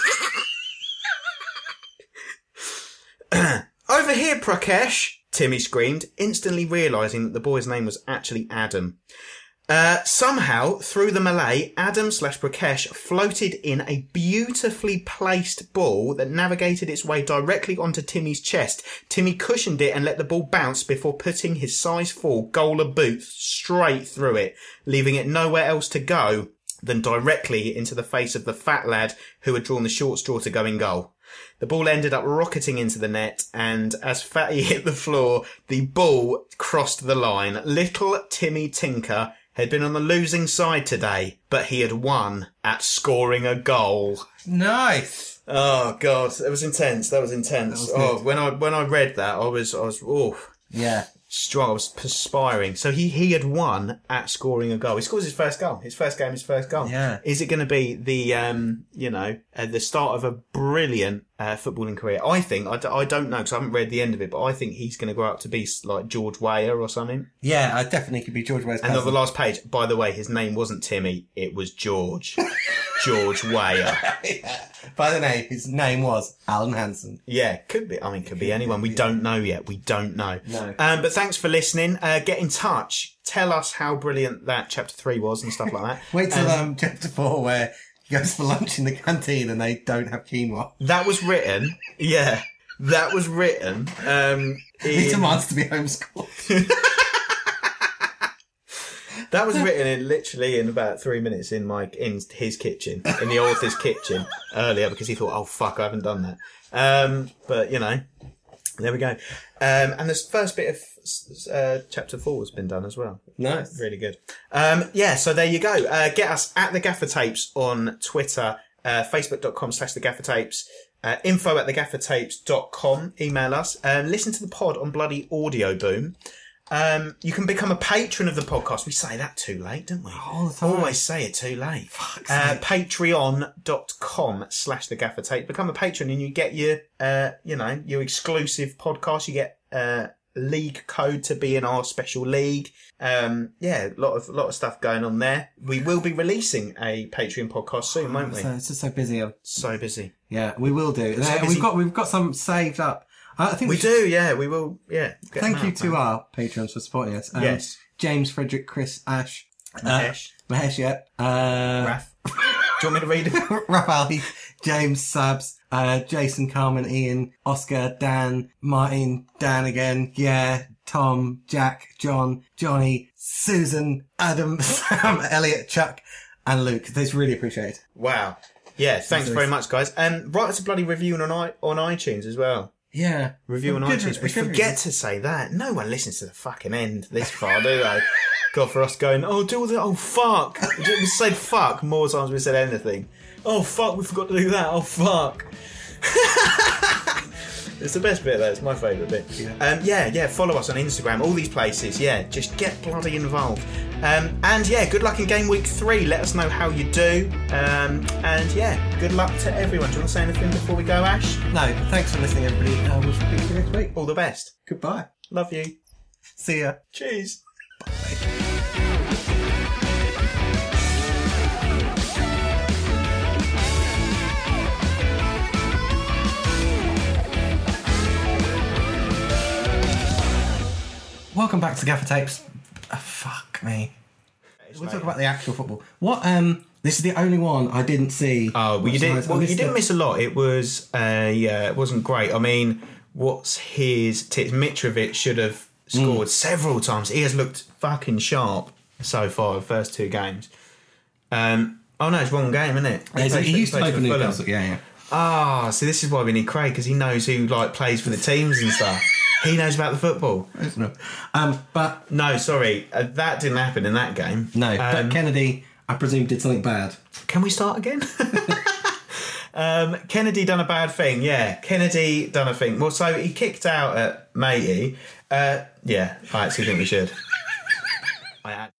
Speaker 1: Over here, Prakesh! Timmy screamed, instantly realising that the boy's name was actually Adam. Uh, somehow, through the melee, Adam slash Prakesh floated in a beautifully placed ball that navigated its way directly onto Timmy's chest. Timmy cushioned it and let the ball bounce before putting his size four Gola boot straight through it, leaving it nowhere else to go than directly into the face of the fat lad who had drawn the short straw to go in goal. The ball ended up rocketing into the net, and as Fatty hit the floor, the ball crossed the line. Little Timmy Tinker had been on the losing side today, but he had won at scoring a goal.
Speaker 2: Nice.
Speaker 1: Oh God, that was intense. That was intense.
Speaker 2: That was
Speaker 1: oh, when I when I read that, I was I was oh
Speaker 2: Yeah.
Speaker 1: strong. I was perspiring. So he he had won at scoring a goal. He scores his first goal. His first game, his first goal.
Speaker 2: Yeah.
Speaker 1: Is it going to be the um you know uh, the start of a brilliant uh, footballing career? I think I, d- I don't know because I haven't read the end of it, but I think he's going to grow up to be like George Weah or something.
Speaker 2: Yeah, I definitely could be George Weah's
Speaker 1: And on
Speaker 2: cousin.
Speaker 1: the last page, by the way, his name wasn't Timmy. It was George. George Weah.
Speaker 2: By the name, his name was Alan Hansen.
Speaker 1: Yeah, could be. I mean, could be anyone. We don't know yet. We don't know.
Speaker 2: No.
Speaker 1: Um, but thanks for listening. Uh, get in touch. Tell us how brilliant that chapter three was and stuff like that.
Speaker 2: Wait till
Speaker 1: Um,
Speaker 2: um, chapter four where he goes for lunch in the canteen and they don't have quinoa.
Speaker 1: That was written. Yeah, that was written. Um,
Speaker 2: He
Speaker 1: in,
Speaker 2: demands to be homeschooled.
Speaker 1: that was written in literally in about three minutes in my in his kitchen, in the author's kitchen earlier because he thought, oh fuck, I haven't done that. Um, but you know, there we go. Um, and this first bit of uh, chapter four has been done as well.
Speaker 2: Nice.
Speaker 1: Really good. Um, yeah, so there you go. Uh, get us at the Gaffer Tapes on Twitter, uh, facebook.com slash the Gaffer Tapes, uh, info at the gaffer tapes dot com. Email us. Um, listen to the pod on bloody Audio Boom. Um, you can become a patron of the podcast. We say that too late, don't we?
Speaker 2: All the time.
Speaker 1: Always say it too late. Uh, Patreon.com slash the Gaffer Tape. Become a patron and you get your, uh, you know, your exclusive podcast. You get, uh, league code to be in our special league. Um, yeah, a lot of, lot of stuff going on there. We will be releasing a Patreon podcast soon, won't we?
Speaker 2: So it's just so busy.
Speaker 1: So busy.
Speaker 2: Yeah, we will do.
Speaker 1: So
Speaker 2: Uh,
Speaker 1: busy.
Speaker 2: we've got we've got some saved up. Uh, I think
Speaker 1: We
Speaker 2: should-
Speaker 1: do, yeah, we will, yeah. get
Speaker 2: Thank
Speaker 1: them
Speaker 2: you
Speaker 1: out,
Speaker 2: to
Speaker 1: mate.
Speaker 2: our patrons for supporting us. Um,
Speaker 1: Yes.
Speaker 2: James, Frederick, Chris, Ash,
Speaker 1: Mahesh.
Speaker 2: uh, Mahesh, yeah. Uh,
Speaker 1: Raph. Do you want me to read it?
Speaker 2: Raphael Heath, James Subs, uh, Jason, Carmen, Ian, Oscar, Dan, Martin, Dan again, yeah, Tom, Jack, John, Johnny, Susan, Adam, Sam, Elliot, Chuck, and Luke. This really appreciated.
Speaker 1: Wow. Yeah, thanks very much, guys. And write us a bloody review on i on iTunes as well.
Speaker 2: Yeah.
Speaker 1: Review on
Speaker 2: Good-
Speaker 1: iTunes. We
Speaker 2: good
Speaker 1: forget
Speaker 2: review.
Speaker 1: to say that. No one listens to the fucking end this far, do they? God, for us going, oh, do all that. Oh, fuck. We said fuck more times than we said anything. Oh, fuck, we forgot to do that. Oh, fuck. It's the best bit, though. It's my favourite bit. Yeah. Um, yeah, yeah, follow us on Instagram, all these places. Yeah, just get bloody involved. Um, and yeah, good luck in game week three. Let us know how you do. Um, and yeah, good luck to everyone. Do you want to say anything before we go, Ash?
Speaker 2: No, thanks for listening, everybody. Uh, we'll speak to you next week.
Speaker 1: All the best.
Speaker 2: Goodbye.
Speaker 1: Love you.
Speaker 2: See ya.
Speaker 1: Cheers.
Speaker 2: Welcome back to Gaffer Tapes. Oh, fuck me. We'll talk about the actual football. What? Um, this is the only one I didn't see.
Speaker 1: Oh, well, you didn't.
Speaker 2: Besides- I
Speaker 1: Well, you
Speaker 2: missed
Speaker 1: didn't
Speaker 2: it.
Speaker 1: miss a lot. It was, uh, yeah, it wasn't great. I mean, what's his tips? Mitrovic should have scored several times. He has looked fucking sharp so far. The first two games. Um, oh no, it's one game, isn't it?
Speaker 2: He,
Speaker 1: plays-
Speaker 2: he used to
Speaker 1: plays
Speaker 2: play for
Speaker 1: Fulham.
Speaker 2: Newcastle. Yeah, yeah.
Speaker 1: Ah, see, this is why we need Craig, because he knows who like plays for the teams and stuff. He knows about the football.
Speaker 2: Um, but
Speaker 1: No, sorry, uh, that didn't happen in that game.
Speaker 2: no,
Speaker 1: Um,
Speaker 2: but Kennedy, I presume, did something bad.
Speaker 1: Can we start again? um, Kennedy done a bad thing, yeah. Kennedy done a thing. Well, so he kicked out at Matey. Uh, yeah, I actually think we should. I